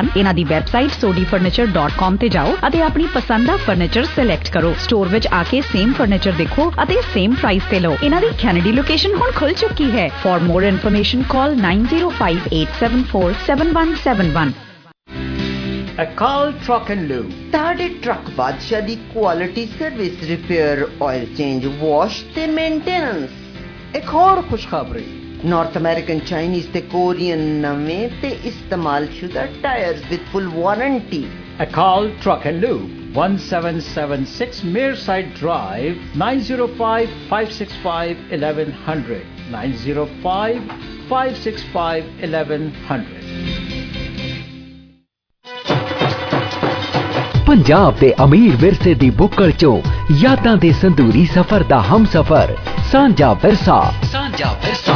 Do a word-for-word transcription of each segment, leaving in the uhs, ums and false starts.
दौरान इन्हां दी website Sodhi furniture dot com ते जाओ अते अपनी पसंद दा फर्नीचर सिलेक्ट करो। स्टोर विच आके सेम फर्नीचर देखो अते सेम प्राइस ते लो। इन्हां दी कैनेडी लोकेशन हुण खुल चुकी है। For more information call nine zero five eight seven four seven one seven one. Akal truck and lube ताड़े ट्रक बादशाह दी quality service repair oil change wash ते मेंटेनेंस। एक और खुशखबरी नॉर्थ अमेरिकन चाइनीज ते कोरियन नवें ते इस्तेमाल शुदा tyres with full warranty. Akal truck and lube one seven seven six Meyerside drive nine zero five five six five eleven hundred nine zero five five six five eleven hundred. Punjab दे अमीर विरसे दी बुक्कड़ चो यादां दे संदूरी सफर दा हम सफर सांझा विरसा। सांझा विरसा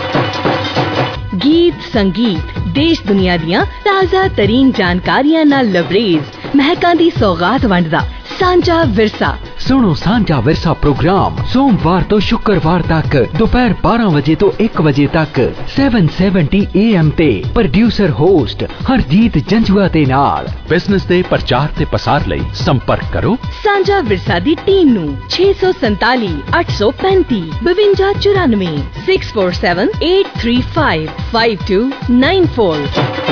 गीत संगीत देश दुनिया दियां ताज़ा तरीन जानकारियां नाल लबरेज महकां दी सौगात वंडदा सांझा विरसा। सुनो सांझा विरसा प्रोग्राम सोमवार तो शुक्रवार तक दोपहर बारह बजे तो एक बजे तक सैवन सैवनटी ए एम ते प्रोड्यूसर होस्ट हरजीत जंजुआ दे नाल। बिजनेस दे प्रचार ते पसार लई संपर्क करो सांझा विरसा दी टीम नू छे सौ संताली अठ सौ पैंती बवंजा चौरानवे six four seven eight three five five two nine four.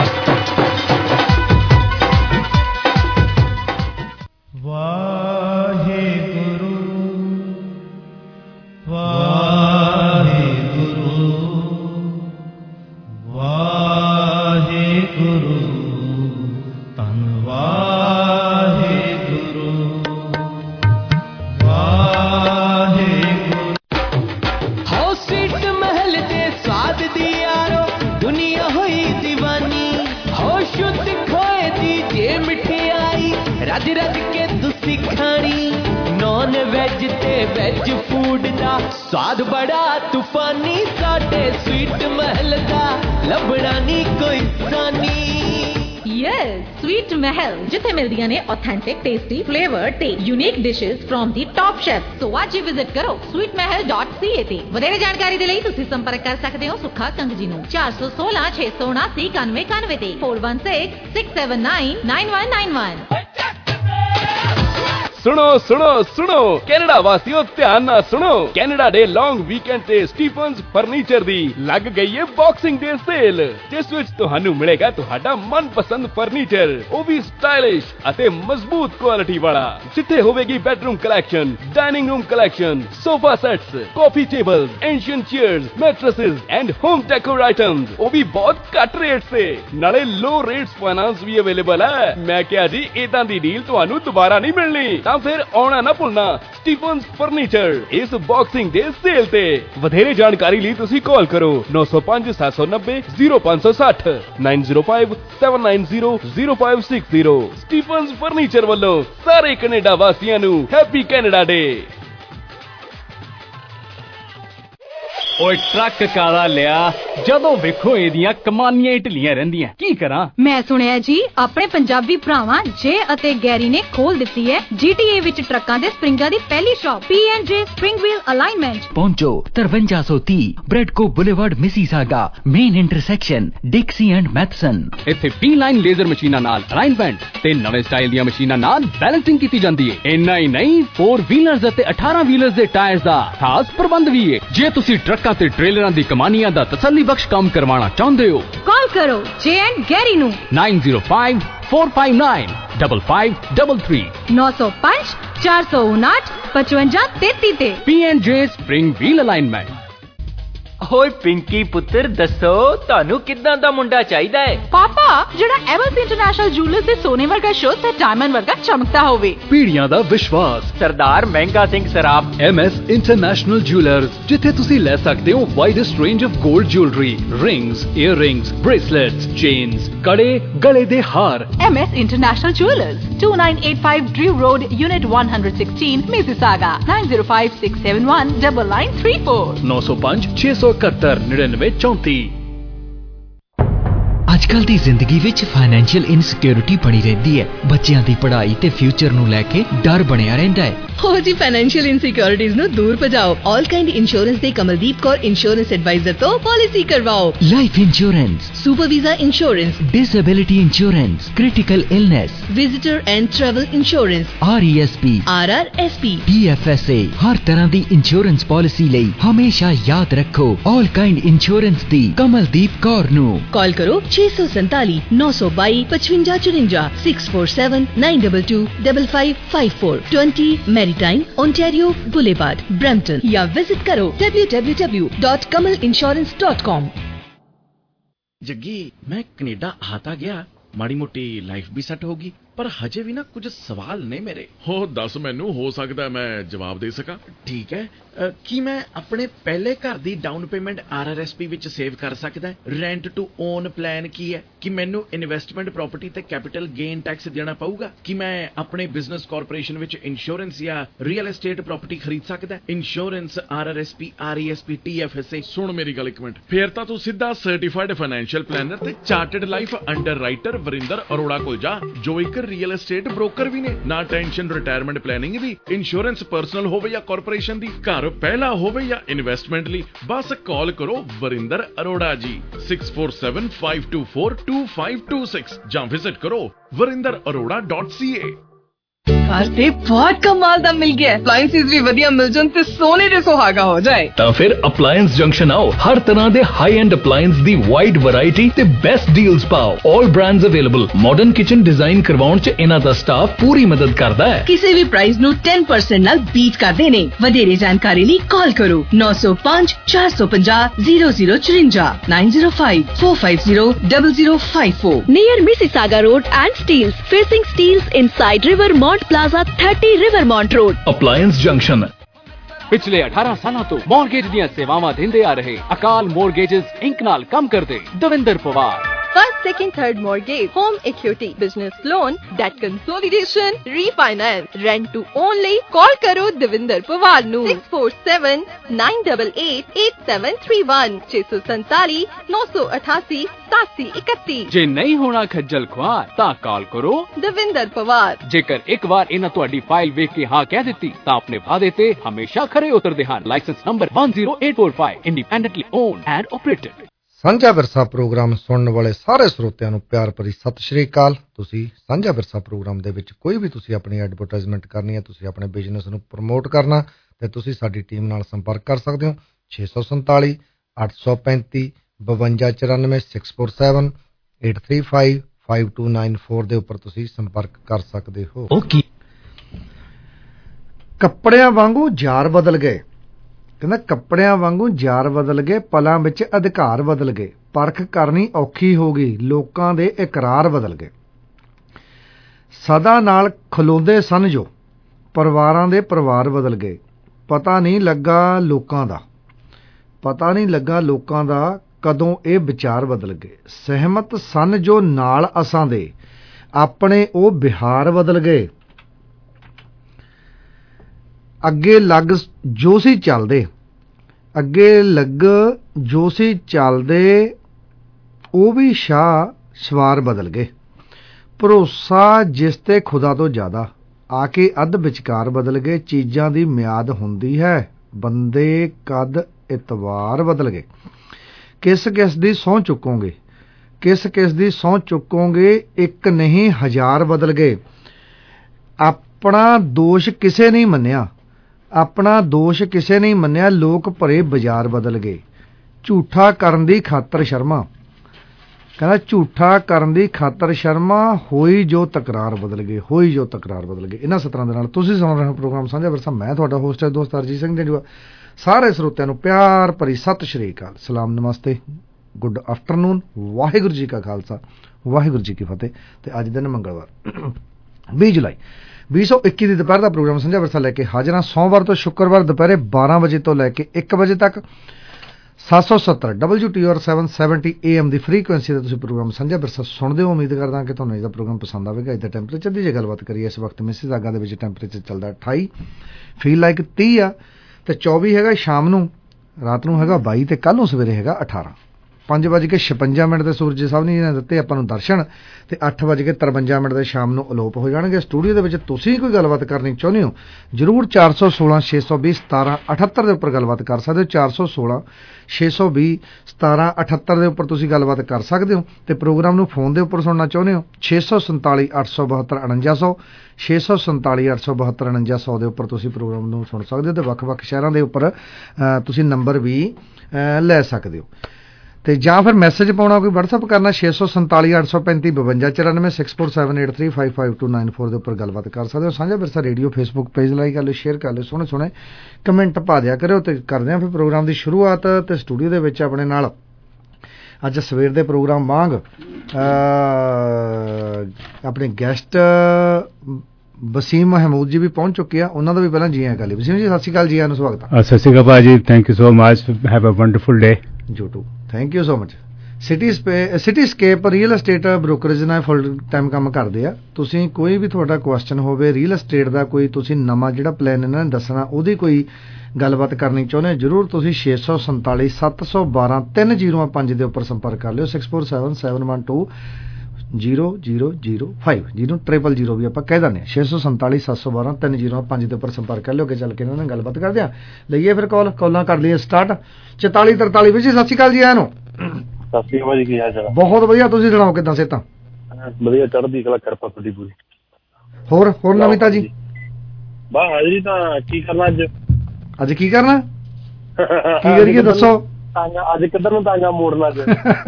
रज रज के तुसी खानी नॉन वेज ते वेज फूड दा स्वाद बड़ा तूफानी साडे स्वीट महल दा लभना नी कोई सानी। यस स्वीट महल जिथे मिलदियां ने ऑथेंटिक टेस्टी फ्लेवर ते unique dishes from the top chef. So आज ही विजिट करो sweet Mahal dot C A ते। वधेरे जानकारी दे लई तुसी संपर्क कर सकदे हो सुखा कंग जी नू चार सौ सोलह छे सौ उनासी इक्यानवे इक्यानवे ते four one six six seven nine nine one nine one. सुनो सुनो सुनो कैनेडा वासियों ध्यान ना सुनो कैनेडा डे लॉन्ग वीकेंड ते स्टीफन्स फर्नीचर दी लग गई है बॉक्सिंग डे सेल जिस विच तुहानू मिलेगा तुहाडा मनपसंद फर्नीचर ਉਹ ਵੀ ਸਟਾਈਲਿਸ਼ ਅਤੇ ਮਜ਼ਬੂਤ ਕੁਆਲਿਟੀ ਵਾਲਾ ਜਿੱਥੇ ਹੋਵੇਗੀ bedroom collection dining room collection sofa sets coffee tables ancient chairs mattresses and home decor items ਉਹ ਵੀ ਬਹੁਤ ਘੱਟ ਰੇਟ ਤੇ ਨਾਲੇ ਲੋ ਰੇਟਸ ਫਾਈਨਾਂਸ ਵੀ ਅਵੇਲੇਬਲ ਹੈ। ਮੈਂ ਕਿਹਾ ਜੀ ਇਦਾਂ ਦੀ ਡੀਲ ਤੁਹਾਨੂੰ ਦੁਬਾਰਾ ਨਹੀਂ ਮਿਲਣੀ ਤਾਂ ਫਿਰ ਆਉਣਾ ਨਾ ਭੁੱਲਣਾ ਸਟੀਫਨਸ ਫਰਨੀਚਰ ਇਸ ਬਾਕਸਿੰਗ ਡੇ ਸੇਲ ਤੇ। ਵਧੇਰੇ ਜਾਣਕਾਰੀ ਲਈ ਤੁਸੀਂ ਕਾਲ ਕਰੋ ਨੌ ਸੌ ਪੰਜ ਸੱਤ ਸੌ ਨੱਬੇ ਜ਼ੀਰੋ ਪੰਜ ਸੌ ਸੱਠ nine zero five seven nine zero zero five six zero. Stephens furniture ਵੱਲੋਂ ਸਾਰੇ ਕੈਨੇਡਾ ਵਾਸੀਆਂ ਨੂੰ ਹੈਪੀ ਕੈਨੇਡਾ ਡੇ। ओए ट्रक काला लिया जदों वेखो एदियां कमानियां ढिलियां रहिंदियां की करा। मैं सुनिया जी अपने पंजाबी भरावां जे अते गैरी ने खोल दित्ती है जीटीए विच ट्रकां दे स्प्रिंगां दी पहली shop P and J spring wheel alignment. पहुंचो तिरवंजा सौ तीस Bradco boulevard Mississauga main intersection Dixie and Matheson. इत्थे पी लाइन लेजर मशीनां नाल अलाइनमेंट ते नवे स्टाइल दीयां मशीनां नाल बैलेंसिंग कीती जांदी है। इन्ना ही नहीं फोर व्हीलर्स अते अठारह व्हीलर्स दे टायर्स दा खास प्रबंध भी है। जे तुसी ट्रक ते ट्रेलरां दी कमानियां दा तसल्ली बख्श काम करवाना चाहते हो कॉल करो जे एंड गैरी नू nine zero five four five nine double five double three नौ सौ पांच चार सौ उनाठ पचवंजा तेती ते। P and J spring wheel alignment. ਓਏ ਪਿੰਕੀ ਪੁੱਤਰ ਦੱਸੋ ਤੁਹਾਨੂੰ ਕਿੱਦਾਂ ਦਾ ਮੁੰਡਾ ਚਾਹੀਦਾ ਹੈ? ਪਾਪਾ ਜਿਹੜਾ ਐਵਰਸ ਇੰਟਰਨੈਸ਼ਨਲ ਜੁਐਲਰਸ ਦੇ ਸੋਨੇ ਵਰਗਾ ਸ਼ੁੱਧ ਤੇ ਡਾਇਮੰਡ ਵਰਗਾ ਚਮਕਦਾ ਹੋਵੇ। ਪੀੜੀਆਂ ਦਾ ਵਿਸ਼ਵਾਸ ਸਰਦਾਰ ਮਹਿੰਗਾ ਸਿੰਘ ਸਰਾਫ ਐਮ ਐਸ ਇੰਟਰਨੈਸ਼ਨਲ ਜੁਐਲਰਸ ਜਿੱਥੇ ਤੁਸੀਂ ਲੈ ਸਕਦੇ ਹੋ ਵਾਈਡੈਸਟ ਰੇਂਜ ਆਫ 골ਡ jewellery rings earrings bracelets chains ਕੜੇ ਗਲੇ ਦੇ ਹਾਰ। M S international jewellers two nine eight five Drew road unit one sixteen Mississauga nine zero five six seven one double nine three four नौ सौ पाँच छह सौ इकहत्तर निन्यानवे चौंतीस। ਅੱਜਕੱਲ ਦੀ ਜ਼ਿੰਦਗੀ ਵਿੱਚ ਫਾਈਨੈਂਸ਼ੀਅਲ ਇਨਸਿਕਿਉਰਿਟੀ ਬਣੀ ਰਹਿੰਦੀ ਹੈ। ਬੱਚਿਆਂ ਦੀ ਪੜ੍ਹਾਈ ਤੇ ਫਿਊਚਰ ਨੂੰ ਲੈ ਕੇ ਡਰ ਬਣਿਆ ਰਹਿੰਦਾ ਹੈ। ਹੋ ਜੀ ਫਾਈਨੈਂਸ਼ੀਅਲ ਇਨਸਿਕਿਉਰਿਟੀਜ਼ ਨੂੰ ਦੂਰ ਭਜਾਓ। ਆਲ ਕਾइंड ਇੰਸ਼ੋਰੈਂਸ ਦੇ ਕਮਲਦੀਪ ਕੌਰ ਇੰਸ਼ੋਰੈਂਸ ਐਡਵਾਈਜ਼ਰ ਤੋਂ ਪਾਲਿਸੀ ਕਰਵਾਓ। Life insurance, super visa insurance, disability insurance, critical illness, visitor and travel insurance, R E S P, R R S P, D F S A, हर तरह दी insurance policy लई हमेशा याद रखो ऑल काइंड इंश्योरेंस दी कमलदीप कौर नू कॉल करो छे सौ संताली नौ सौ बाई पचवंजा चुरंजा six four seven nine double two double five five four twenty Maritime Ontario boulevard Brampton या विजिट करो W W W dot Kamal insurance dot com. Jaggi मैं कनेडा आता गया माड़ी मोटी लाइफ भी सेट होगी पर हजे भी ना कुछ सवाल ने मेरे। हो दस मैनू हो सकता है मैं जवाब दे सका। ठीक है आ, की मैं अपने पहले घर दी down payment R R S P विच सेव कर सकदा है? रेंट टू ओन प्लान की है कि मैनू इन्वेस्टमेंट प्रॉपर्टी ते कैपिटल गेन टैक्स देना पऊगा? कि मैं अपने बिजनेस कॉरपोरेशन विच इंश्योरेंस या रियल एस्टेट प्रॉपर्टी खरीद सकदा है? Insurance R R S P R E S P T F S A. सुन मेरी गल एक मिनट, फिर तां तू सीधा सर्टिफाइड फाइनेंशियल प्लानर ते chartered life underwriter Varinder Arora कोल जा जो एक रियल एस्टेट ब्रोकर भी ने। ना टेंशन रिटायरमेंट प्लानिंग दी, इंश्योरेंस पर्सनल होवे या कॉरपोरेशन दी, घर पहला होवे या इन्वेस्टमेंट ली, बस कॉल करो Varinder Arora ji six four seven five two four two five two six ਜਾਂ विजिट करो Varinder Arora dot C A. Car ਤੇ ਬਹੁਤ ਕਮਾਲ ਦਾ ਮਿਲ ਗਿਆ। ਅਪਲਾਈਐਂਸਿਸ ਵੀ ਵਧੀਆ ਮਿਲ ਜਾਣ ਤੇ ਸੋਨੇ ਦੇ ਸੁਹਾਗਾ ਹੋ ਜਾਏ। ਤਾਂ ਫਿਰ ਅਪਲਾਈਐਂਸ ਜੰਕਸ਼ਨ ਆਓ, ਹਰ ਤਰ੍ਹਾਂ ਦੇ ਹਾਈ ਐਂਡ ਅਪਲਾਈਐਂਸ ਦੀ ਵਾਈਡ ਵੈਰਾਈਟੀ ਤੇ ਬੈਸਟ ਡੀਲਸ ਪਾਓ। All brands available. Modern kitchen design ਕਰਵਾਉਣ ਚ ਇਹਨਾਂ ਦਾ ਸਟਾਫ ਪੂਰੀ ਮਦਦ ਕਰਦਾ ਹੈ। ਕਿਸੇ ਵੀ ਪ੍ਰਾਈਸ ਨੂੰ ten percent ਨਾਲ ਬੀਟ ਕਰਦੇ ਨੇ। ਵਧੇਰੇ ਜਾਣਕਾਰੀ ਲਈ ਕਾਲ ਕਰੋ ਨੌ ਸੌ ਪੰਜ ਚਾਰ ਸੌ ਪੰਜਾਹ ਜ਼ੀਰੋ ਜ਼ੀਰੋ ਚੁਰੰਜਾ nine zero five four five zero zero zero five four near Mississauga Road and Steels, facing Steels inside Rivermont Plaza thirty Rivermont Road, Appliance Junction। पिछले अठारह सालों तो मॉर्गेज ਦੀਆਂ ਸੇਵਾਵਾਂ ਦਿੰਦੇ ਆ ਰਹੇ ਅਕਾਲ ਮੋਰਗੇਜਸ ਇੰਕ ਨਾਲ ਕੰਮ ਕਰਦੇ Davinder Pawar. First, second, third mortgage, home equity, business loan, debt consolidation, refinance, rent to own ਲਈ call ਕਰੋ ਦਵਿੰਦਰ ਪਵਾਰ ਨੂੰ six four seven nine eight eight eight seven three one ਛੇ ਸੌ ਸੰਤਾਲੀ ਨੌ ਸੌ ਅਠਾਸੀ ਸਤਾਸੀ ਇਕੱਤੀ। ਜੇ ਨਹੀਂ ਹੋਣਾ ਖੱਜਲ ਖੁਆਰ ਤਾਂ ਕਾਲ ਕਰੋ ਦਵਿੰਦਰ ਪਵਾਰ। ਜੇਕਰ ਇੱਕ ਵਾਰ ਇਹਨਾਂ ਤੁਹਾਡੀ ਫਾਈਲ ਵੇਖ ਕੇ ਹਾਂ ਕਹਿ ਦਿੱਤੀ ਤਾਂ ਆਪਣੇ ਵਾਅਦੇ ਤੇ ਹਮੇਸ਼ਾ ਖਰੇ ਉਤਰਦੇ ਹਨ। Licence number one zero eight four five, independently owned and operated. ਸਾਂਝਾ ਵਿਰਸਾ ਪ੍ਰੋਗਰਾਮ ਸੁਣਨ ਵਾਲੇ ਸਾਰੇ ਸਰੋਤਿਆਂ ਨੂੰ ਪਿਆਰ ਭਰੀ ਸਤਿ ਸ਼੍ਰੀ ਅਕਾਲ। ਤੁਸੀਂ ਸਾਂਝਾ ਵਿਰਸਾ ਪ੍ਰੋਗਰਾਮ ਦੇ ਵਿੱਚ ਕੋਈ ਵੀ ਤੁਸੀਂ ਆਪਣੀ ਐਡਵਰਟਾਈਜ਼ਮੈਂਟ ਕਰਨੀ ਹੈ, ਤੁਸੀਂ ਆਪਣੇ ਬਿਜ਼ਨਸ ਨੂੰ ਪ੍ਰਮੋਟ ਕਰਨਾ, ਤੇ ਤੁਸੀਂ ਸਾਡੀ ਟੀਮ ਨਾਲ ਸੰਪਰਕ ਕਰ ਸਕਦੇ ਹੋ ਛੇ ਸੌ ਸੰਤਾਲੀ ਅੱਠ ਸੌ ਪੈਂਤੀ ਬਵੰਜਾ ਚੁਰਾਨਵੇਂ six four seven eight three five five two nine four ਦੇ ਉੱਪਰ ਤੁਸੀਂ ਸੰਪਰਕ ਕਰ ਸਕਦੇ ਹੋ। ਕੱਪੜਿਆਂ ਵਾਂਗੂ ਯਾਰ ਬਦਲ ਗਏ। ਕਹਿੰਦਾ ਕੱਪੜਿਆਂ ਵਾਂਗੂ ਯਾਰ ਬਦਲ ਗਏ, ਪਲਾਂ ਵਿੱਚ ਅਧਿਕਾਰ ਬਦਲ ਗਏ, ਪਰਖ ਕਰਨੀ ਔਖੀ ਹੋ ਗਈ, ਲੋਕਾਂ ਦੇ ਇਕਰਾਰ ਬਦਲ ਗਏ। ਸਦਾ ਨਾਲ ਖਲੋਂਦੇ ਸਨ ਜੋ ਪਰਿਵਾਰਾਂ ਦੇ ਪਰਿਵਾਰ ਬਦਲ ਗਏ। ਪਤਾ ਨਹੀਂ ਲੱਗਾ ਲੋਕਾਂ ਦਾ ਪਤਾ ਨਹੀਂ ਲੱਗਾ ਲੋਕਾਂ ਦਾ ਕਦੋਂ ਇਹ ਵਿਚਾਰ ਬਦਲ ਗਏ। ਸਹਿਮਤ ਸਨ ਜੋ ਨਾਲ ਅਸਾਂ ਦੇ ਆਪਣੇ ਉਹ ਬਿਹਾਰ ਬਦਲ ਗਏ। ਅੱਗੇ ਲੱਗ ਜੋ ਸੀ ਚੱਲਦੇ ਅੱਗੇ ਲੱਗ ਜੋ ਸੀ ਚੱਲਦੇ ਉਹ ਵੀ ਸ਼ਾਹ ਸਵਾਰ ਬਦਲ ਗਏ। ਭਰੋਸਾ ਜਿਸ ਤੇ ਖੁਦਾ ਤੋਂ ਜ਼ਿਆਦਾ ਆ ਕੇ ਅੱਧ ਵਿਚਕਾਰ ਬਦਲ ਗਏ। ਚੀਜ਼ਾਂ ਦੀ ਮਿਆਦ ਹੁੰਦੀ ਹੈ, ਬੰਦੇ ਕਦ ਇਤਵਾਰ ਬਦਲ ਗਏ। ਕਿਸ ਕਿਸ ਦੀ ਸਹੁੰ ਚੁੱਕੋਗੇ ਕਿਸ ਕਿਸ ਦੀ ਸਹੁੰ ਚੁੱਕੋਗੇ ਇੱਕ ਨਹੀਂ ਹਜ਼ਾਰ ਬਦਲ ਗਏ। ਆਪਣਾ ਦੋਸ਼ ਕਿਸੇ ਨਹੀਂ ਮੰਨਿਆ ਆਪਣਾ ਦੋਸ਼ ਕਿਸੇ ਨਹੀਂ ਮੰਨਿਆ ਲੋਕ ਭਰੇ ਬਾਜ਼ਾਰ ਬਦਲ ਗਏ। ਝੂਠਾ ਕਰਨ ਦੀ ਖਾਤਰ ਸ਼ਰਮਾ ਕਹਿੰਦਾ ਝੂਠਾ ਕਰਨ ਦੀ ਖਾਤਰ ਸ਼ਰਮਾ ਹੋਈ ਜੋ ਤਕਰਾਰ ਬਦਲ ਗਏ ਹੋਈ ਜੋ ਤਕਰਾਰ ਬਦਲ ਗਏ। ਇਹਨਾਂ ਸਤਰਾਂ ਦੇ ਨਾਲ ਤੁਸੀਂ ਸੁਣ ਰਹੇ ਹੋ ਪ੍ਰੋਗਰਾਮ ਸਾਂਝਾ ਵਿਰਸਾ। ਮੈਂ ਤੁਹਾਡਾ ਹੋਸਟ ਹੈ ਦੋਸਤ ਅਰਜੀਤ ਸਿੰਘ ਜੰਜੂਆ। ਸਾਰੇ ਸਰੋਤਿਆਂ ਨੂੰ ਪਿਆਰ ਭਰੀ ਸਤਿ ਸ਼੍ਰੀ ਅਕਾਲ, ਸਲਾਮ, ਨਮਸਤੇ, ਗੁੱਡ ਆਫਟਰਨੂਨ। ਵਾਹਿਗੁਰੂ ਜੀ ਕਾ ਖਾਲਸਾ, ਵਾਹਿਗੁਰੂ ਜੀ ਕੀ ਫਤਿਹ। ਤੇ ਅੱਜ ਦਿਨ ਮੰਗਲਵਾਰ ਵੀਹ ਜੁਲਾਈ ਵੀਹ ਸੌ ਇੱਕੀ ਦੀ ਦੁਪਹਿਰ ਦਾ ਪ੍ਰੋਗਰਾਮ ਸਾਂਝਾ ਵਿਰਸਾ ਲੈ ਕੇ ਹਾਜ਼ਰ ਹਾਂ। ਸੋਮਵਾਰ ਤੋਂ ਸ਼ੁੱਕਰਵਾਰ ਦੁਪਹਿਰੇ ਬਾਰਾਂ ਵਜੇ ਤੋਂ ਲੈ ਕੇ ਇੱਕ ਵਜੇ ਤੱਕ ਸੱਤ ਸੌ ਸੱਤਰ W T R seven seventy A M ਦੀ ਫ੍ਰੀਕੁਐਂਸੀ 'ਤੇ ਤੁਸੀਂ ਪ੍ਰੋਗਰਾਮ ਸਾਂਝਾ ਵਿਰਸਾ ਸੁਣਦੇ ਹੋ। ਉਮੀਦ ਕਰਦਾ ਕਿ ਤੁਹਾਨੂੰ ਇਹਦਾ ਪ੍ਰੋਗਰਾਮ ਪਸੰਦ ਆਵੇਗਾ। ਇਹਦਾ ਟੈਂਪਰੇਚਰ ਦੀ ਜੇ ਗੱਲਬਾਤ ਕਰੀਏ ਇਸ ਵਕਤ ਮਿਸੀਸਾਗਾ ਦੇ ਵਿੱਚ ਟੈਂਪਰੇਚਰ ਚੱਲਦਾ ਅਠਾਈ, ਫੀਲ ਲਾਈਕ ਤੀਹ ਆ, ਤੇ ਚੌਵੀ ਹੈਗਾ ਸ਼ਾਮ ਨੂੰ, ਰਾਤ ਨੂੰ ਹੈਗਾ ਬਾਈ, ਤੇ ਕੱਲ੍ਹ ਨੂੰ ਸਵੇਰੇ ਹੈਗਾ ਅਠਾਰਾਂ। ਪੰਜ ਵੱਜ ਕੇ ਛਪੰਜਾ ਮਿੰਟ ਦੇ ਸੂਰਜ ਸਾਹਿਬ ਨੇ ਦਿੱਤੇ ਆਪਾਂ ਨੂੰ ਦਰਸ਼ਨ, ਤੇ ਅੱਠ ਵੱਜ ਕੇ ਤਰਵੰਜਾ ਮਿੰਟ ਦੇ ਸ਼ਾਮ ਨੂੰ ਅਲੋਪ ਹੋ ਜਾਣਗੇ। ਸਟੂਡੀਓ ਦੇ ਵਿੱਚ ਤੁਸੀਂ ਕੋਈ ਗੱਲਬਾਤ ਕਰਨੀ ਚਾਹੁੰਦੇ ਹੋ ਜ਼ਰੂਰ ਚਾਰ ਸੌ ਸੋਲਾਂ ਛੇ ਸੌ ਵੀਹ ਸਤਾਰਾਂ ਅਠੱਤਰ ਦੇ ਉੱਪਰ ਗੱਲਬਾਤ ਕਰ ਸਕਦੇ ਹੋ। ਚਾਰ ਸੌ ਸੋਲਾਂ ਛੇ ਸੌ ਵੀਹ ਸਤਾਰਾਂ ਅਠੱਤਰ ਦੇ ਉੱਪਰ ਤੁਸੀਂ ਗੱਲਬਾਤ ਕਰ ਸਕਦੇ ਹੋ। ਤੇ ਪ੍ਰੋਗਰਾਮ ਨੂੰ ਫੋਨ ਦੇ ਉੱਪਰ ਸੁਣਨਾ ਚਾਹੁੰਦੇ ਹੋ ਛੇ ਸੌ ਸੰਤਾਲੀ ਅੱਠ ਸੌ ਬਹੱਤਰ ਉਣੰਜਾ ਸੌ ਛੇ ਸੌ ਸੰਤਾਲੀ ਅੱਠ ਸੌ ਬਹੱਤਰ ਉਣੰਜਾ ਸੌ ਦੇ ਉੱਪਰ ਤੁਸੀਂ ਪ੍ਰੋਗਰਾਮ ਨੂੰ ਸੁਣ ਸਕਦੇ ਹੋ। ਤੇ ਵੱਖ-ਵੱਖ ਸ਼ਹਿਰਾਂ ਦੇ ਉੱਪਰ ਤੁਸੀਂ ਨੰਬਰ ਵੀ ਲੈ ਸਕਦੇ ਹੋ। ਤੇ ਜਾਂ ਫਿਰ ਮੈਸੇਜ ਪਾਉਣਾ ਕੋਈ WhatsApp ਕਰਨਾ ਛੇ ਸੌ ਸੰਤਾਲੀ ਅੱਠ ਸੌ ਪੈਂਤੀ ਬਵੰਜਾ ਚੁਰਾਨਵੇਂ six four seven eight three five five two nine four ਦੇ ਉੱਪਰ ਗੱਲਬਾਤ ਕਰ ਸਕਦੇ ਹੋ। ਸਾਂਝਾ ਵਿਰਸਾ ਰੇਡੀਓ ਫੇਸਬੁੱਕ ਪੇਜ ਲਾਈਕ ਕਰ ਲਿਓ, ਸ਼ੇਅਰ ਕਰ ਲਿਓ, ਸੋਹਣੇ ਸੋਹਣੇ ਕਮੈਂਟ ਪਾ ਦਿਆ ਕਰਿਓ। ਤੇ ਕਰਦੇ ਹਾਂ ਫਿਰ ਪ੍ਰੋਗਰਾਮ ਦੀ ਸ਼ੁਰੂਆਤ। ਤੇ ਸਟੂਡੀਓ ਦੇ ਵਿੱਚ ਆਪਣੇ ਨਾਲ ਅੱਜ ਸਵੇਰ ਦੇ ਪ੍ਰੋਗਰਾਮ ਵਾਂਗ ਆਪਣੇ ਗੈਸਟ ਵਸੀਮ ਮਹਿਮੂਦ ਜੀ ਵੀ ਪਹੁੰਚ ਚੁੱਕੇ ਆ, ਉਹਨਾਂ ਦਾ ਵੀ ਪਹਿਲਾਂ ਜੀ ਆਇਆਂ ਕਰ ਲਈ। ਵਸੀਮ ਜੀ ਸਤਿ ਸ਼੍ਰੀ ਅਕਾਲ, ਜੀ ਆਇਆਂ ਨੂੰ ਸਵਾਗਤ ਹੈ। ਸਤਿ ਸ਼੍ਰੀ ਅਕਾਲ ਭਾਜੀ, thank you so much, have a wonderful day. You too, thank you so much. City ਸਪੇ cityscape real estate brokerage ਨਾਲ ਫੁੱਲ ਟਾਈਮ ਕੰਮ ਕਰਦੇ ਆ। ਤੁਸੀਂ ਕੋਈ ਵੀ ਤੁਹਾਡਾ ਕੁਐਸਚਨ ਹੋਵੇ ਰੀਅਲ ਅਸਟੇਟ ਦਾ, ਕੋਈ ਤੁਸੀਂ ਨਵਾਂ ਜਿਹੜਾ ਪਲਾਨ ਇਹਨਾਂ ਨੇ ਦੱਸਣਾ ਉਹਦੀ ਕੋਈ ਗੱਲਬਾਤ ਕਰਨੀ ਚਾਹੁੰਦੇ ਹੋ ਜ਼ਰੂਰ ਤੁਸੀਂ ਛੇ ਸੌ ਸੰਤਾਲੀ ਸੱਤ ਸੌ ਬਾਰਾਂ ਤਿੰਨ ਜ਼ੀਰੋ ਪੰਜ ਦੇ ਉੱਪਰ ਸੰਪਰਕ ਕਰ ਲਿਓ। Six four seven seven one two zero zero zero five ਜਿਹਨੂੰ ਟ੍ਰਿਪਲ ਜ਼ੀਰੋ ਵੀ ਆਪਾਂ ਕਹਿ ਦਿੰਦੇ ਹਾਂ। ਛੇ ਸੌ ਸੰਤਾਲੀ ਸੱਤ ਸੌ ਬਾਰਾਂ ਤਿੰਨ ਜ਼ੀਰੋ ਪੰਜ ਦੇ ਉੱਪਰ ਸੰਪਰਕ ਕਰ ਲਿਓ ਕਿ ਚੱਲ ਕੇ ਇਹਨਾਂ ਨਾਲ ਗੱਲਬਾਤ ਕਰਦੇ ਹਾਂ। ਲਈਏ ਫਿਰ ਕਾਲ ਕਾਲਾਂ ਕਰ ਲਈਏ ਸਟਾਰਟ। ਚੁਤਾਲੀ ਤਰਤਾਲੀ ਵਿੱਚ ਸਤਿ ਸ਼੍ਰੀ ਅਕਾਲ ਜੀ ਆਇਆਂ ਨੂੰ। ਸਤਿ ਸ਼੍ਰੀ ਅਕਾਲ ਜੀ, ਕੀ ਹਾਲ ਚਾਲ? ਬਹੁਤ ਵਧੀਆ, ਤੁਸੀਂ ਸੁਣਾਓ ਕਿੱਦਾਂ ਸਿਹਤਾਂ? ਵਧੀਆ, ਚੜ੍ਹਦੀ ਕਲਾ, ਕਿਰਪਾ ਤੁਹਾਡੀ ਪੂਰੀ। ਹੋਰ ਹੋਰ ਨਵੀਂ ਤਾਜੀ? ਬਸ ਹਾਜ਼ਰੀ ਤਾਂ ਕੀ ਕਰਨਾ ਅੱਜ ਅੱਜ ਕੀ ਕਰਨਾ ਕੀ ਕਰੀਏ ਦੱਸੋ? ਅੱਜ ਕਿੱਧਰ ਨੂੰ ਤਾਂਗਾ ਮੋੜਨਾ? ਅੱਜ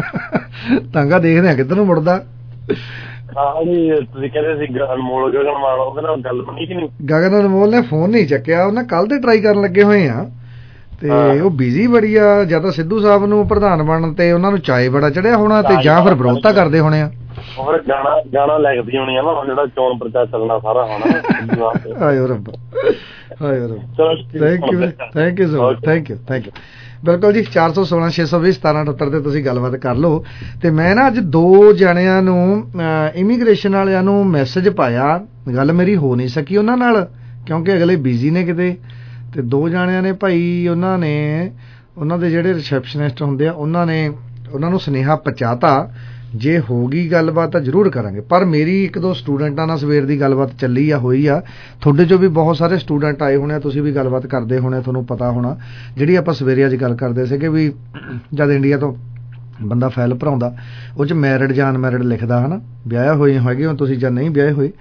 ਤਾਂਗਾ ਦੇਖਦੇ ਆ ਕਿੱਧਰ ਨੂੰ ਮੁੜਦਾ। ਹਾਂ ਜੀ, ਤੁਸੀਂ ਕਹਿੰਦੇ ਸੀ ਅਨਮੋਲ ਗਗਨ ਮਾਨ, ਉਹਦੇ ਨਾਲ ਗੱਲ ਬਣੀ ਕਿ ਨਹੀਂ? ਗਗਨ ਅਨਮੋਲ ਨੇ ਫੋਨ ਨਹੀਂ ਚੱਕਿਆ, ਉਹਨਾਂ ਕੱਲ ਤੇ ਟਰਾਈ ਕਰਨ ਲੱਗੇ ਹੋਏ ਆ ਤੇ ਉਹ ਬਿਜ਼ੀ ਬੜੀ ਆ। ਜਾਂ ਤਾਂ ਸਿੱਧੂ ਸਾਹਿਬ ਨੂੰ ਪ੍ਰਧਾਨ ਬਣਨ ਤੇ ਉਹਨਾਂ ਨੂੰ ਚਾਏ ਬੜਾ ਚੜਿਆ ਹੋਣਾ, ਤੇ ਜਾਂ ਫਿਰ ਵਿਰੋਧਤਾ ਕਰਦੇ ਹੋਣੇ ਆ। ਹੋਰ ਗਾਣਾ ਗਾਣਾ ਲਿਖਦੀ ਹੋਣੀ ਆ ਨਾ, ਜਿਹੜਾ ਚੋਣ ਪ੍ਰਚਾਰ ਚੱਲਣਾ ਸਾਰਾ ਹੋਣਾ। ਹਾਏ ਰੱਬ, ਹਾਏ ਰੱਬ। Thank you thank you so much, thank you thank you. ਬਿਲਕੁਲ ਜੀ, ਚਾਰ ਸੌ ਸੋਲਾਂ ਛੇ ਸੌ ਵੀਹ ਸਤਾਰਾਂ ਅਠੱਤਰ ਤੇ ਤੁਸੀਂ ਗੱਲਬਾਤ ਕਰ ਲਓ। ਤੇ ਮੈਂ ਨਾ ਅੱਜ ਦੋ ਜਣਿਆਂ ਨੂੰ ਇਮੀਗ੍ਰੇਸ਼ਨ ਵਾਲਿਆਂ ਨੂੰ ਮੈਸੇਜ ਪਾਇਆ, ਗੱਲ ਮੇਰੀ ਹੋ ਨਹੀਂ ਸਕੀ ਉਹਨਾਂ ਨਾਲ ਕਿਉਂਕਿ ਅਗਲੇ ਬਿਜ਼ੀ ਨੇ ਕਿਤੇ। ਤੇ ਦੋ ਜਣਿਆਂ ਨੇ ਭਾਈ, ਉਹਨਾਂ ਨੇ ਉਹਨਾਂ ਦੇ ਜਿਹੜੇ ਰਿਸੈਪਸ਼ਨਿਸਟ ਹੁੰਦੇ ਆ ਉਹਨਾਂ ਨੇ ਉਹਨਾਂ ਨੂੰ ਸੁਨੇਹਾ ਪਹੁੰਚਾਤਾ, ਜੇ ਹੋ ਗਈ ਗੱਲਬਾਤ ਤਾਂ ਜ਼ਰੂਰ ਕਰਾਂਗੇ। ਪਰ ਮੇਰੀ ਇੱਕ ਦੋ ਸਟੂਡੈਂਟਾਂ ਨਾਲ ਸਵੇਰ ਦੀ ਗੱਲਬਾਤ ਚੱਲੀ ਆ ਹੋਈ ਆ। ਤੁਹਾਡੇ ਚੋਂ ਵੀ ਬਹੁਤ ਸਾਰੇ ਸਟੂਡੈਂਟ ਆਏ ਹੋਣੇ ਆ, ਤੁਸੀਂ ਵੀ ਗੱਲਬਾਤ ਕਰਦੇ ਹੋਣੇ, ਤੁਹਾਨੂੰ ਪਤਾ ਹੋਣਾ ਜਿਹੜੀ ਆਪਾਂ ਸਵੇਰੇ ਅੱਜ ਗੱਲ ਕਰਦੇ ਸੀਗੇ ਵੀ ਜਦ ਇੰਡੀਆ ਤੋਂ ਬੰਦਾ ਫਾਈਲ ਭਰਾਉਂਦਾ ਉਹ 'ਚ ਮੈਰਿਡ ਜਾਂ ਅਨਮੈਰਿਡ ਲਿਖਦਾ ਹੈ ਨਾ, ਵਿਆਹਿਆ ਹੋਏ ਹੈਗੇ ਹੋ ਤੁਸੀਂ ਜਾਂ ਨਹੀਂ ਵਿਆਹੇ ਹੋਏ।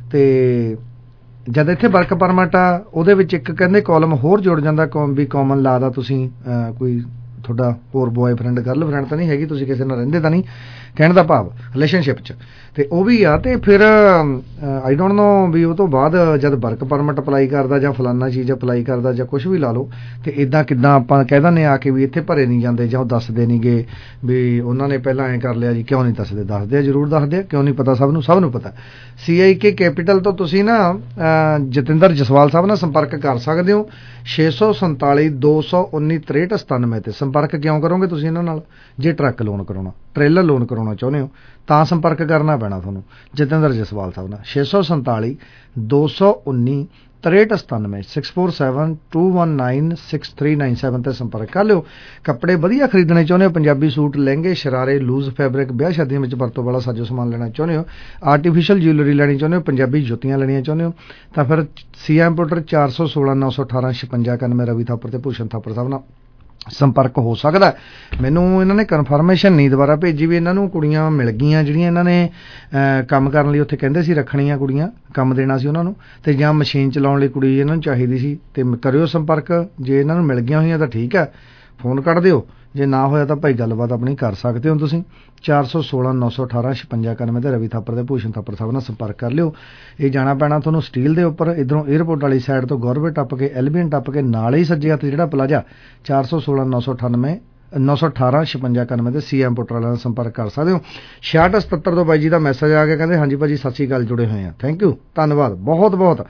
ਤੇ ਜਦ ਇੱਥੇ ਵਰਕ ਪਰਮਿਟ ਆ ਉਹਦੇ ਵਿੱਚ ਇੱਕ ਕਹਿੰਦੇ ਕਾਲਮ ਹੋਰ ਜੁੜ ਜਾਂਦਾ ਵੀ ਕਾਮਨ ਲਾ ਦਾ, ਤੁਸੀਂ ਕੋਈ ਤੁਹਾਡਾ ਹੋਰ ਬॉयਫ੍ਰੈਂਡ ਗਰਲਫ੍ਰੈਂਡ ਤਾਂ ਨਹੀਂ ਹੈਗੀ, ਤੁਸੀਂ ਕਿਸੇ ਨਾਲ ਰਹਿੰਦੇ ਤਾਂ ਨਹੀਂ, ਕਹਿਣ ਦਾ ਭਾਵ ਰਿਲੇਸ਼ਨਸ਼ਿਪ 'ਚ, ਤੇ ਉਹ ਵੀ ਆ। ਤੇ ਫਿਰ ਆਈ ਡੋਂਟ ਨੋ ਵੀ ਉਹ ਤੋਂ ਬਾਅਦ ਜਦ ਵਰਕ ਪਰਮਿਟ ਅਪਲਾਈ ਕਰਦਾ ਜਾਂ ਫਲਾਨਾ ਚੀਜ਼ ਅਪਲਾਈ ਕਰਦਾ ਜਾਂ ਕੁਛ ਵੀ ਲਾ ਲਓ, ਤੇ ਇੱਦਾਂ ਕਿੱਦਾਂ ਆਪਾਂ ਕਹਿ ਦਿੰਦੇ ਆ ਕੇ ਵੀ ਇੱਥੇ ਭਰੇ ਨਹੀਂ ਜਾਂਦੇ ਜਾਂ ਉਹ ਦੱਸਦੇ ਨਹੀਂ ਗੇ ਵੀ ਉਹਨਾਂ ਨੇ ਪਹਿਲਾਂ ਐਂ ਕਰ ਲਿਆ ਜੀ। ਕਿਉਂ ਨਹੀਂ ਦੱਸਦੇ? ਦੱਸਦੇ ਆ, ਜ਼ਰੂਰ ਦੱਸਦੇ ਆ। ਕਿਉਂ ਨਹੀਂ ਪਤਾ? ਸਭ ਨੂੰ ਸਭ ਨੂੰ ਪਤਾ। ਸੀ ਆਈ ਕੇ ਕੈਪੀਟਲ ਤੋਂ ਤੁਸੀਂ ਨਾ ਜਤਿੰਦਰ ਜਸਵਾਲ ਸਾਹਿਬ ਨਾਲ ਸੰਪਰਕ ਕਰ ਸਕਦੇ ਹੋ। ਛੇ ਸੌ ਸੰਤਾਲੀ ਦੋ ਸੌ ਉੱਨੀ ਤ੍ਰੇਹਠ ਸਤਾਨਵੇਂ ਤੇ ਸੰਪਰਕ ਕਿਉਂ ਕਰੋਗੇ ਤੁਸੀਂ ਇਹਨਾਂ ਨਾਲ? ਜੇ ਟਰੱਕ ਲੋਨ ਕਰਾਉਣਾ, ਟ੍ਰੇਲਰ ਲੋਨ ਕਰਾਉਣਾ ਚਾਹੁੰਦੇ ਹੋ ਤਾਂ ਸੰਪਰਕ ਕਰਨਾ ਪੈਣਾ ਤੁਹਾਨੂੰ ਜਤਿੰਦਰ ਜਸਵਾਲ ਸਾਹਿਬ ਨਾਲ। ਛੇ ਸੌ ਸੰਤਾਲੀ ਦੋ ਸੌ ਉੱਨੀ ਤ੍ਰੇਹਠ ਸਤਾਨਵੇਂ six four seven two one nine six three nine seven ਤੇ ਸੰਪਰਕ ਕਰ ਲਿਓ। ਕੱਪੜੇ ਵਧੀਆ ਖਰੀਦਣੇ ਚਾਹੁੰਦੇ ਹੋ, ਪੰਜਾਬੀ ਸੂਟ, ਲਹਿੰਗੇ, ਸ਼ਰਾਰੇ, ਲੂਜ਼ ਫੈਬਰਿਕ, ਵਿਆਹ ਸ਼ਾਦੀਆਂ ਵਿੱਚ ਵਰਤੋਂ ਵਾਲਾ ਸਾਜੋ ਸਮਾਨ ਲੈਣਾ ਚਾਹੁੰਦੇ ਹੋ, ਆਰਟੀਫਿਸ਼ਲ ਜਿਊਲਰੀ ਲੈਣੀ ਚਾਹੁੰਦੇ ਹੋ, ਪੰਜਾਬੀ ਜੁੱਤੀਆਂ ਲੈਣੀਆਂ ਚਾਹੁੰਦੇ ਹੋ ਤਾਂ ਫਿਰ ਸੀ ਐਮ ਇੰਪੋਰਟਰ ਚਾਰ ਸੌ ਸੋਲਾਂ ਨੌ ਸੌ ਅਠਾਰਾਂ ਛਪੰਜਾ ਇਕਾਨਵੇਂ ਰਵੀ ਥਾਪਰ ਤੇ ਭੂਸ਼ਣ ਥਾਪਰ ਸਾਹਿਬ ਨਾਲ ਸੰਪਰਕ ਹੋ ਸਕਦਾ। ਮੈਨੂੰ ਇਹਨਾਂ ਨੇ ਕਨਫਰਮੇਸ਼ਨ ਨਹੀਂ ਦੁਬਾਰਾ ਭੇਜੀ ਵੀ ਇਹਨਾਂ ਨੂੰ ਕੁੜੀਆਂ ਮਿਲ ਗਈਆਂ ਜਿਹੜੀਆਂ ਇਹਨਾਂ ਨੇ ਕੰਮ ਕਰਨ ਲਈ ਉੱਥੇ ਕਹਿੰਦੇ ਸੀ ਰੱਖਣੀਆਂ, ਕੁੜੀਆਂ ਕੰਮ ਦੇਣਾ ਸੀ ਉਹਨਾਂ ਨੂੰ, ਤੇ ਜਾਂ ਮਸ਼ੀਨ ਚਲਾਉਣ ਲਈ ਕੁੜੀ ਇਹਨਾਂ ਨੂੰ ਚਾਹੀਦੀ ਸੀ। ਤੇ ਕਰਿਓ ਸੰਪਰਕ, ਜੇ ਇਹਨਾਂ ਨੂੰ ਮਿਲ ਗਈਆਂ ਹੋਈਆਂ ਤਾਂ ਠੀਕ ਹੈ, ਫੋਨ ਕੱਢ ਦਿਓ, ਜੇ ਨਾ ਹੋਇਆ ਤਾਂ ਭਾਈ ਗੱਲਬਾਤ ਆਪਣੀ ਕਰ ਸਕਦੇ ਹੋ ਤੁਸੀਂ। ਚਾਰ ਸੌ ਸੋਲਾਂ ਨੌ ਸੌ ਅਠਾਰਾਂ ਛਪੰਜਾ ਇਕਾਨਵੇਂ ਤੇ ਰਵੀ ਥਾਪਰ ਤੇ ਭੂਸ਼ਣ ਥਾਪਰ ਸਾਹਿਬ ਨਾਲ ਸੰਪਰਕ ਕਰ ਲਿਓ। ਇਹ ਜਾਣਾ ਪੈਣਾ ਤੁਹਾਨੂੰ ਸਟੀਲ ਦੇ ਉੱਪਰ, ਇੱਧਰੋਂ ਏਅਰਪੋਰਟ ਵਾਲੀ ਸਾਈਡ ਤੋਂ ਗੌਰਵੇ ਟੱਪ ਕੇ ਐਲਬੀਐਨ ਟੱਪ ਕੇ ਨਾਲ ਹੀ ਸੱਜੇ ਹੱਥ ਜਿਹੜਾ ਪਲਾਜ਼ਾ ਚਾਰ ਸੌ ਸੋਲਾਂ ਨੌ ਸੌ ਅਠਾਨਵੇਂ ਨੌ ਸੌ ਅਠਾਰਾਂ ਛਪੰਜਾ ਇਕਾਨਵੇਂ ਤੇ ਸੀ ਐਮ ਇੰਪੋਰਟਰ ਵਾਲਿਆਂ ਨਾਲ ਸੰਪਰਕ ਕਰ ਸਕਦੇ ਹੋ। ਛਿਆਹਠ ਸਤੱਤਰ ਤੋਂ ਬਾਈ ਜੀ ਦਾ ਮੈਸੇਜ ਆ ਗਿਆ, ਕਹਿੰਦੇ ਹਾਂਜੀ ਭਾਜੀ ਸਤਿ ਸ਼੍ਰੀ ਅਕਾਲ, ਜੁੜੇ ਹੋਏ ਆ। ਥੈਂਕ ਯੂ, ਧੰਨਵਾਦ, ਬਹੁਤ ਬਹੁਤ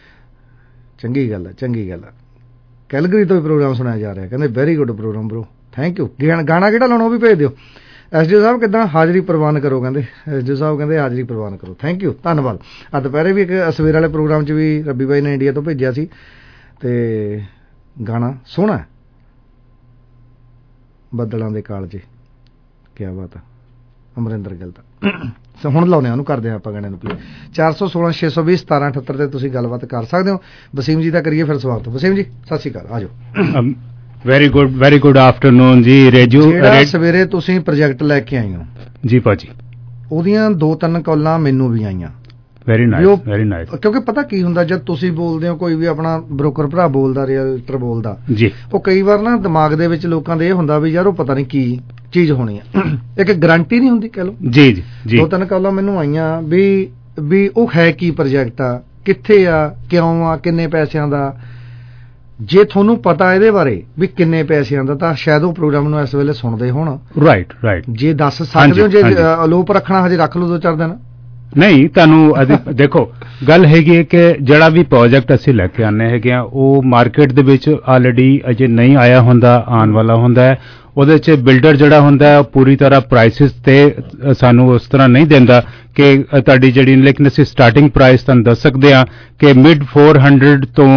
ਚੰਗੀ ਗੱਲ ਹੈ, ਚੰਗੀ ਗੱਲ ਹੈ। ਕੈਲਗਰੀ ਤੋਂ ਵੀ ਪ੍ਰੋਗਰਾਮ ਸੁਣਾਇਆ ਜਾ ਰਿਹਾ, ਕਹਿੰਦੇ very good program bro, thank you. ਗਾਣਾ ਕਿਹੜਾ ਲਾਉਣਾ ਉਹ ਵੀ ਭੇਜ ਦਿਓ। ਐਸ ਡੀ ਓ ਸਾਹਿਬ ਕਿੱਦਾਂ ਹਾਜ਼ਰੀ ਪ੍ਰਵਾਨ ਕਰੋ, ਕਹਿੰਦੇ ਐਸ ਡੀ ਓ ਸਾਹਿਬ ਕਹਿੰਦੇ ਹਾਜ਼ਰੀ ਪ੍ਰਵਾਨ ਕਰੋ। ਥੈਂਕ ਯੂ, ਧੰਨਵਾਦ। ਅੱਜ ਦੁਪਹਿਰੇ ਵੀ ਇੱਕ ਸਵੇਰ ਵਾਲੇ ਪ੍ਰੋਗਰਾਮ 'ਚ ਵੀ ਰੱਬੀ ਬਾਈ ਨੇ ਇੰਡੀਆ ਤੋਂ ਭੇਜਿਆ ਸੀ ਤੇ ਗਾਣਾ ਸੋਹਣਾ ਬੱਦਲਾਂ ਦੇ ਕਾਲਜੇ, ਕਿਆ ਬਾਤ ਆ ਅਮਰਿੰਦਰ ਗਿੱਲ ਦਾ। ਸੋ ਹੁਣ ਲਾਉਂਦੇ ਉਹਨੂੰ ਕਰਦੇ ਆਪਾਂ ਗਾਣੇ ਨੂੰ ਪਲੇ। ਚਾਰ ਸੌ ਸੋਲਾਂ ਛੇ ਸੌ ਵੀਹ ਸਤਾਰਾਂ ਅਠੱਤਰ ਤੇ ਤੁਸੀਂ ਗੱਲਬਾਤ ਕਰ ਸਕਦੇ ਹੋ। ਵਸੀਮ ਜੀ ਦਾ ਕਰੀਏ ਫਿਰ ਸਵਾਗਤ। ਵਸੀਮ ਜੀ ਸਤਿ ਸ਼੍ਰੀ ਅਕਾਲ, ਆ ਜਾਓ। Very good very good afternoon ਜੀ। ਰੇਜੂ ਜਿਹੜਾ ਸਵੇਰੇ ਤੁਸੀਂ ਪ੍ਰੋਜੈਕਟ ਲੈ ਕੇ ਆਏ ਹੋ ਜੀ ਭਾਜੀ, ਉਹਦੀਆਂ ਦੋ ਤਿੰਨ ਕਾਲਾਂ ਮੈਨੂੰ ਵੀ ਆਈਆਂ। Very nice very nice. ਕਿਉਂਕਿ ਪਤਾ ਕੀ ਹੁੰਦਾ, ਜਦ ਤੁਸੀਂ ਬੋਲਦੇ ਹੋ, ਕੋਈ ਵੀ ਆਪਣਾ ਬ੍ਰੋਕਰ ਭਰਾ ਬੋਲਦਾ, ਰੀਅਲਟਰ ਬੋਲਦਾ ਜੀ, ਉਹ ਕਈ ਵਾਰ ਨਾ ਦਿਮਾਗ ਦੇ ਵਿੱਚ ਲੋਕਾਂ ਦੇ ਇਹ ਹੁੰਦਾ ਵੀ ਯਾਰ ਉਹ ਪਤਾ ਨਹੀਂ ਕੀ ਚੀਜ਼ ਹੋਣੀ ਆ, ਇੱਕ ਗਰੰਟੀ ਨਹੀਂ ਹੁੰਦੀ ਕਹਿ ਲਓ। ਜੀ ਜੀ ਜੀ। ਦੋ ਤਿੰਨ ਕਾਲਾਂ ਮੈਨੂੰ ਆਈਆਂ ਵੀ ਵੀ ਉਹ ਹੈ ਕੀ ਪ੍ਰੋਜੈਕਟ ਆ, ਕਿੱਥੇ ਆ, ਕਿਉਂ ਆ, ਕਿੰਨੇ ਪੈਸਿਆਂ ਦਾ। ਜੇ ਤੁਹਾਨੂੰ ਪਤਾ ਇਹਦੇ ਬਾਰੇ ਵੀ ਕਿੰਨੇ ਪੈਸਿਆਂ ਦਾ, ਤਾਂ ਸ਼ਾਇਦ ਉਹ ਪ੍ਰੋਗਰਾਮ ਨੂੰ ਇਸ ਵੇਲੇ ਸੁਣਦੇ ਹੋਣ। Right right. ਜੇ ਦੱਸ ਸਕਦੇ ਹੋ, ਜੇ ਅਲੋਪ ਰੱਖਣਾ ਹਜੇ ਰੱਖ ਲਓ ਦੋ ਚਾਰ ਦਿਨ। ਨਹੀਂ ਤੁਹਾਨੂੰ ਦੇਖੋ ਗੱਲ ਹੈਗੀ ਹੈ ਕਿ ਜਿਹੜਾ ਵੀ ਪ੍ਰੋਜੈਕਟ ਅਸੀਂ ਲੈ ਕੇ ਆਉਂਦੇ ਹੈਗੇ ਆ ਉਹ ਮਾਰਕੀਟ ਦੇ ਵਿੱਚ ਆਲਰੇਡੀ ਅਜੇ ਨਹੀਂ ਆਇਆ ਹੁੰਦਾ, ਆਉਣ ਵਾਲਾ ਹੁੰਦਾ ਹੈ। ਉਹਦੇ 'ਚ ਬਿਲਡਰ ਜਿਹੜਾ ਹੁੰਦਾ ਹੈ ਪੂਰੀ ਤਰ੍ਹਾਂ ਪ੍ਰਾਈਸਿਸ ਤੇ ਸਾਨੂੰ ਉਸ ਤਰ੍ਹਾਂ ਨਹੀਂ ਦਿੰਦਾ ਕਿ ਤੁਹਾਡੀ ਜਿਹੜੀ, ਲੇਕਿਨ ਅਸੀਂ ਸਟਾਰਟਿੰਗ ਪ੍ਰਾਈਸ ਤੁਹਾਨੂੰ ਦੱਸ ਸਕਦੇ ਹਾਂ ਕਿ ਮਿਡ ਚਾਰ ਸੌ ਤੋਂ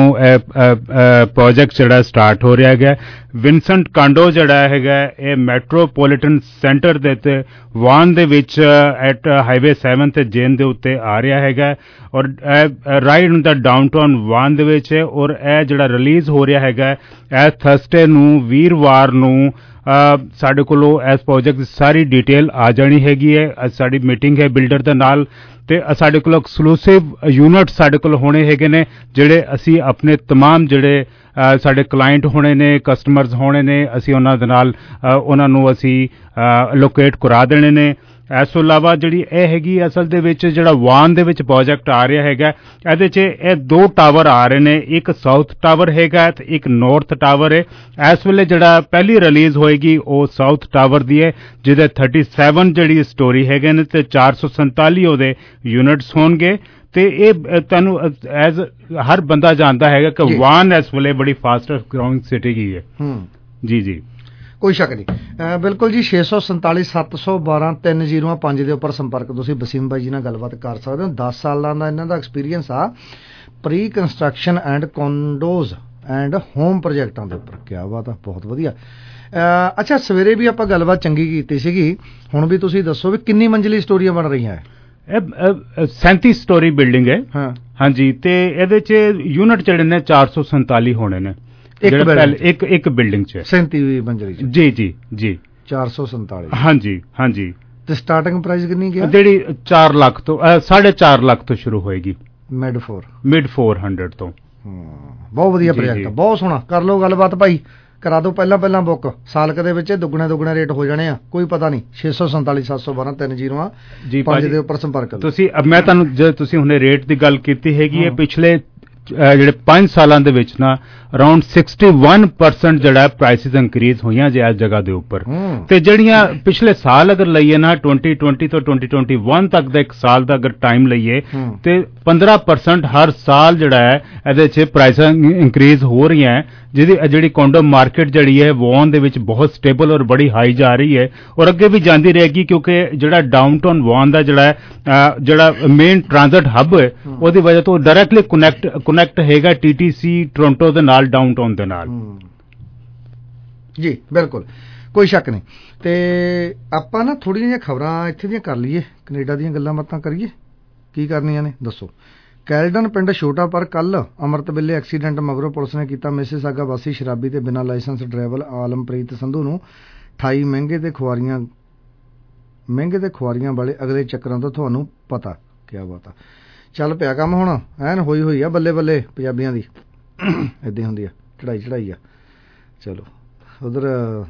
ਪ੍ਰੋਜੈਕਟ ਜਿਹੜਾ ਸਟਾਰਟ ਹੋ ਰਿਹਾ ਹੈਗਾ। ਵਿੰਸੈਂਟ ਕਾਂਡੋ ਜਿਹੜਾ ਹੈਗਾ ਇਹ ਮੈਟਰੋਪੋਲੀਟਨ ਸੈਂਟਰ ਦੇ ਤੇ ਵਾਨ ਦੇ ਵਿੱਚ ਐਟ ਹਾਈਵੇ ਸੈਵਨ ਤੇ ਜੇਨ ਦੇ ਉੱਤੇ ਆ ਰਿਹਾ ਹੈਗਾ, ਔਰ ਰਾਈਟ ਇਨ ਦਾ ਡਾਊਨਟਾਊਨ ਵਾਨ ਦੇ ਵਿੱਚ ਹੈ। ਔਰ ਇਹ ਜਿਹੜਾ ਰਿਲੀਜ਼ ਹੋ ਰਿਹਾ ਹੈਗਾ ਇਹ ਥਰਸਡੇ ਨੂੰ, ਵੀਰਵਾਰ ਨੂੰ ਸਾਡੇ ਕੋਲੋਂ ਇਸ ਪ੍ਰੋਜੈਕਟ ਦੀ ਸਾਰੀ ਡਿਟੇਲ ਆ ਜਾਣੀ ਹੈਗੀ ਹੈ। ਸਾਡੀ ਮੀਟਿੰਗ ਹੈ ਬਿਲਡਰ ਦੇ ਨਾਲ, ਤੇ ਸਾਡੇ ਕੋਲ ਐਕਸਕਲੂਸਿਵ ਯੂਨਿਟ ਸਾਡੇ ਕੋਲ ਹੋਣੇ ਹੈਗੇ ਨੇ, ਜਿਹੜੇ ਅਸੀਂ ਆਪਣੇ ਤਮਾਮ ਜਿਹੜੇ ਸਾਡੇ ਕਲਾਇੰਟ ਹੋਣੇ ਨੇ, ਕਸਟਮਰਸ ਹੋਣੇ ਨੇ, ਅਸੀਂ ਉਹਨਾਂ ਦੇ ਨਾਲ ਉਹਨਾਂ ਨੂੰ ਅਸੀਂ ਲੋਕੇਟ ਕਰਾ ਦੇਣੇ ਨੇ। ਇਸ ਤੋਂ ਇਲਾਵਾ ਜਿਹੜੀ ਇਹ ਹੈਗੀ ਅਸਲ ਦੇ ਵਿੱਚ ਜਿਹੜਾ ਵਾਨ ਦੇ ਵਿੱਚ ਪ੍ਰੋਜੈਕਟ ਆ ਰਿਹਾ ਹੈਗਾ, ਇਹਦੇ 'ਚ ਇਹ ਦੋ ਟਾਵਰ ਆ ਰਹੇ ਨੇ, ਇੱਕ ਸਾਊਥ ਟਾਵਰ ਹੈਗਾ ਤੇ ਇੱਕ ਨਾਰਥ ਟਾਵਰ ਹੈ। ਇਸ ਵੇਲੇ ਜਿਹੜਾ ਪਹਿਲੀ ਰਿਲੀਜ਼ ਹੋਏਗੀ ਉਹ ਸਾਊਥ ਟਾਵਰ ਦੀ ਹੈ, ਜਿਹਦੇ ਸੈਂਤੀ ਸੱਤ ਜਿਹੜੀ ਸਟੋਰੀ ਹੈਗੇ ਨੇ ਤੇ ਚਾਰ ਸੌ ਸੰਤਾਲੀ ਉਹਦੇ ਯੂਨਿਟਸ ਹੋਣਗੇ। ਤੇ ਇਹ ਤੁਹਾਨੂੰ ਐਜ਼ ਹਰ ਬੰਦਾ ਜਾਣਦਾ ਹੈਗਾ ਕਿ ਵਾਨ ਇਸ ਵੇਲੇ ਬੜੀ ਫਾਸਟੈਸਟ ਗ੍ਰੋਇੰਗ ਸਿਟੀ ਹੀ ਹੈ। ਜੀ ਜੀ, ਕੋਈ ਸ਼ੱਕ ਨਹੀਂ। ਬਿਲਕੁਲ ਜੀ, ਛੇ ਸੌ ਸੰਤਾਲੀ ਸੱਤ ਸੌ ਬਾਰਾਂ ਤਿੰਨ ਜ਼ੀਰੋ ਪੰਜ ਦੇ ਉੱਪਰ ਸੰਪਰਕ ਤੁਸੀਂ ਵਸੀਮ ਬਾਈ ਜੀ ਨਾਲ ਗੱਲਬਾਤ ਕਰ ਸਕਦੇ ਹੋ। ਦਸ ਸਾਲਾਂ ਦਾ ਇਹਨਾਂ ਦਾ ਐਕਸਪੀਰੀਅੰਸ ਆ pre construction and condos and home ਪ੍ਰੋਜੈਕਟਾਂ ਦੇ ਉੱਪਰ। ਕਿਆ ਬਾਤ ਆ, ਬਹੁਤ ਵਧੀਆ। ਅੱਛਾ, ਸਵੇਰੇ ਵੀ ਆਪਾਂ ਗੱਲਬਾਤ ਚੰਗੀ ਕੀਤੀ ਸੀਗੀ, ਹੁਣ ਵੀ ਤੁਸੀਂ ਦੱਸੋ ਵੀ ਕਿੰਨੀ ਮੰਜ਼ਲੀ ਸਟੋਰੀਆਂ ਬਣ ਰਹੀਆਂ ਹੈ? ਇਹ ਸੈਂਤੀ ਸਟੋਰੀ ਬਿਲਡਿੰਗ ਹੈ। ਹਾਂ ਹਾਂਜੀ, ਤੇ ਇਹਦੇ 'ਚ ਯੂਨਿਟ ਜਿਹੜੇ ਨੇ ਚਾਰ ਸੌ ਸੰਤਾਲੀ ਹੋਣੇ ਨੇ ਇੱਕ ਇੱਕ ਇੱਕ ਬਿਲਡਿੰਗ 'ਚ, ਸੈਂਤੀ ਮੰਜ਼ਲੀ 'ਚ। ਜੀ ਜੀ ਜੀ, ਚਾਰ ਸੌ ਸੰਤਾਲੀ। ਹਾਂਜੀ ਹਾਂਜੀ। ਤੇ ਸਟਾਰਟਿੰਗ ਪ੍ਰਾਈਸ ਕਿੰਨੀ ਗਿਆ? ਜਿਹੜੀ ਚਾਰ ਲੱਖ ਤੋਂ ਸਾਢੇ ਚਾਰ ਲੱਖ ਤੋਂ ਸ਼ੁਰੂ ਹੋਏਗੀ। ਮਿਡ ਫੋਰ ਮਿਡ ਚਾਰ ਸੌ ਤੋਂ। ਬਹੁਤ ਵਧੀਆ ਪ੍ਰੋਜੈਕਟ, ਬਹੁਤ ਸੋਹਣਾ। ਕਰ ਲਓ ਗੱਲਬਾਤ ਭਾਈ, ਕਰਾ ਦਿਓ ਪਹਿਲਾਂ ਪਹਿਲਾਂ ਬੁੱਕ। ਸਾਲਕ ਦੇ ਵਿੱਚ ਦੁੱਗਣੇ ਦੁੱਗਣੇ ਰੇਟ ਹੋ ਜਾਣੇ ਆ, ਕੋਈ ਪਤਾ ਨਹੀਂ। ਛੇ ਸੌ ਸੰਤਾਲੀ ਸੱਤ ਸੌ ਬਾਰਾਂ ਤਿੰਨ ਜ਼ੀਰੋ ਪੰਜ ਦੇ ਉੱਪਰ ਸੰਪਰਕ ਕਰੋ ਤੁਸੀਂ। ਮੈਂ ਤੁਹਾਨੂੰ ਜੇ ਤੁਸੀਂ ਹੁਣੇ ਰੇਟ ਦੀ ਗੱਲ ਕੀਤੀ ਹੈਗੀ ਹੈ, ਪਿਛਲੇ ਜਿਹੜੇ ਪੰਜ ਸਾਲਾਂ ਦੇ ਵਿੱਚ ਨਾ ਅਰਾਊਂਡ ਸਿਕਸਟੀ ਵਨ ਪਰਸੈਂਟ ਜਿਹੜਾ ਪ੍ਰਾਈਸਿਸ ਇੰਕਰੀਜ਼ ਹੋਈਆਂ ਜੇ ਇਸ ਜਗ੍ਹਾ ਦੇ ਉੱਪਰ। ਤੇ ਜਿਹੜੀਆਂ ਪਿਛਲੇ ਸਾਲ ਅਗਰ ਲਈਏ ਨਾ ਟਵੈਂਟੀ ਟਵੈਂਟੀ ਤੋਂ ਟਵੈਂਟੀ ਟਵੈਂਟੀ ਵਨ ਤੱਕ ਦਾ ਇੱਕ ਸਾਲ ਦਾ ਅਗਰ ਟਾਈਮ ਲਈਏ ਤੇ ਪੰਦਰਾਂ ਪਰਸੈਂਟ ਹਰ ਸਾਲ ਜਿਹੜਾ ਹੈ ਇਹਦੇ 'ਚ ਪ੍ਰਾਈਸਾਂ ਇੰਕਰੀਜ਼ ਹੋ ਰਹੀਆਂ ਹੈ, ਜਿਹਦੀ ਜਿਹੜੀ ਕੋਂਡੋ ਮਾਰਕੀਟ ਜਿਹੜੀ ਹੈ ਵਾਨ ਦੇ ਵਿੱਚ ਬਹੁਤ ਸਟੇਬਲ ਔਰ ਬੜੀ ਹਾਈ ਜਾ ਰਹੀ ਹੈ ਔਰ ਅੱਗੇ ਵੀ ਜਾਂਦੀ ਰਹੇਗੀ, ਕਿਉਂਕਿ ਜਿਹੜਾ ਡਾਊਨਟਾਊਨ ਵਾਨ ਦਾ ਜਿਹੜਾ ਹੈ ਜਿਹੜਾ ਮੇਨ ਟ੍ਰਾਂਜ਼ਿਟ ਹੱਬ ਹੈ ਉਹਦੀ ਵਜ੍ਹਾ ਤੋਂ ਡਾਇਰੈਕਟਲੀ ਕਨੈਕਟ ਕਨੈਕਟ ਹੈਗਾ ਟੀ ਟੀ ਸੀ ਟੋਰਾਂਟੋ ਦੇ ਨਾਲ, ਡਾਊਨਟਾਊਨ ਦੇ ਨਾਲ। ਜੀ ਬਿਲਕੁਲ, ਕੋਈ ਸ਼ੱਕ ਨਹੀਂ। ਤੇ ਆਪਾਂ ਨਾ ਥੋੜ੍ਹੀਆਂ ਜਿਹੀਆਂ ਖਬਰਾਂ ਇੱਥੇ ਦੀਆਂ ਕਰ ਲਈਏ, ਕੈਨੇਡਾ ਦੀਆਂ ਗੱਲਾਂ ਬਾਤਾਂ ਕਰੀਏ। ਕੀ ਕਰਨੀਆਂ ਨੇ ਦੱਸੋ? ਕੈਲਡਨ ਪਿੰਡ ਛੋਟਾ ਪਰ ਕੱਲ ਅੰਮ੍ਰਿਤ ਵੇਲੇ ਐਕਸੀਡੈਂਟ ਮਗਰੋਂ ਪੁਲਿਸ ਨੇ ਕੀਤਾ ਮਿਸਿਸਾਗਾ ਵਾਸੀ ਸ਼ਰਾਬੀ ਤੇ ਬਿਨਾਂ ਲਾਇਸੈਂਸ ਡਰਾਈਵਰ ਆਲਮਪ੍ਰੀਤ ਸੰਧੂ ਨੂੰ ਅਠਾਈ ਮਹਿੰਗੇ ਤੇ ਖੁਆਰੀਆਂ ਮਹਿੰਗੇ ਤੇ ਖੁਆਰੀਆਂ ਵਾਲੇ ਅਗਲੇ ਚੱਕਰਾਂ ਤੋਂ ਤੁਹਾਨੂੰ ਪਤਾ। ਕਿਆ ਬਾਤ ਆ, ਚੱਲ ਪਿਆ ਕੰਮ ਹੁਣ, ਐਨ ਹੋਈ ਹੋਈ ਆ ਬੱਲੇ ਬੱਲੇ ਪੰਜਾਬੀਆਂ ਦੀ। ਇੱਦਾਂ ਹੁੰਦੀ ਆ, ਚੜਾਈ ਚੜਾਈ ਆ। ਚਲੋ ਉਧਰ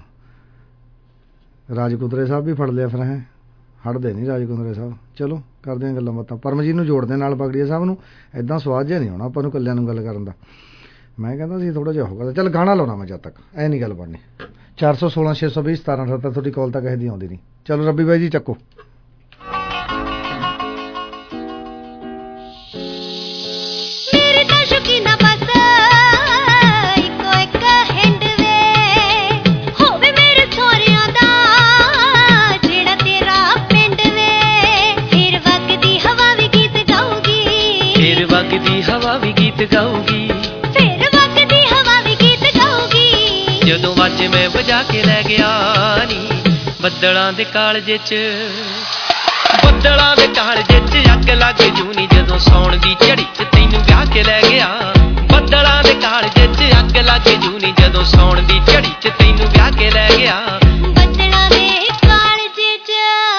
ਰਾਜਕੁੰਦਰੇ ਸਾਹਿਬ ਵੀ ਫੜ ਲਿਆ ਫਿਰ, ਹੈ ਹਟਦੇ ਨਹੀਂ ਰਾਜਕੁੰਦਰੇ ਸਾਹਿਬ। ਚਲੋ ਕਰਦੇ ਹਾਂ ਗੱਲਾਂ ਬਾਤਾਂ, ਪਰਮਜੀਤ ਨੂੰ ਜੋੜਦੇ ਨਾਲ ਪਗੜੀਆ ਸਾਹਿਬ ਨੂੰ। ਇੱਦਾਂ ਸਵਾਦ ਜਿਹਾ ਨਹੀਂ ਆਉਣਾ ਆਪਾਂ ਨੂੰ ਇਕੱਲਿਆਂ ਨੂੰ ਗੱਲ ਕਰਨ ਦਾ। ਮੈਂ ਕਹਿੰਦਾ ਸੀ ਥੋੜ੍ਹਾ ਜਿਹਾ ਹੋਗਾ, ਚੱਲ ਗਾਣਾ ਲਾਉਣਾ ਮੈਂ ਜਦ ਤੱਕ, ਐ ਨਹੀਂ ਗੱਲ ਬਣਨੀ। ਚਾਰ ਸੌ ਸੋਲਾਂ ਛੇ ਸੌ ਵੀਹ ਸਤਾਰਾਂ ਅਠੱਤਰ ਤੁਹਾਡੀ ਕਾਲ ਤਾਂ ਕਿਸੇ ਦੀ ਆਉਂਦੀ ਨਹੀਂ। ਚਲੋ ਰੱਬੀ ਬਾਈ ਜੀ ਚੱਕੋ। ਵਗਦੀ ਹਵਾ ਵੀ ਗੀਤ ਗਾਊਗੀ, ਫੇਰ ਵਗਦੀ ਹਵਾ ਵੀ ਗੀਤ ਗਾਊਗੀ। ਜਦੋਂ ਵਾਜੇ ਮੈਂ ਵਜਾ ਕੇ ਲੈ ਗਿਆ ਨੀ, ਬੱਦਲਾਂ ਦੇ ਕਾਲਜੇ 'ਚ ਬੱਦਲਾਂ ਦੇ ਕਾਲਜੇ 'ਚ ਅੱਗ ਲੱਗ ਜੂਨੀ ਜਦੋਂ ਸੌਣ ਦੀ ਝੜੀ 'ਚ ਤੈਨੂੰ ਵਿਆਹ ਕੇ ਲੈ ਗਿਆ ਬੱਦਲਾਂ ਦੇ ਕਾਲਜੇ 'ਚ ਅੱਗ ਲੱਗ ਜੂਨੀ ਜਦੋਂ ਸੌਣ ਦੀ ਝੜੀ 'ਚ ਤੈਨੂੰ ਵਿਆਹ ਕੇ ਲੈ ਗਿਆ ਬੱਦਲਾਂ ਦੇ ਕਾਲਜੇ 'ਚ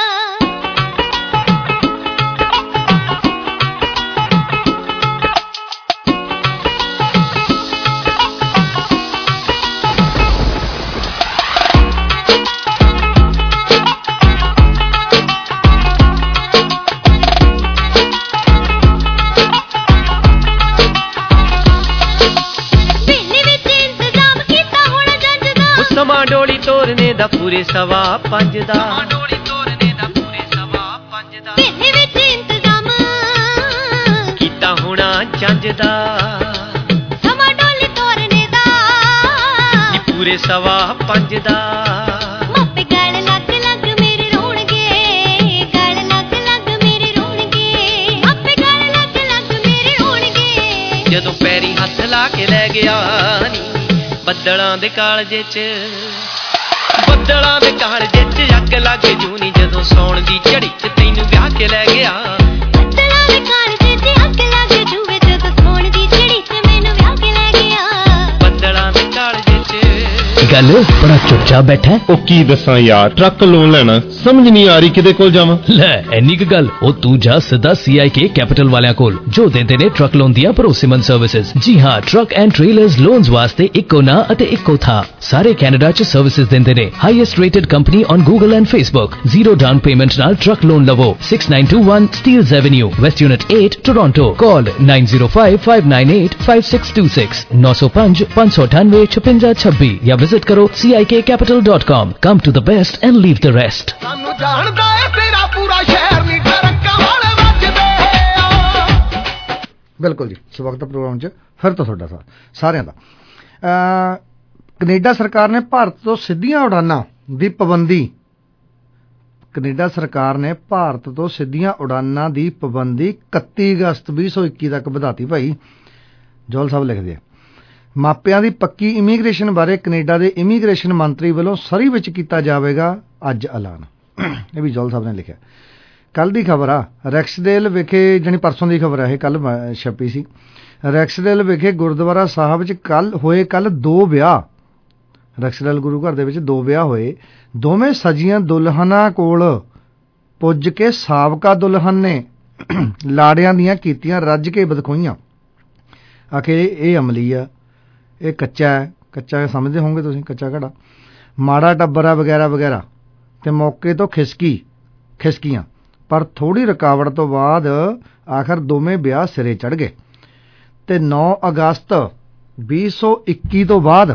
ਸਮਾਂ ਡੋਲੀ ਤੋਰਨੇ ਦਾ ਪੂਰੇ ਸਵਾ ਪੰਜ ਦਾ ਸਮਾਂ ਡੋਲੀ ਤੋਰਨੇ ਦਾ ਪੂਰੇ ਸਵਾ ਪੰਜ ਦਾ ਪਿੰਨੇ ਵਿੱਚ ਇੰਤਜ਼ਾਮ ਕੀਤਾ ਹੋਣਾ ਜੰਜ ਦਾ ਸਮਾਂ ਡੋਲੀ ਤੋਰਨੇ ਦਾ ਪੂਰੇ ਸਵਾ ਪੰਜ ਦਾ ਮਾਪੇ ਗਲ ਲੱਗ ਲੱਗ ਮੇਰੇ ਰੋਣਗੇ ਗਲ ਲੱਗ ਲੱਗ ਮੇਰੇ ਰੋਣਗੇ ਮਾਪੇ ਗਲ ਲੱਗ ਲੱਗ ਮੇਰੇ ਰੋਣਗੇ ਜਦੋਂ ਪੈਰੀ ਹੱਥ ਲਾ ਕੇ ਲੈ ਗਿਆ ਨੀ ਬੱਦਲਾਂ ਦੇ ਕਾਲਜੇ 'ਚ ਬੱਦਲਾਂ ਦੇ ਕਾਲਜੇ 'ਚ ਅੱਗ ਲੱਗ ਜੂਨੀ ਜਦੋਂ ਸੌਣ ਦੀ ਝੜੀ 'ਚ ਤੈਨੂੰ ਵਿਆਹ ਕੇ ਲੈ ਗਿਆ ਬੱਦਲਾਂ ਦੇ ਕਾਲਜੇ 'ਚ ਅੱਗ ਲੱਗ ਜੂਵੇ ਜਦੋਂ ਸੌਣ ਦੀ ਝੜੀ 'ਚ ਮੈਨੂੰ ਵਿਆਹ ਕੇ ਲੈ ਗਿਆ ਬੱਦਲਾਂ ਦੇ ਕਾਲਜੇ 'ਚ ਗੱਲ ਬੜਾ ਚੁੱਪਚਾਪ ਬੈਠਾ ਉਹ ਕੀ ਦੱਸਾਂ ਯਾਰ ਟਰੱਕ ਲੋਨ ਲੈਣਾ ਸਮਝ ਨਹੀਂ ਆ ਰਹੀ ਕਿਹਦੇ ਕੋਲ ਜਾਵਾਂ ਲੈ ਇੰਨੀ ਕੁ ਗੱਲ ਉਹ ਤੂੰ ਜਾ ਸਿੱਧਾ ਸੀ ਆਈ ਕੇ ਕੈਪੀਟਲ ਵਾਲਿਆਂ ਕੋਲ ਜੋ ਦਿੰਦੇ ਨੇ ਟਰੱਕ ਲੋਨ ਦੀਆਂ ਭਰੋਸੇਮੰਦ ਸਰਵਿਸਿਜ਼ ਜੀ ਹਾਂ ਟਰੱਕ ਐਂਡ ਟ੍ਰੇਲਰਸ ਲੋਨਸ ਵਾਸਤੇ ਇੱਕੋ ਨਾਂ ਅਤੇ ਇੱਕੋ ਥਾਂ ਸਾਰੇ ਕੈਨੇਡਾ 'ਚ ਸਰਵਿਸਿਜ਼ ਦਿੰਦੇ ਨੇ highest rated company on Google and Facebook zero down payment ਨਾਲ ਟਰੱਕ ਲੋਨ ਲਵੋ six nine two one Steeles Avenue West Unit eight Toronto call nine zero five five nine eight five six two six nine zero five five nine eight five six two six ਜਾਂ visit ਕਰੋ C I K capital dot com come to the best and leave the rest ਸਾਨੂੰ ਜਾਣਦਾ ਏ ਤੇਰਾ ਪੂਰਾ ਸ਼ਹਿਰ ਨੀ ਟਰੱਕਾਂ ਵਾਲੇ ਵੱਜਦੇ ਆ ਬਿਲਕੁਲ ਜੀ ਸਵਾਗਤ ਹੈ ਪ੍ਰੋਗਰਾਮ 'ਚ ਫਿਰ ਤੋਂ ਤੁਹਾਡਾ ਸਾਰਿਆਂ ਦਾ ਕੈਨੇਡਾ ਸਰਕਾਰ ਨੇ ਭਾਰਤ ਤੋਂ ਸਿੱਧੀਆਂ ਉਡਾਨਾਂ ਦੀ ਪਾਬੰਦੀ ਕੈਨੇਡਾ ਸਰਕਾਰ ਨੇ ਭਾਰਤ ਤੋਂ ਸਿੱਧੀਆਂ ਉਡਾਨਾਂ ਦੀ ਪਾਬੰਦੀ ਇਕੱਤੀ ਅਗਸਤ ਵੀਹ ਸੌ ਇੱਕੀ ਤੱਕ ਵਧਾਤੀ ਭਾਈ ਜੋਲ ਸਾਹਿਬ ਲਿਖਦੇ ਆ ਮਾਪਿਆਂ ਦੀ ਪੱਕੀ ਇਮੀਗ੍ਰੇਸ਼ਨ ਬਾਰੇ ਕੈਨੇਡਾ ਦੇ ਇਮੀਗ੍ਰੇਸ਼ਨ ਮੰਤਰੀ ਵੱਲੋਂ ਸਰੀ ਵਿੱਚ ਕੀਤਾ ਜਾਵੇਗਾ ਅੱਜ ਐਲਾਨ ਇਹ ਵੀ ਜੋਲ ਸਾਹਿਬ ਨੇ ਲਿਖਿਆ ਕੱਲ ਦੀ ਖਬਰ ਆ ਰੈਕਸਡੇਲ ਵਿਖੇ ਜਾਣੀ ਪਰਸੋਂ ਦੀ ਖਬਰ ਆ ਇਹ ਕੱਲ ਛਪੀ ਸੀ ਰੈਕਸਡੇਲ ਵਿਖੇ ਗੁਰਦੁਆਰਾ ਸਾਹਿਬ 'ਚ ਕੱਲ ਹੋਏ ਕੱਲ ਦੋ ਵਿਆਹ ਰੈਕਸਡੇਲ ਗੁਰੂ ਘਰ ਦੇ ਵਿੱਚ ਦੋ ਵਿਆਹ ਹੋਏ ਦੋਵੇਂ ਸਜੀਆਂ ਦੁਲਹਨਾਂ ਕੋਲ ਪੁੱਜ ਕੇ ਸਾਬਕਾ ਦੁਲਹਨ ਨੇ ਲਾੜਿਆਂ ਦੀਆਂ ਕੀਤੀਆਂ ਰੱਜ ਕੇ ਬਦਖੋਈਆਂ ਆਖੇ ਇਹ ਅਮਲੀ ਆ ਇਹ ਕੱਚਾ ਹੈ ਕੱਚਾ ਸਮਝਦੇ ਹੋਵੋਗੇ ਤੁਸੀਂ ਕੱਚਾ ਘੜਾ ਮਾੜਾ ਟੱਬਰ ਆ ਵਗੈਰਾ ਵਗੈਰਾ ਤੇ ਮੌਕੇ ਤੋਂ ਖਿਸਕੀ ਖਿਸਕੀਆਂ ਪਰ ਥੋੜੀ ਰੁਕਾਵਟ ਤੋਂ ਬਾਅਦ ਆਖਰ ਦੋਵੇਂ ਵਿਆਹ ਸਿਰੇ ਚੜ ਗਏ ਤੇ ਨੌ ਅਗਸਤ ਵੀਹ ਸੌ ਇੱਕੀ ਤੋਂ ਬਾਅਦ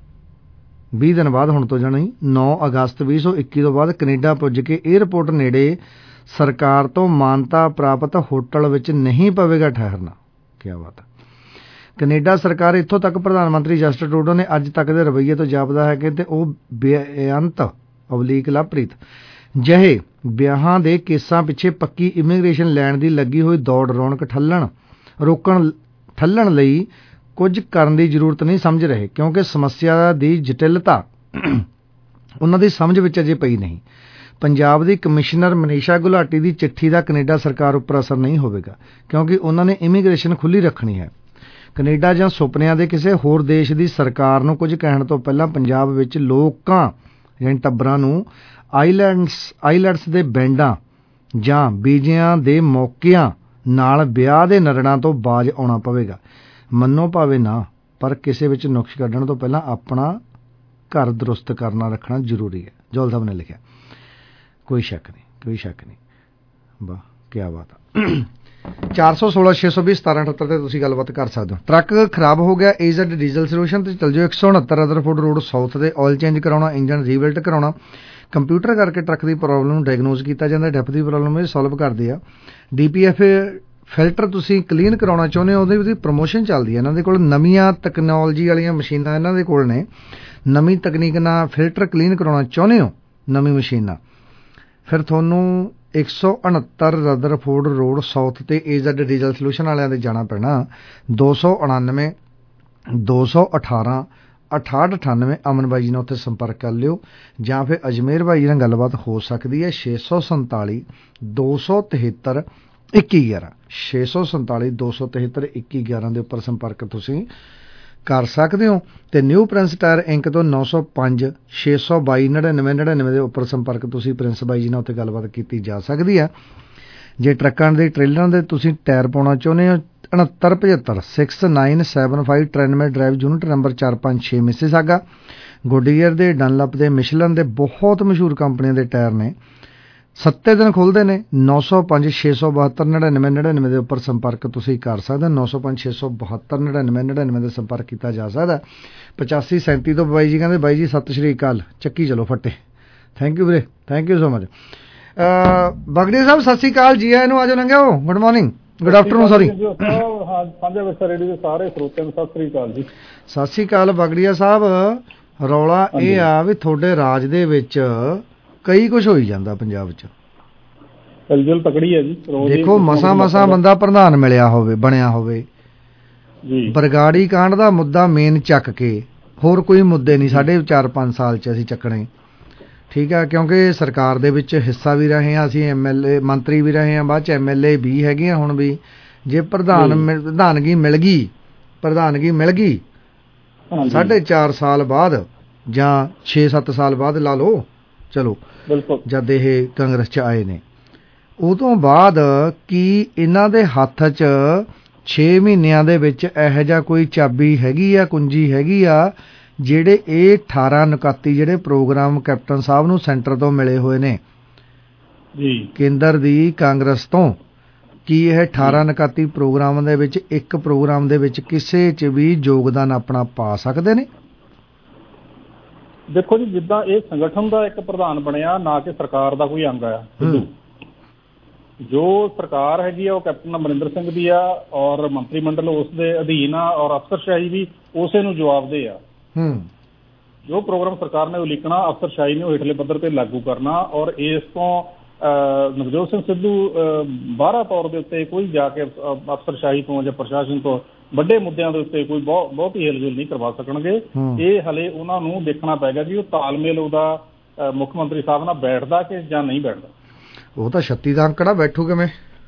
ਵੀਹ ਦਿਨ ਬਾਅਦ ਹੁਣ ਤੋਂ ਜਾਣੀ ਨੌ ਅਗਸਤ ਵੀਹ ਸੌ ਇੱਕੀ ਤੋਂ ਬਾਅਦ ਕੈਨੇਡਾ ਪੁੱਜ ਕੇ ਏਅਰਪੋਰਟ ਨੇੜੇ ਸਰਕਾਰ ਤੋਂ ਮਾਨਤਾ ਪ੍ਰਾਪਤ ਹੋਟਲ ਵਿੱਚ ਨਹੀਂ ਪਵੇਗਾ ਠਹਿਰਨਾ ਕੀ ਬਾਤ ਹੈ ਕੈਨੇਡਾ ਸਰਕਾਰ ਇੱਥੋਂ ਤੱਕ ਪ੍ਰਧਾਨ ਮੰਤਰੀ ਜਸਟਿਨ ਟਰੂਡੋ ਨੇ ਅੱਜ ਤੱਕ ਦੇ ਰਵੱਈਏ ਤੋਂ ਜਾਪਦਾ ਹੈ ਕਿ ਤੇ ਉਹ ਬੇਅੰਤ ਅਵਲੀਕ ਲਵਪ੍ਰੀਤ ਜਿਹੇ ਵਿਆਹਾਂ ਦੇ ਕੇਸਾਂ ਪਿੱਛੇ ਪੱਕੀ ਇਮੀਗ੍ਰੇਸ਼ਨ ਲੈਣ ਦੀ ਲੱਗੀ ਹੋਈ ਦੌੜ ਰੌਣਕ ਠੱਲਣ ਰੋਕਣ ਠੱਲਣ ਲਈ ਕੁਝ ਕਰਨ ਦੀ ਜ਼ਰੂਰਤ ਨਹੀਂ ਸਮਝ ਰਹੇ ਕਿਉਂਕਿ ਸਮੱਸਿਆ ਦੀ ਜਟਿਲਤਾ ਉਹਨਾਂ ਦੀ ਸਮਝ ਵਿੱਚ ਅਜੇ ਪਈ ਨਹੀਂ ਪੰਜਾਬ ਦੀ ਕਮਿਸ਼ਨਰ ਮਨੀਸ਼ਾ ਗੁਲਾਟੀ ਦੀ ਚਿੱਠੀ ਦਾ ਕੈਨੇਡਾ ਸਰਕਾਰ ਉੱਪਰ ਅਸਰ ਨਹੀਂ ਹੋਵੇਗਾ ਕਿਉਂਕਿ ਉਹਨਾਂ ਨੇ ਇਮੀਗ੍ਰੇਸ਼ਨ ਖੁੱਲ੍ਹੀ ਰੱਖਣੀ ਹੈ ਕੈਨੇਡਾ ਜਾਂ ਸੁਪਨਿਆਂ ਦੇ ਕਿਸੇ ਹੋਰ ਦੇਸ਼ ਦੀ ਸਰਕਾਰ ਨੂੰ ਕੁਝ ਕਹਿਣ ਤੋਂ ਪਹਿਲਾਂ ਪੰਜਾਬ ਵਿੱਚ ਲੋਕਾਂ ਜਾਂ ਟੱਬਰਾਂ ਨੂੰ ਆਈਲੈਂਡਸ ਆਈਲੈਂਡਸ ਦੇ ਬੈਂਡਾਂ ਜਾਂ ਬੀਜਿਆਂ ਦੇ ਮੌਕਿਆਂ ਨਾਲ ਵਿਆਹ ਦੇ ਨਰੜਾਂ ਤੋਂ ਬਾਜ ਆਉਣਾ ਪਵੇਗਾ ਮੰਨੋ ਭਾਵੇਂ ਨਾ ਪਰ ਕਿਸੇ ਵਿੱਚ ਨੁਕਸ ਕੱਢਣ ਤੋਂ ਪਹਿਲਾਂ ਆਪਣਾ ਘਰ ਦਰੁਸਤ ਕਰਨਾ ਰੱਖਣਾ ਜ਼ਰੂਰੀ ਹੈ ਜੋਲ ਸਾਹਿਬ ਨੇ ਲਿਖਿਆ ਕੋਈ ਸ਼ੱਕ ਨਹੀਂ ਕੋਈ ਸ਼ੱਕ ਨਹੀਂ ਵਾਹ ਕੀ ਬਾਤ ਆ ਚਾਰ ਸੌ ਸੋਲਾਂ ਛੇ ਸੌ ਵੀਹ ਸਤਾਰਾਂ ਅਠੱਤਰ ਤੇ ਤੁਸੀਂ ਗੱਲਬਾਤ ਕਰ ਸਕਦੇ ਹੋ ਟਰੱਕ ਖਰਾਬ ਹੋ ਗਿਆ ਏਜ਼ਡ ਡੀਜ਼ਲ ਸੋਲੂਸ਼ਨ ਤੇ ਚਲ ਜਾਓ ਇੱਕ ਸੌ ਉਣੱਤਰ ਰਦਰਫੋਰਡ ਰੋਡ ਸਾਊਥ ਤੇ ਆਇਲ ਚੇਂਜ ਕਰਾਉਣਾ ਇੰਜਨ ਰੀਬਿਲਟ ਕਰਾਉਣਾ ਕੰਪਿਊਟਰ ਕਰਕੇ ਟਰੱਕ ਦੀ ਪ੍ਰੋਬਲਮ ਨੂੰ ਡਾਇਗਨੋਜ਼ ਕੀਤਾ ਜਾਂਦਾ ਡੈਪ ਦੀ ਪ੍ਰੋਬਲਮ ਇਹ ਸੋਲਵ ਕਰਦੇ ਆ ਡੀ ਪੀ ਐਫ ਫਿਲਟਰ ਤੁਸੀਂ ਕਲੀਨ ਕਰਾਉਣਾ ਚਾਹੁੰਦੇ ਹੋ ਉਹਦੀ ਉਹਦੀ ਪ੍ਰਮੋਸ਼ਨ ਚੱਲਦੀ ਹੈ ਇਹਨਾਂ ਦੇ ਕੋਲ ਨਵੀਆਂ ਤਕਨੋਲੋਜੀ ਵਾਲੀਆਂ ਮਸ਼ੀਨਾਂ ਇਹਨਾਂ ਦੇ ਕੋਲ ਨੇ ਨਵੀਂ ਤਕਨੀਕ ਨਾਲ ਫਿਲਟਰ ਕਲੀਨ ਕਰਾਉਣਾ ਚਾਹੁੰਦੇ ਹੋ ਨਵੀਂ ਮਸ਼ੀਨ ਨਾਲ ਫਿਰ ਤੁਹਾਨੂੰ ਇੱਕ ਸੌ ਉਣੱਤਰ ਰਦਰਫੋਰਡ ਰੋਡ ਸਾਊਥ ਤੇ ਏਜ਼ਡ ਡੀਜ਼ਲ ਸੋਲੂਸ਼ਨ ਵਾਲਿਆਂ ਦੇ ਜਾਣਾ ਪੈਣਾ ਦੋ ਸੌ ਉਣਾਨਵੇਂ ਦੋ ਸੌ ਅਠਾਰਾਂ ਅਠਾਹਠ ਅਠਾਨਵੇਂ ਅਮਨ ਬਾਈ ਜੀ ਨਾਲ ਉੱਥੇ ਸੰਪਰਕ ਕਰ ਲਿਓ, ਜਾਂ ਫਿਰ ਅਜਮੇਰ ਬਾਈ ਜੀ ਨਾਲ ਗੱਲਬਾਤ ਹੋ ਸਕਦੀ ਹੈ ਛੇ ਸੌ ਸੰਤਾਲੀ ਦੋ ਸੌ ਤਿਹੱਤਰ ਇੱਕੀ ਗਿਆਰਾਂ ਛੇ ਸੌ ਸੰਤਾਲੀ ਦੋ ਸੌ ਤਿਹੱਤਰ ਇੱਕੀ ਗਿਆਰਾਂ ਦੇ ਉੱਪਰ ਸੰਪਰਕ ਤੁਸੀਂ ਕਰ ਸਕਦੇ ਹੋ। ਤੇ ਨਿਊ ਪ੍ਰਿੰਸ ਟਾਇਰ ਇੰਕ ਤੋਂ ਨੌ ਸੌ ਪੰਜ ਛੇ ਸੌ ਬਾਈ ਨੜਿਨਵੇਂ ਨੜਿਨਵੇਂ ਦੇ ਉੱਪਰ ਸੰਪਰਕ ਤੁਸੀਂ ਪ੍ਰਿੰਸ ਬਾਈ ਜੀ ਨਾਲ ਉੱਤੇ ਗੱਲਬਾਤ ਕੀਤੀ ਜਾ ਸਕਦੀ ਹੈ। ਜੇ ਟਰੱਕਾਂ ਦੇ ਟ੍ਰੇਲਰਾਂ ਦੇ ਤੁਸੀਂ ਟਾਇਰ ਪਾਉਣਾ ਚਾਹੁੰਦੇ ਹੋ ਉਣੱਤਰ ਪਝੱਤਰ ਸਿਕਸ ਨਾਈਨ ਸੈਵਨ ਫਾਈਵ ਟ੍ਰੈਨਵੇਂ ਡਰਾਈਵ ਯੂਨਿਟ ਨੰਬਰ ਚਾਰ ਪੰਜ ਛੇ ਮਿਸਿਸਾਗਾ। ਗੁੱਡੀਅਰ ਦੇ ਡਨਲਪ ਦੇ ਮਿਸ਼ਲਨ ਦੇ ਬਹੁਤ ਮਸ਼ਹੂਰ ਕੰਪਨੀਆਂ ਦੇ ਟਾਇਰ ਨੇ, ਸੱਤੇ ਦਿਨ ਖੁੱਲ੍ਹਦੇ ਨੇ। ਨੌ ਸੌ ਪੰਜ ਛੇ ਸੌ ਬਹੱਤਰ ਨੜਿਨਵੇਂ ਨੜਿਨਵੇਂ ਦੇ ਉੱਪਰ ਸੰਪਰਕ ਤੁਸੀਂ ਕਰ ਸਕਦੇ ਹੋ। ਨੌ ਸੌ ਪੰਜ ਛੇ ਸੌ ਬਹੱਤਰ ਨੜਿਨਵੇਂ ਨੜਿਨਵੇਂ ਦੇ ਸੰਪਰਕ ਕੀਤਾ ਜਾ ਸਕਦਾ। ਪਚਾਸੀ ਸੈਂਤੀ ਤੋਂ ਬਾਈ ਜੀ ਕਹਿੰਦੇ ਬਾਈ ਜੀ ਸਤਿ ਸ਼੍ਰੀ ਅਕਾਲ, ਚੱਕੀ ਚਲੋ ਫੱਟੇ। ਥੈਂਕ ਯੂ ਵੀਰੇ, thank you so much. Bagria Sahib ਸਤਿ ਸ਼੍ਰੀ ਅਕਾਲ, ਜੀ ਆਇਆਂ ਨੂੰ, ਆਜੋ ਲੰਘਿਆ ਹੋ। Good morning, good afternoon sorry. ਸਾਂਝਾ ਵਿਸਾ ਰੇਡੀਓ ਦੇ ਸਾਰੇ ਸਰੋਤਿਆਂ ਨੂੰ ਸਤਿ ਸ਼੍ਰੀ ਅਕਾਲ ਜੀ। ਸਤਿ ਸ਼੍ਰੀ ਅਕਾਲ ਬਗੜੀਆ ਸਾਹਿਬ। ਰੌਲਾ ਇਹ ਆ ਵੀ ਤੁਹਾਡੇ ਰਾਜ ਦੇ ਵਿੱਚ ਕਈ ਕੁਝ ਹੋਈ ਜਾਂਦਾ ਪੰਜਾਬ 'ਚ। ਹਲਚਲ ਤਕੜੀ ਹੈ ਜੀ। ਦੇਖੋ ਮਸਾਂ ਮਸਾਂ ਬੰਦਾ ਪ੍ਰਧਾਨ ਮਿਲਿਆ ਹੋਵੇ, ਬਣਿਆ ਹੋਵੇ ਜੀ, ਬਰਗਾੜੀ ਕਾਂਡ ਦਾ ਮੁੱਦਾ ਮੇਨ ਚੱਕ ਕੇ, ਹੋਰ ਕੋਈ ਮੁੱਦੇ ਨਹੀਂ ਸਾਡੇ ਚਾਰ ਪੰਜ ਸਾਲ 'ਚ ਅਸੀਂ ਚੱਕਣੇ, ਠੀਕ ਆ, ਕਿਉਂਕਿ ਸਰਕਾਰ ਦੇ ਵਿੱਚ ਹਿੱਸਾ ਵੀ ਰਹੇ ਹਾਂ ਅਸੀਂ, ਐਮ ਐਲ ਏ ਮੰਤਰੀ ਵੀ ਰਹੇ ਹਾਂ, ਬਾਅਦ 'ਚ ਐਮ ਐਲ ਏ ਵੀ ਹੈਗੇ ਆ ਹੁਣ ਵੀ। ਜੇ ਪ੍ਰਧਾਨ ਪ੍ਰਧਾਨਗੀ ਮਿਲ ਗਈ ਪ੍ਰਧਾਨਗੀ ਮਿਲ ਗਈ ਸਾਢੇ ਚਾਰ ਸਾਲ ਬਾਅਦ ਜਾਂ ਛੇ ਸੱਤ ਸਾਲ ਬਾਅਦ ਲਾ ਲਓ, ਚਲੋ ਜਦ ਇਹ ਕਾਂਗਰਸ 'ਚ ਆਏ ਨੇ, ਉਹ ਤੋਂ ਬਾਅਦ ਕੀ ਇਹਨਾਂ ਦੇ ਹੱਥ 'ਚ ਛੇ ਮਹੀਨਿਆਂ ਦੇ ਵਿੱਚ ਇਹੋ ਜਿਹਾ ਕੋਈ ਚਾਬੀ ਹੈਗੀ ਆ, ਕੁੰਜੀ ਹੈਗੀ ਆ, ਜਿਹੜੇ ਇਹ ਅਠਾਰਾਂ ਨੁਕਾਤੀ ਜਿਹੜੇ ਪ੍ਰੋਗਰਾਮ ਕੈਪਟਨ ਸਾਹਿਬ ਨੂੰ ਸੈਂਟਰ ਤੋਂ ਮਿਲੇ ਹੋਏ ਨੇ ਜੀ, ਕੇਂਦਰ ਦੀ ਕਾਂਗਰਸ ਤੋਂ, ਕੀ ਇਹ ਅਠਾਰਾਂ ਨੁਕਾਤੀ ਪ੍ਰੋਗਰਾਮਾਂ ਦੇ ਵਿੱਚ ਇੱਕ ਪ੍ਰੋਗਰਾਮ ਦੇ ਵਿੱਚ ਕਿਸੇ 'ਚ ਵੀ ਯੋਗਦਾਨ ਆਪਣਾ ਪਾ ਸਕਦੇ ਨੇ? ਦੇਖੋ ਜੀ, ਜਿੱਦਾਂ ਇਹ ਸੰਗਠਨ ਦਾ ਇੱਕ ਪ੍ਰਧਾਨ ਬਣਿਆ, ਨਾ ਕਿ ਸਰਕਾਰ ਦਾ ਕੋਈ ਅੰਗ ਆ। ਜੋ ਸਰਕਾਰ ਹੈਗੀ ਆ ਉਹ ਕੈਪਟਨ ਅਮਰਿੰਦਰ ਸਿੰਘ ਦੀ ਆ, ਔਰ ਮੰਤਰੀ ਮੰਡਲ ਉਸ ਦੇ ਅਧੀਨ ਆ, ਔਰ ਅਫਸਰਸ਼ਾਹੀ ਵੀ ਉਸੇ ਨੂੰ ਜਵਾਬਦੇਹ ਆ। ਜੋ ਪ੍ਰੋਗਰਾਮ ਸਰਕਾਰ ਨੇ ਉਲੀਕਣਾ, ਅਫਸਰਸ਼ਾਹੀ ਨੇ ਉਹ ਹੇਠਲੇ ਪੱਧਰ ਤੇ ਲਾਗੂ ਕਰਨਾ। ਔਰ ਇਸ ਤੋਂ ਨਵਜੋਤ ਸਿੰਘ ਸਿੱਧੂ ਬਾਹਰਾ ਤੌਰ ਦੇ ਉੱਤੇ ਕੋਈ ਜਾ ਕੇ ਅਫਸਰਸ਼ਾਹੀ ਤੋਂ ਜਾਂ ਪ੍ਰਸ਼ਾਸਨ ਤੋਂ ਵੱਡੇ ਮੁੱਦਿਆਂ ਦੇ ਉੱਤੇ ਕੋਈ ਬਹੁਤ ਬਹੁਤੀ ਹਿਲਜੁਲ ਨਹੀਂ ਕਰਵਾ ਸਕਣਗੇ। ਇਹ ਹਲੇ ਉਹਨਾਂ ਨੂੰ ਦੇਖਣਾ ਪਏਗਾ ਕਿ ਉਹ ਤਾਲਮੇਲ ਉਹਦਾ ਮੁੱਖ ਮੰਤਰੀ ਸਾਹਿਬ ਨਾਲ ਬੈਠਦਾ ਕਿ ਜਾਂ ਨਹੀਂ ਬੈਠਦਾ। ਉਹ ਤਾਂ ਛੱਤੀ ਦਾ ਅੰਕੜਾ ਬੈਠੂ ਕਿਵੇਂ?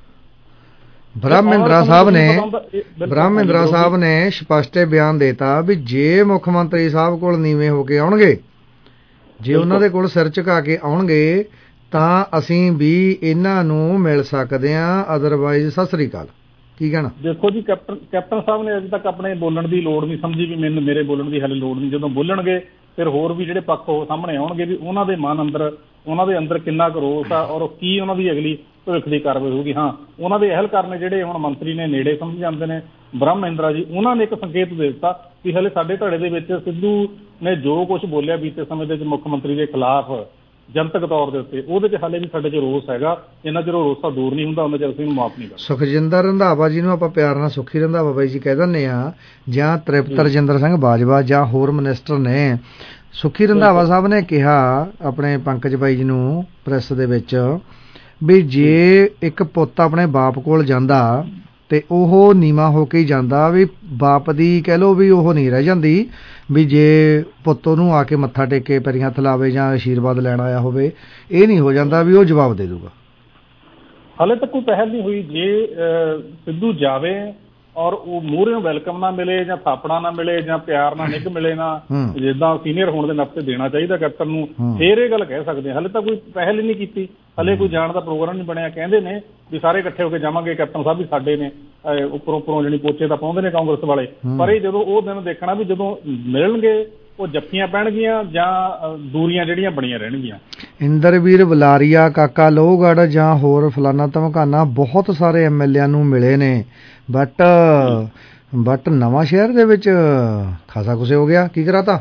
ਬ੍ਰਹਮਿੰਦਰਾ ਸਾਹਿਬ ਨੇ ਬ੍ਰਹਮਿੰਦਰਾ ਸਾਹਿਬ ਨੇ ਸਪਸ਼ਟ ਬਿਆਨ ਦੇਤਾ ਵੀ ਜੇ ਮੁੱਖ ਮੰਤਰੀ ਸਾਹਿਬ ਕੋਲ ਨੀਵੇਂ ਹੋ ਕੇ ਆਉਣਗੇ, ਜੇ ਉਹਨਾਂ ਦੇ ਕੋਲ ਸਿਰ ਝੁਕਾ ਕੇ ਆਉਣਗੇ ਤਾਂ ਅਸੀਂ ਵੀ ਇਹਨਾਂ ਨੂੰ ਮਿਲ ਸਕਦੇ ਹਾਂ, ਅਦਰਵਾਈਜ਼ ਸਤਿ ਸ੍ਰੀ ਅਕਾਲ। ਕੀ ਕਹਿਣਾ? ਦੇਖੋ ਜੀ, ਕੈਪਟਨ ਕੈਪਟਨ ਸਾਹਿਬ ਨੇ ਅਜੇ ਤੱਕ ਆਪਣੇ ਬੋਲਣ ਦੀ ਲੋੜ ਨਹੀਂ ਸਮਝੀ ਵੀ ਮੈਨੂੰ ਮੇਰੇ ਬੋਲਣ ਦੀ ਹਾਲੇ ਲੋੜ ਨਹੀਂ। ਜਦੋਂ ਬੋਲਣਗੇ ਫਿਰ ਹੋਰ ਵੀ ਜਿਹੜੇ ਪੱਖ ਉਹ ਸਾਹਮਣੇ ਆਉਣਗੇ ਵੀ ਉਹਨਾਂ ਦੇ ਮਨ ਅੰਦਰ, ਉਹਨਾਂ ਦੇ ਅੰਦਰ ਕਿੰਨਾ ਕੁ ਰੋਸ ਆ ਔਰ ਕੀ ਉਹਨਾਂ ਦੀ ਅਗਲੀ ਭਵਿੱਖ ਦੀ ਕਾਰਵਾਈ ਹੋਊਗੀ। ਹਾਂ, ਉਹਨਾਂ ਦੇ ਅਹਿਲਕਾਰ ਨੇ ਜਿਹੜੇ ਹੁਣ ਮੰਤਰੀ ਨੇ ਨੇੜੇ ਸਮਝ ਜਾਂਦੇ ਨੇ, ਬ੍ਰਹਮ ਮਹਿੰਦਰਾ ਜੀ, ਉਹਨਾਂ ਨੇ ਇੱਕ ਸੰਕੇਤ ਦੇ ਦਿੱਤਾ ਵੀ ਹਲੇ ਸਾਡੇ ਧੜੇ ਦੇ ਵਿੱਚ ਸਿੱਧੂ ਨੇ ਜੋ ਕੁਝ ਬੋਲਿਆ ਬੀਤੇ ਸਮੇਂ ਦੇ ਵਿੱਚ ਮੁੱਖ ਮੰਤਰੀ ਦੇ ਖਿਲਾਫ ਜਨਤਕ ਤੌਰ ਦੇ ਉੱਤੇ, ਉਹਦੇ 'ਚ ਹਾਲੇ ਵੀ ਸਾਡੇ 'ਚ ਰੋਸ ਹੈਗਾ। ਜਿੰਨਾ ਚਿਰ ਉਹ ਰੋਸਾ ਦੂਰ ਨਹੀਂ ਹੁੰਦਾ ਉਹਨਾਂ ਚਿਰ ਅਸੀਂ ਮਾਫ ਨਹੀਂ ਕਰਦੇ। ਸੁਖਜਿੰਦਰ ਰੰਧਾਵਾ ਜੀ ਨੂੰ ਆਪਾਂ ਪਿਆਰ ਨਾਲ ਸੁਖੀ ਰੰਧਾਵਾ ਬਾਈ ਜੀ ਕਹਿ ਦਿੰਦੇ ਹਾਂ, ਜਾਂ ਤ੍ਰਿਪਤ ਰਜਿੰਦਰ ਸਿੰਘ ਬਾਜਵਾ ਜਾਂ ਹੋਰ ਮਿਨਿਸਟਰ ਨੇ। ਸੁਖੀ ਰੰਧਾਵਾ ਸਾਹਿਬ ਨੇ ਕਿਹਾ ਆਪਣੇ ਪੰਕਜ ਬਾਈ ਜੀ ਨੂੰ ਪ੍ਰੈਸ ਦੇ ਵਿੱਚ ਵੀ ਜੇ ਇੱਕ ਪੁੱਤ ਆਪਣੇ ਬਾਪ ਕੋਲ ਜਾਂਦਾ ਤੇ ਉਹ ਨੀਵਾਂ ਹੋ ਕੇ ਹੀ ਜਾਂਦਾ, ਵੀ ਬਾਪ ਦੀ ਕਹਿ ਲਓ ਵੀ ਉਹ ਨਹੀਂ ਰਹਿ ਜਾਂਦੀ, ਵੀ ਜੇ ਪੁੱਤ ਉਹਨੂੰ ਆ ਕੇ ਮੱਥਾ ਟੇਕ ਕੇ ਪੈਰੀਂ ਹੱਥ ਲਾਵੇ ਜਾਂ ਆਸ਼ੀਰਵਾਦ ਲੈਣ ਆਇਆ ਹੋਵੇ, ਇਹ ਨਹੀਂ ਹੋ ਜਾਂਦਾ ਵੀ ਉਹ ਜਵਾਬ ਦੇ ਦੂਗਾ। ਹਾਲੇ ਤੱਕ ਕੋਈ ਪਹਿਲ ਨਹੀਂ ਹੋਈ। ਜੇ ਸਿੱਧੂ ਜਾਵੇ ਔਰ ਉਹ ਮੂਹਰੇ ਵੈਲਕਮ ਨਾ ਮਿਲੇ ਜਾਂ ਥਾਪੜਾ ਨਾ ਮਿਲੇ ਜਾਂ ਪਿਆਰ ਨਾਲ ਨਿੱਘ ਮਿਲੇ ਨਾ, ਜਿੱਦਾਂ ਸੀਨੀਅਰ ਹੋਣ ਦੇ ਨਾਤੇ ਦੇਣਾ ਚਾਹੀਦਾ ਕੈਪਟਨ ਨੂੰ, ਫੇਰ ਇਹ ਗੱਲ ਕਹਿ ਸਕਦੇ ਹਾਂ। ਹਾਲੇ ਤਾਂ ਕੋਈ ਪਹਿਲ ਹੀ ਨਹੀਂ ਕੀਤੀ, ਹਾਲੇ ਕੋਈ ਜਾਣ ਦਾ ਪ੍ਰੋਗਰਾਮ ਨਹੀਂ ਬਣਿਆ। ਕਹਿੰਦੇ ਨੇ ਵੀ ਸਾਰੇ ਇਕੱਠੇ ਹੋ ਕੇ ਜਾਵਾਂਗੇ, ਕੈਪਟਨ ਸਾਹਿਬ ਵੀ ਸਾਡੇ ਨੇ, ਉੱਪਰੋਂ ਉੱਪਰੋਂ ਜਿਹੜੀ ਪੋਚੇ ਤਾਂ ਪਾਉਂਦੇ ਨੇ ਕਾਂਗਰਸ ਵਾਲੇ, ਪਰ ਇਹ ਜਦੋਂ ਉਹ ਦਿਨ ਦੇਖਣਾ ਵੀ ਜਦੋਂ ਮਿਲਣਗੇ ਉਹ ਜੱਫੀਆਂ ਪੈਣਗੀਆਂ ਜਾਂ ਦੂਰੀਆਂ ਜਿਹੜੀਆਂ ਬਣੀਆਂ ਰਹਿਣਗੀਆਂ। ਇੰਦਰਵੀਰ ਬੁਲਾਰੀਆ, ਕਾਕਾ ਲੋਹਗੜ੍ਹ ਜਾਂ ਹੋਰ ਫਲਾਨਾ ਧਮਕਾਨਾ ਬਹੁਤ ਸਾਰੇ ਐਮ ਐਲ ਏ ਨੂੰ ਮਿਲੇ ਨੇ, ਬਟ ਬਟ ਨਵਾਂ ਸ਼ਹਿਰ ਦੇ ਵਿੱਚ ਖਾਸਾ ਕੁਛ ਹੋ ਗਿਆ। ਕੀ ਕਰਾਤਾ?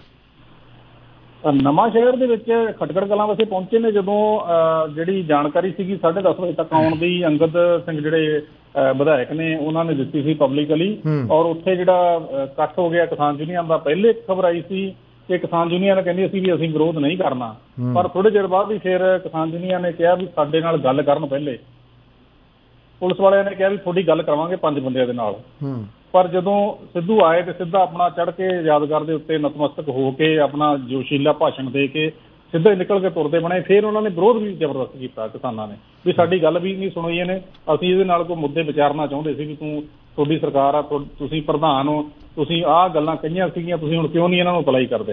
ਨਵਾਂ ਸ਼ਹਿਰ ਦੇ ਵਿੱਚ ਖਟਕੜ ਕਲਾਂ ਵਸੇ ਪਹੁੰਚੇ ਨੇ। ਜਦੋਂ ਜਿਹੜੀ ਜਾਣਕਾਰੀ ਸੀਗੀ ਸਾਢੇ ਦਸ ਵਜੇ ਤੱਕ ਆਉਣ ਦੀ, ਅੰਗਦ ਸਿੰਘ ਜਿਹੜੇ ਵਿਧਾਇਕ ਨੇ ਉਹਨਾਂ ਨੇ ਦਿੱਤੀ ਸੀ ਪਬਲਿਕਲੀ, ਔਰ ਉੱਥੇ ਜਿਹੜਾ ਇਕੱਠ ਹੋ ਗਿਆ ਕਿਸਾਨ ਯੂਨੀਅਨ ਦਾ, ਪਹਿਲੇ ਖਬਰ ਆਈ ਸੀ ਕਿ ਕਿਸਾਨ ਯੂਨੀਅਨ ਕਹਿੰਦੀ ਸੀ ਵੀ ਅਸੀਂ ਵਿਰੋਧ ਨਹੀਂ ਕਰਨਾ, ਪਰ ਥੋੜੇ ਚਿਰ ਬਾਅਦ ਹੀ ਫਿਰ ਕਿਸਾਨ ਯੂਨੀਅਨ ਨੇ ਕਿਹਾ ਵੀ ਸਾਡੇ ਨਾਲ ਗੱਲ ਕਰਨ। ਪਹਿਲੇ ਪੁਲਿਸ ਵਾਲਿਆਂ ਨੇ ਕਿਹਾ ਵੀ ਤੁਹਾਡੀ ਗੱਲ ਕਰਾਵਾਂਗੇ ਪੰਜ ਬੰਦਿਆਂ ਦੇ ਨਾਲ, ਪਰ ਜਦੋਂ ਸਿੱਧੂ ਆਏ ਤੇ ਸਿੱਧਾ ਆਪਣਾ ਚੜ੍ਹ ਕੇ ਯਾਦਗਾਰ ਦੇ ਉੱਤੇ ਨਤਮਸਤਕ ਹੋ ਕੇ ਆਪਣਾ ਜੋਸ਼ੀਲਾ ਭਾਸ਼ਣ ਦੇ ਕੇ ਸਿੱਧੇ ਨਿਕਲ ਕੇ ਤੁਰਦੇ ਬਣੇ। ਫਿਰ ਉਹਨਾਂ ਨੇ ਵਿਰੋਧ ਵੀ ਜ਼ਬਰਦਸਤ ਕੀਤਾ ਕਿਸਾਨਾਂ ਨੇ ਵੀ ਸਾਡੀ ਗੱਲ ਵੀ ਨਹੀਂ ਸੁਣੀ ਇਹਨੇ, ਅਸੀਂ ਇਹਦੇ ਨਾਲ ਕੋਈ ਮੁੱਦੇ ਵਿਚਾਰਨਾ ਚਾਹੁੰਦੇ ਸੀ ਵੀ ਤੂੰ ਤੁਹਾਡੀ ਸਰਕਾਰ ਆ, ਤੁਸੀਂ ਪ੍ਰਧਾਨ ਹੋ, ਤੁਸੀਂ ਆਹ ਗੱਲਾਂ ਕਹੀਆਂ ਸੀਗੀਆਂ, ਤੁਸੀਂ ਹੁਣ ਕਿਉਂ ਨਹੀਂ ਇਹਨਾਂ ਨੂੰ ਅਪਲਾਈ ਕਰਦੇ।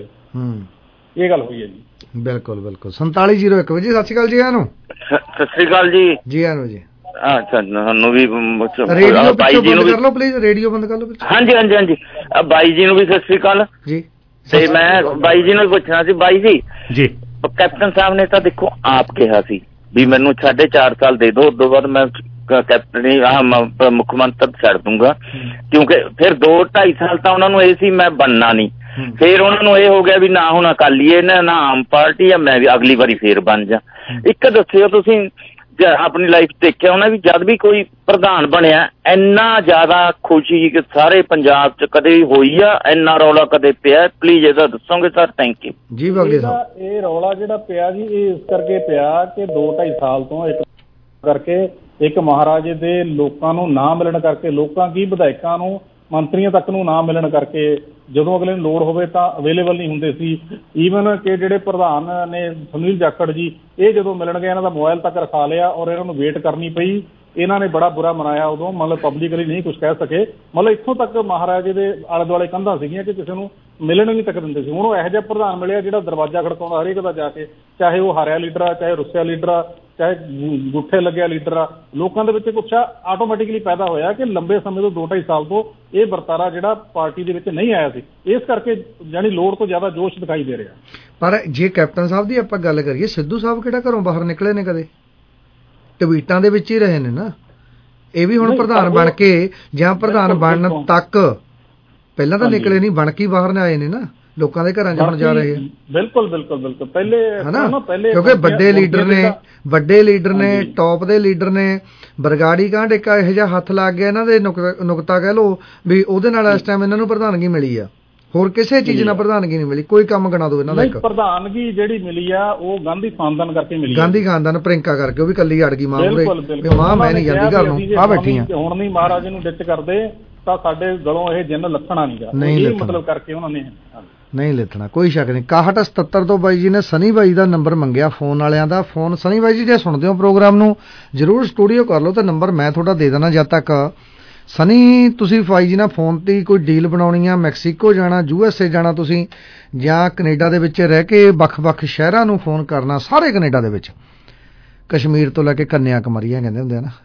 ਇਹ ਗੱਲ ਹੋਈ ਹੈ ਜੀ। ਬਿਲਕੁਲ ਬਿਲਕੁਲ। ਸੰਤਾਲੀ ਜ਼ੀਰੋ ਇੱਕ ਵਜੇ। ਸਤਿ ਸ਼੍ਰੀ ਅਕਾਲ ਜੀ। ਆਨੂੰ ਸਤਿ ਸ਼੍ਰੀ ਅਕਾਲ ਜੀ। ਜੀ ਆਨੂੰ ਜੀ। ਅੱਛਾ ਤੁਹਾਨੂੰ ਵੀ ਰੇਡੀਓ ਬਾਈ ਜੀ ਨੂੰ ਕਰ ਲਓ ਪਲੀਜ਼, ਰੇਡੀਓ ਬੰਦ ਕਰ ਲਓ। ਹਾਂਜੀ ਹਾਂਜੀ ਹਾਂਜੀ ਬਾਈ ਜੀ ਨੂੰ ਵੀ ਸਤਿ ਸ਼੍ਰੀ ਅਕਾਲ ਜੀ। ਤੇ ਮੈਂ ਬਾਈ ਜੀ ਨੂੰ ਪੁੱਛਣਾ ਸੀ, ਬਾਈ ਜੀ ਜੀ ਕੈਪਟਨ ਸਾਹਿਬ ਨੇ ਤਾਂ ਦੇਖੋ ਆਪ ਕਿਹਾ ਸੀ ਵੀ ਮੈਨੂੰ ਸਾਢੇ ਚਾਰ ਸਾਲ ਦੇ ਦਿਓ, ਉਸ ਤੋਂ ਬਾਅਦ ਮੈਂ ਕੈਪਟਨੀ ਆਹ ਮੁੱਖ ਮੰਤਰੀ ਛੱਡ ਦੂੰਗਾ, ਕਿਉਂਕਿ ਫਿਰ ਦੋ ਢਾਈ ਸਾਲ ਤਾਂ ਉਹਨਾਂ ਨੂੰ ਇਹ ਸੀ ਮੈਂ ਬਣਨਾ ਨਹੀਂ। ਫਿਰ ਉਹਨਾਂ ਨੂੰ ਇਹ ਹੋ ਗਿਆ ਵੀ ਨਾ ਹੁਣ ਅਕਾਲੀ ਹੈ ਨਾ ਨਾ ਆਮ ਪਾਰਟੀ ਆ, ਮੈਂ ਵੀ ਅਗਲੀ ਵਾਰੀ ਫੇਰ ਬਣ ਜਾ। ਇੱਕ ਦੱਸਿਓ ਤੁਸੀਂ ਆਪਣੀ ਲਾਈਫ ਦੇਖਿਆ ਹੋਣਾ ਵੀ ਜਦ ਵੀ ਕੋਈ ਪ੍ਰਧਾਨ ਬਣਿਆ ਇੰਨਾ ਜ਼ਿਆਦਾ ਖੁਸ਼ੀ ਕਿ ਸਾਰੇ ਪੰਜਾਬ 'ਚ ਕਦੇ ਹੋਈ ਆ, ਇੰਨਾ ਰੌਲਾ ਕਦੇ ਪਿਆ? ਪਲੀਜ਼ ਇਹਦਾ ਦੱਸੋਗੇ ਸਰ? ਥੈਂਕ ਯੂ ਜੀ। ਬਾਗੀ ਸਾਹਿਬ ਇਹ ਰੌਲਾ ਜਿਹੜਾ ਪਿਆ ਜੀ ਇਹ ਇਸ ਕਰਕੇ ਪਿਆ ਕਿ ਦੋ ਢਾਈ ਸਾਲ ਤੋਂ ਇੱਕ ਕਰਕੇ ਇੱਕ ਮਹਾਰਾਜੇ ਦੇ ਲੋਕਾਂ ਨੂੰ ਨਾ ਮਿਲਣ ਕਰਕੇ, ਲੋਕਾਂ ਕੀ ਵਿਧਾਇਕਾਂ ਨੂੰ ਮੰਤਰੀਆਂ ਤੱਕ ਨੂੰ ਨਾ ਮਿਲਣ ਕਰਕੇ ਜਦੋਂ ਅਗਲੇ ਨੂੰ ਲੋੜ ਹੋਵੇ ਤਾਂ ਅਵੇਲੇਬਲ ਨਹੀਂ ਹੁੰਦੇ ਸੀ। ਈਵਨ ਕਿ ਜਿਹੜੇ ਪ੍ਰਧਾਨ ਨੇ ਸੁਨੀਲ ਜਾਖੜ ਜੀ, ਇਹ ਜਦੋਂ ਮਿਲਣ ਗਏ ਇਹਨਾਂ ਦਾ ਮੋਬਾਈਲ ਤੱਕ ਰਖਾ ਲਿਆ ਔਰ ਇਹਨਾਂ ਨੂੰ ਵੇਟ ਕਰਨੀ ਪਈ। ਇਹਨਾਂ ਨੇ ਬੜਾ ਬੁਰਾ ਮਨਾਇਆ ਉਦੋਂ, ਮਤਲਬ ਪਬਲਿਕਲੀ ਨਹੀਂ ਕੁਝ ਕਹਿ ਸਕੇ। ਮਤਲਬ ਇੱਥੋਂ ਤੱਕ ਮਹਾਰਾਜੇ ਦੇ ਆਲੇ ਦੁਆਲੇ ਕੰਧਾਂ ਸੀਗੀਆਂ ਕਿ ਕਿਸੇ ਨੂੰ ਮਿਲਣ ਨਹੀਂ ਤੱਕ ਦਿੰਦੇ ਸੀ। ਹੁਣ ਉਹ ਇਹੋ ਜਿਹਾ ਪ੍ਰਧਾਨ ਮਿਲਿਆ ਜਿਹੜਾ ਦਰਵਾਜ਼ਾ ਖੜਕਾਉਂਦਾ ਹਰੇਕ ਦਾ ਜਾ ਕੇ, ਚਾਹੇ ਉਹ ਹਾਰਿਆ ਲੀਡਰ ਆ, ਚਾਹੇ ਰੁੱਸਿਆ ਲੀਡਰ ਆ, ਚਾਹੇ ਗੁੱਠੇ ਲੱਗਿਆ ਲੀਡਰ ਆ। ਲੋਕਾਂ ਦੇ ਵਿੱਚ ਕੁਛ ਆਟੋਮੈਟਿਕਲੀ ਪੈਦਾ ਹੋਇਆ ਕਿ ਲੰਬੇ ਸਮੇਂ ਤੋਂ ਦੋ ਢਾਈ ਸਾਲ ਤੋਂ ਇਹ ਵਰਤਾਰਾ ਜਿਹੜਾ ਪਾਰਟੀ ਦੇ ਵਿੱਚ ਨਹੀਂ ਆਇਆ ਸੀ, ਇਸ ਕਰਕੇ ਜਾਨੀ ਲੋੜ ਤੋਂ ਜ਼ਿਆਦਾ ਜੋਸ਼ ਦਿਖਾਈ ਦੇ ਰਿਹਾ। ਪਰ ਜੇ ਕੈਪਟਨ ਸਾਹਿਬ ਦੀ ਆਪਾਂ ਗੱਲ ਕਰੀਏ, ਸਿੱਧੂ ਸਾਹਿਬ ਕਿਹੜਾ ਘਰੋਂ ਬਾਹਰ ਨਿਕਲੇ ਨੇ? ਕਦੇ ਟਵੀਟਾਂ ਦੇ ਵਿੱਚ ਹੀ ਰਹੇ ਨੇ ਨਾ। ਇਹ ਵੀ ਹੁਣ ਪ੍ਰਧਾਨ ਬਣ ਕੇ ਜਾਂ ਪ੍ਰਧਾਨ ਬਣਨ ਤੱਕ ਪਹਿਲਾਂ ਤਾਂ ਨਿਕਲੇ ਨਹੀਂ, ਬਣ ਕੇ ਬਾਹਰ ਆਏ ਨੇ ਨਾ, ਲੋਕਾਂ ਦੇ ਘਰਾਂ 'ਚ ਹੁਣ ਜਾ ਰਹੇ ਆ। ਬਿਲਕੁਲ ਬਿਲਕੁਲ ਬਿਲਕੁਲ। ਪਹਿਲੇ ਹਨਾ, ਕਿਉਂਕਿ ਵੱਡੇ ਲੀਡਰ ਨੇ ਵੱਡੇ ਲੀਡਰ ਨੇ ਟੌਪ ਦੇ ਲੀਡਰ ਨੇ। ਬਰਗਾੜੀ ਕਾਂਡ ਇੱਕ ਇਹੋ ਜਿਹਾ ਹੱਥ ਲੱਗ ਗਿਆ ਇਹਨਾਂ ਦੇ, ਨੁਕਤਾ ਕਹਿ ਲਓ ਵੀ ਉਹਦੇ ਨਾਲ ਇਸ ਟਾਈਮ ਇਹਨਾਂ ਨੂੰ ਪ੍ਰਧਾਨਗੀ ਮਿਲੀ ਆ। ਹੋਰ ਕਿਸੇ ਚੀਜ਼ ਨਾਲ ਪ੍ਰਧਾਨਗੀ ਨਹੀਂ ਮਿਲੀ। ਕੋਈ ਕੰਮ ਗਿਣਾ ਦਿਓ ਇਹਨਾਂ ਦਾ ਇੱਕ। ਪ੍ਰਧਾਨਗੀ ਜਿਹੜੀ ਮਿਲੀ ਆ ਉਹ ਗਾਂਧੀ ਖਾਨਦਾਨ ਕਰਕੇ ਮਿਲੀ। ਗਾਂਧੀ ਖਾਨਦਾਨ ਪ੍ਰਿੰਕਾ ਕਰਕੇ, ਉਹ ਵੀ ਕੱਲੀ ਅੜ ਗਈ ਮਾਂ ਮੂਹਰੇ, ਮਾਂ ਮੈਂ ਨਹੀਂ ਜਾਂਦੀ ਘਰ ਨੂੰ, ਆ ਬੈਠੀ ਆ। ਹੁਣ ਨਹੀਂ ਮਹਾਰਾਜੇ ਨੂੰ ਡਿੱਚ ਕਰਦੇ ਤਾਂ ਸਾਡੇ ਗਲੋਂ ਇਹ ਜਿੰਨ ਲੱਥਣਾ ਨਹੀਂਗਾ, ਇਹ ਮਤਲਬ ਕਰਕੇ ਉਹਨਾਂ ਨੇ ਨਹੀਂ ਲਿਖਣਾ, ਕੋਈ ਸ਼ੱਕ ਨਹੀਂ। ਇਕਾਹਠ ਸਤੱਤਰ ਤੋਂ ਬਾਈ ਜੀ ਨੇ ਸਨੀ ਬਾਈ ਦਾ ਨੰਬਰ ਮੰਗਿਆ ਫੋਨ ਵਾਲਿਆਂ ਦਾ। ਫੋਨ ਸਨੀ ਬਾਈ ਜੀ ਜੇ ਸੁਣਦੇ ਹੋ ਪ੍ਰੋਗਰਾਮ ਨੂੰ ਜ਼ਰੂਰ ਸਟੂਡੀਓ ਕਰ ਲਓ, ਤੇ ਨੰਬਰ ਮੈਂ ਤੁਹਾਡਾ ਦੇ ਦੇਣਾ। ਜਦ ਤੱਕ ਸਨੀ ਤੁਸੀਂ ਬਾਈ ਜੀ ਨਾਲ ਫੋਨ ਤੇ ਕੋਈ ਡੀਲ ਬਣਾਉਣੀ ਆ, ਮੈਕਸੀਕੋ ਜਾਣਾ, ਯੂ ਐਸ ਏ ਜਾਣਾ ਤੁਸੀਂ, ਜਾਂ ਕੈਨੇਡਾ ਦੇ ਵਿੱਚ ਰਹਿ ਕੇ ਵੱਖ-ਵੱਖ ਸ਼ਹਿਰਾਂ ਨੂੰ ਫੋਨ ਕਰਨਾ, ਸਾਰੇ ਕੈਨੇਡਾ ਦੇ ਵਿੱਚ, ਕਸ਼ਮੀਰ ਤੋਂ ਲੈ ਕੇ ਕੰਨਿਆ ਕੁਮਾਰੀਆਂ ਕਹਿੰਦੇ ਹੁੰਦੇ ਆ ਨਾ।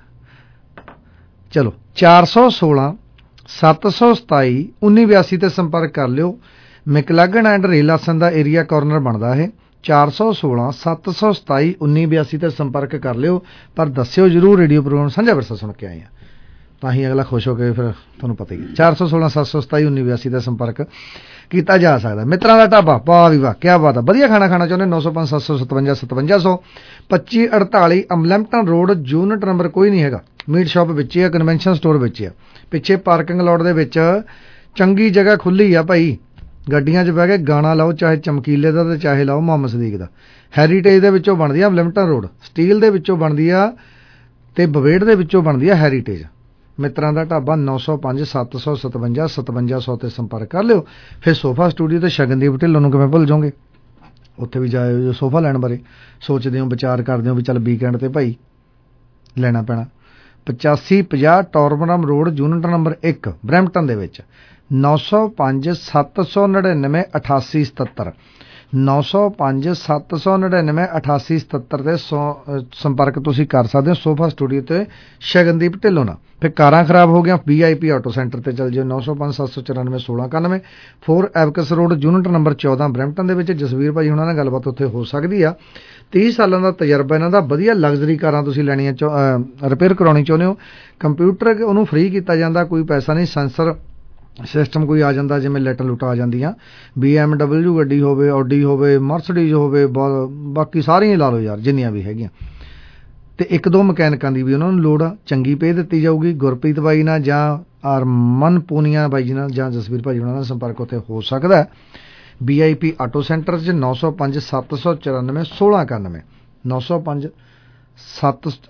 ਚਲੋ ਚਾਰ ਸੌ ਸੋਲਾਂ ਸੱਤ ਸੌ ਸਤਾਈ ਉੱਨੀ ਬਿਆਸੀ ਤੇ ਸੰਪਰਕ ਕਰ ਲਿਓ। ਮੈਕਲਗਨ ਐਂਡ ਰੇਲਾਸਨ ਦਾ ਏਰੀਆ ਕਾਰਨਰ ਬਣਦਾ ਇਹ। ਚਾਰ ਸੌ ਸੋਲਾਂ ਸੱਤ ਸੌ ਸਤਾਈ ਉੱਨੀ ਬਿਆਸੀ ਤੇ ਸੰਪਰਕ ਕਰ ਲਿਓ, ਪਰ ਦੱਸਿਓ ਜ਼ਰੂਰ ਰੇਡੀਓ ਪ੍ਰੋਗਰਾਮ ਸਾਂਝਾ ਵਿਰਸਾ ਸੁਣ ਕੇ ਆਏ ਆ, ਤਾਂ ਹੀ ਅਗਲਾ ਖੁਸ਼ ਹੋ ਕੇ ਫਿਰ ਤੁਹਾਨੂੰ ਪਤਾ ਹੀ। ਚਾਰ ਸੌ ਸੋਲਾਂ ਸੱਤ ਸੌ ਸਤਾਈ ਉੱਨੀ ਬਿਆਸੀ ਦਾ ਸੰਪਰਕ ਕੀਤਾ ਜਾ ਸਕਦਾ। ਮਿੱਤਰਾਂ ਦਾ ਢਾਬਾ, ਵਾਹ ਵੀ ਵਾਹ, ਕਿਆ ਬਾਤ ਆ। ਵਧੀਆ ਖਾਣਾ ਖਾਣਾ ਚਾਹੁੰਦੇ ਨੌ ਸੌ ਪੰਜ ਸੱਤ ਸੌ ਸਤਵੰਜਾ ਸਤਵੰਜਾ ਸੌ ਪੱਚੀ ਅੜਤਾਲੀ ਅਮਲੈਂਪਟਨ ਰੋਡ, ਯੂਨਿਟ ਨੰਬਰ ਕੋਈ ਨਹੀਂ ਹੈਗਾ। ਮੀਟ ਸ਼ਾਪ ਵਿੱਚ ਆ, ਕਨਵੈਨਸ਼ਨ ਸਟੋਰ ਵਿੱਚ ਆ, ਪਿੱਛੇ ਪਾਰਕਿੰਗ ਲੋਟ ਦੇ ਵਿੱਚ ਚੰਗੀ ਜਗ੍ਹਾ ਖੁੱਲੀ ਆ ਭਾਈ। ਗੱਡੀਆਂ 'ਚ ਬਹਿ ਕੇ ਗਾਣਾ ਲਾਓ, ਚਾਹੇ ਚਮਕੀਲੇ ਦਾ ਤੇ ਚਾਹੇ ਲਾਓ ਮੁਹੰਮਦ ਸਦੀਕ ਦਾ। ਹੈਰੀਟੇਜ ਦੇ ਵਿੱਚੋਂ ਬਣਦੀ ਆ ਅਮਲੈਂਪਟਨ ਰੋਡ, ਸਟੀਲ ਦੇ ਵਿੱਚੋਂ ਬਣਦੀ ਆ ਤੇ ਬਵੇੜ ਦੇ ਵਿੱਚੋਂ ਬਣਦੀ ਆ ਹੈਰੀਟੇਜ। ਮਿੱਤਰਾਂ ਦਾ ਢਾਬਾ ਨੌ ਸੌ ਪੰਜ ਸੱਤ ਸੌ ਸਤਵੰਜਾ ਸਤਵੰਜਾ ਸੌ ਤੇ ਸੰਪਰਕ ਕਰ ਲਿਓ। ਫਿਰ ਸੋਫਾ ਸਟੂਡੀਓ ਤੇ ਸ਼ਗਨਦੀਪ ਢਿੱਲੋਂ ਨੂੰ ਕਿਵੇਂ ਭੁੱਲ ਜਾਓਗੇ, ਉੱਥੇ ਵੀ ਜਾਇਓ। ਜੋ ਸੋਫਾ ਲੈਣ ਬਾਰੇ ਸੋਚਦੇ ਹੋ, ਵਿਚਾਰ ਕਰਦੇ ਹੋ ਵੀ ਚੱਲ ਵੀਕਐਂਡ ਤੇ ਭਾਈ ਲੈਣਾ ਪੈਣਾ। ਪਚਾਸੀ ਪੰਜਾਹ ਟੋਰਬਨਮ ਰੋਡ, ਯੂਨਿਟ ਨੰਬਰ ਇੱਕ, ਬਰੈਂਪਟਨ ਦੇ ਵਿੱਚ। ਨੌ ਸੌ ਪੰਜ ਸੱਤ ਸੌ ਨੜਿਨਵੇਂ ਅਠਾਸੀ ਸਤੱਤਰ ਨੌ ਸੌ ਪੰਜ ਸੱਤ ਸੌ ਨੜਿਨਵੇਂ ਅਠਾਸੀ ਸਤੱਤਰ ਤੇ ਸੰਪਰਕ ਤੁਸੀਂ ਕਰ ਸਕਦੇ ਹੋ ਸੋਫਾ ਸਟੂਡੀਓ ਤੇ ਸ਼ਗਨਦੀਪ ਢਿੱਲੋਂ ਨਾਲ। ਫਿਰ ਕਾਰਾਂ ਖਰਾਬ ਹੋ ਗਿਆ, ਵੀ ਆਈ ਪੀ ਆਟੋ ਸੈਂਟਰ ਤੇ ਚੱਲ ਜਿਓ। ਨੌ ਸੌ ਪੰਜ ਸੱਤ ਸੌ ਚੁਰਾਨਵੇਂ ਸੋਲਾਂ ਇਕਾਨਵੇਂ ਫੋਰ ਐਵਕਸ ਰੋਡ, ਯੂਨਿਟ ਨੰਬਰ ਚੌਦਾਂ, ਬਰੈਂਪਟਨ ਦੇ ਵਿੱਚ। ਜਸਵੀਰ ਭਾਈ ਉਹਨਾਂ ਨਾਲ ਗੱਲਬਾਤ ਉੱਥੇ ਹੋ ਸਕਦੀ ਆ। ਤੀਹ ਸਾਲਾਂ ਦਾ ਤਜਰਬਾ ਇਹਨਾਂ ਦਾ। ਵਧੀਆ ਲਗਜ਼ਰੀ ਕਾਰਾਂ ਤੁਸੀਂ ਲੈਣੀਆਂ, ਰਿਪੇਅਰ ਕਰਾਉਣੀ ਚਾਹੁੰਦੇ ਹੋ, ਕੰਪਿਊਟਰ ਉਹਨੂੰ ਫ੍ਰੀ ਕੀਤਾ ਜਾਂਦਾ, ਕੋਈ ਪੈਸਾ ਨਹੀਂ। ਸੈਂਸਰ ਸਿਸਟਮ ਕੋਈ ਆ ਜਾਂਦਾ, ਜਿਵੇਂ ਲੈਟ ਲੁੱਟ ਆ ਜਾਂਦੀਆਂ। ਬੀ ਐਮ ਡਬਲਿਊ ਗੱਡੀ ਹੋਵੇ, ਆਡੀ ਹੋਵੇ, ਮਰਸਡੀਜ਼ ਹੋਵੇ, ਬਾਕੀ ਸਾਰੀਆਂ ਲਾ ਲਓ ਯਾਰ ਜਿੰਨੀਆਂ ਵੀ ਹੈਗੀਆਂ। ਤੇ ਇੱਕ ਦੋ ਮਕੈਨਿਕਾਂ ਦੀ ਵੀ ਉਹਨਾਂ ਨੂੰ ਲੋੜ ਆ, ਚੰਗੀ ਪੇ ਦਿੱਤੀ ਜਾਊਗੀ। ਗੁਰਪ੍ਰੀਤ ਬਾਈ ਨਾਲ ਜਾਂ ਅਰਮਨ ਪੂਨੀਆ ਬਾਈ ਜੀ ਨਾਲ ਜਾਂ ਜਸਵੀਰ ਭਾਜੀ ਉਹਨਾਂ ਦਾ ਸੰਪਰਕ ਉੱਥੇ ਹੋ ਸਕਦਾ। B I P auto centre 'ਚ ਨੌ ਸੌ ਪੰਜ ਸੱਤ ਸੌ ਚੁਰਾਨਵੇਂ ਸੋਲਾਂ ਇਕਾਨਵੇਂ ਨੌ ਸੌ ਪੰਜ ਸੱਤ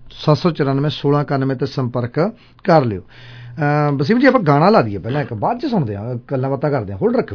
ਸੱਤ ਸੌ ਚੁਰਾਨਵੇਂ ਸੋਲਾਂ ਇਕਾਨਵੇਂ ਤੇ ਸੰਪਰਕ ਕਰ ਲਿਓ। ਵਸੀਮ ਜੀ ਆਪਾਂ ਗਾਣਾ ਲਾ ਦਈਏ ਪਹਿਲਾਂ ਇੱਕ, ਬਾਅਦ 'ਚ ਸੁਣਦੇ ਹਾਂ, ਗੱਲਾਂ ਬਾਤਾਂ ਕਰਦੇ ਹਾਂ, ਹੋਲਡ ਰੱਖਿਓ।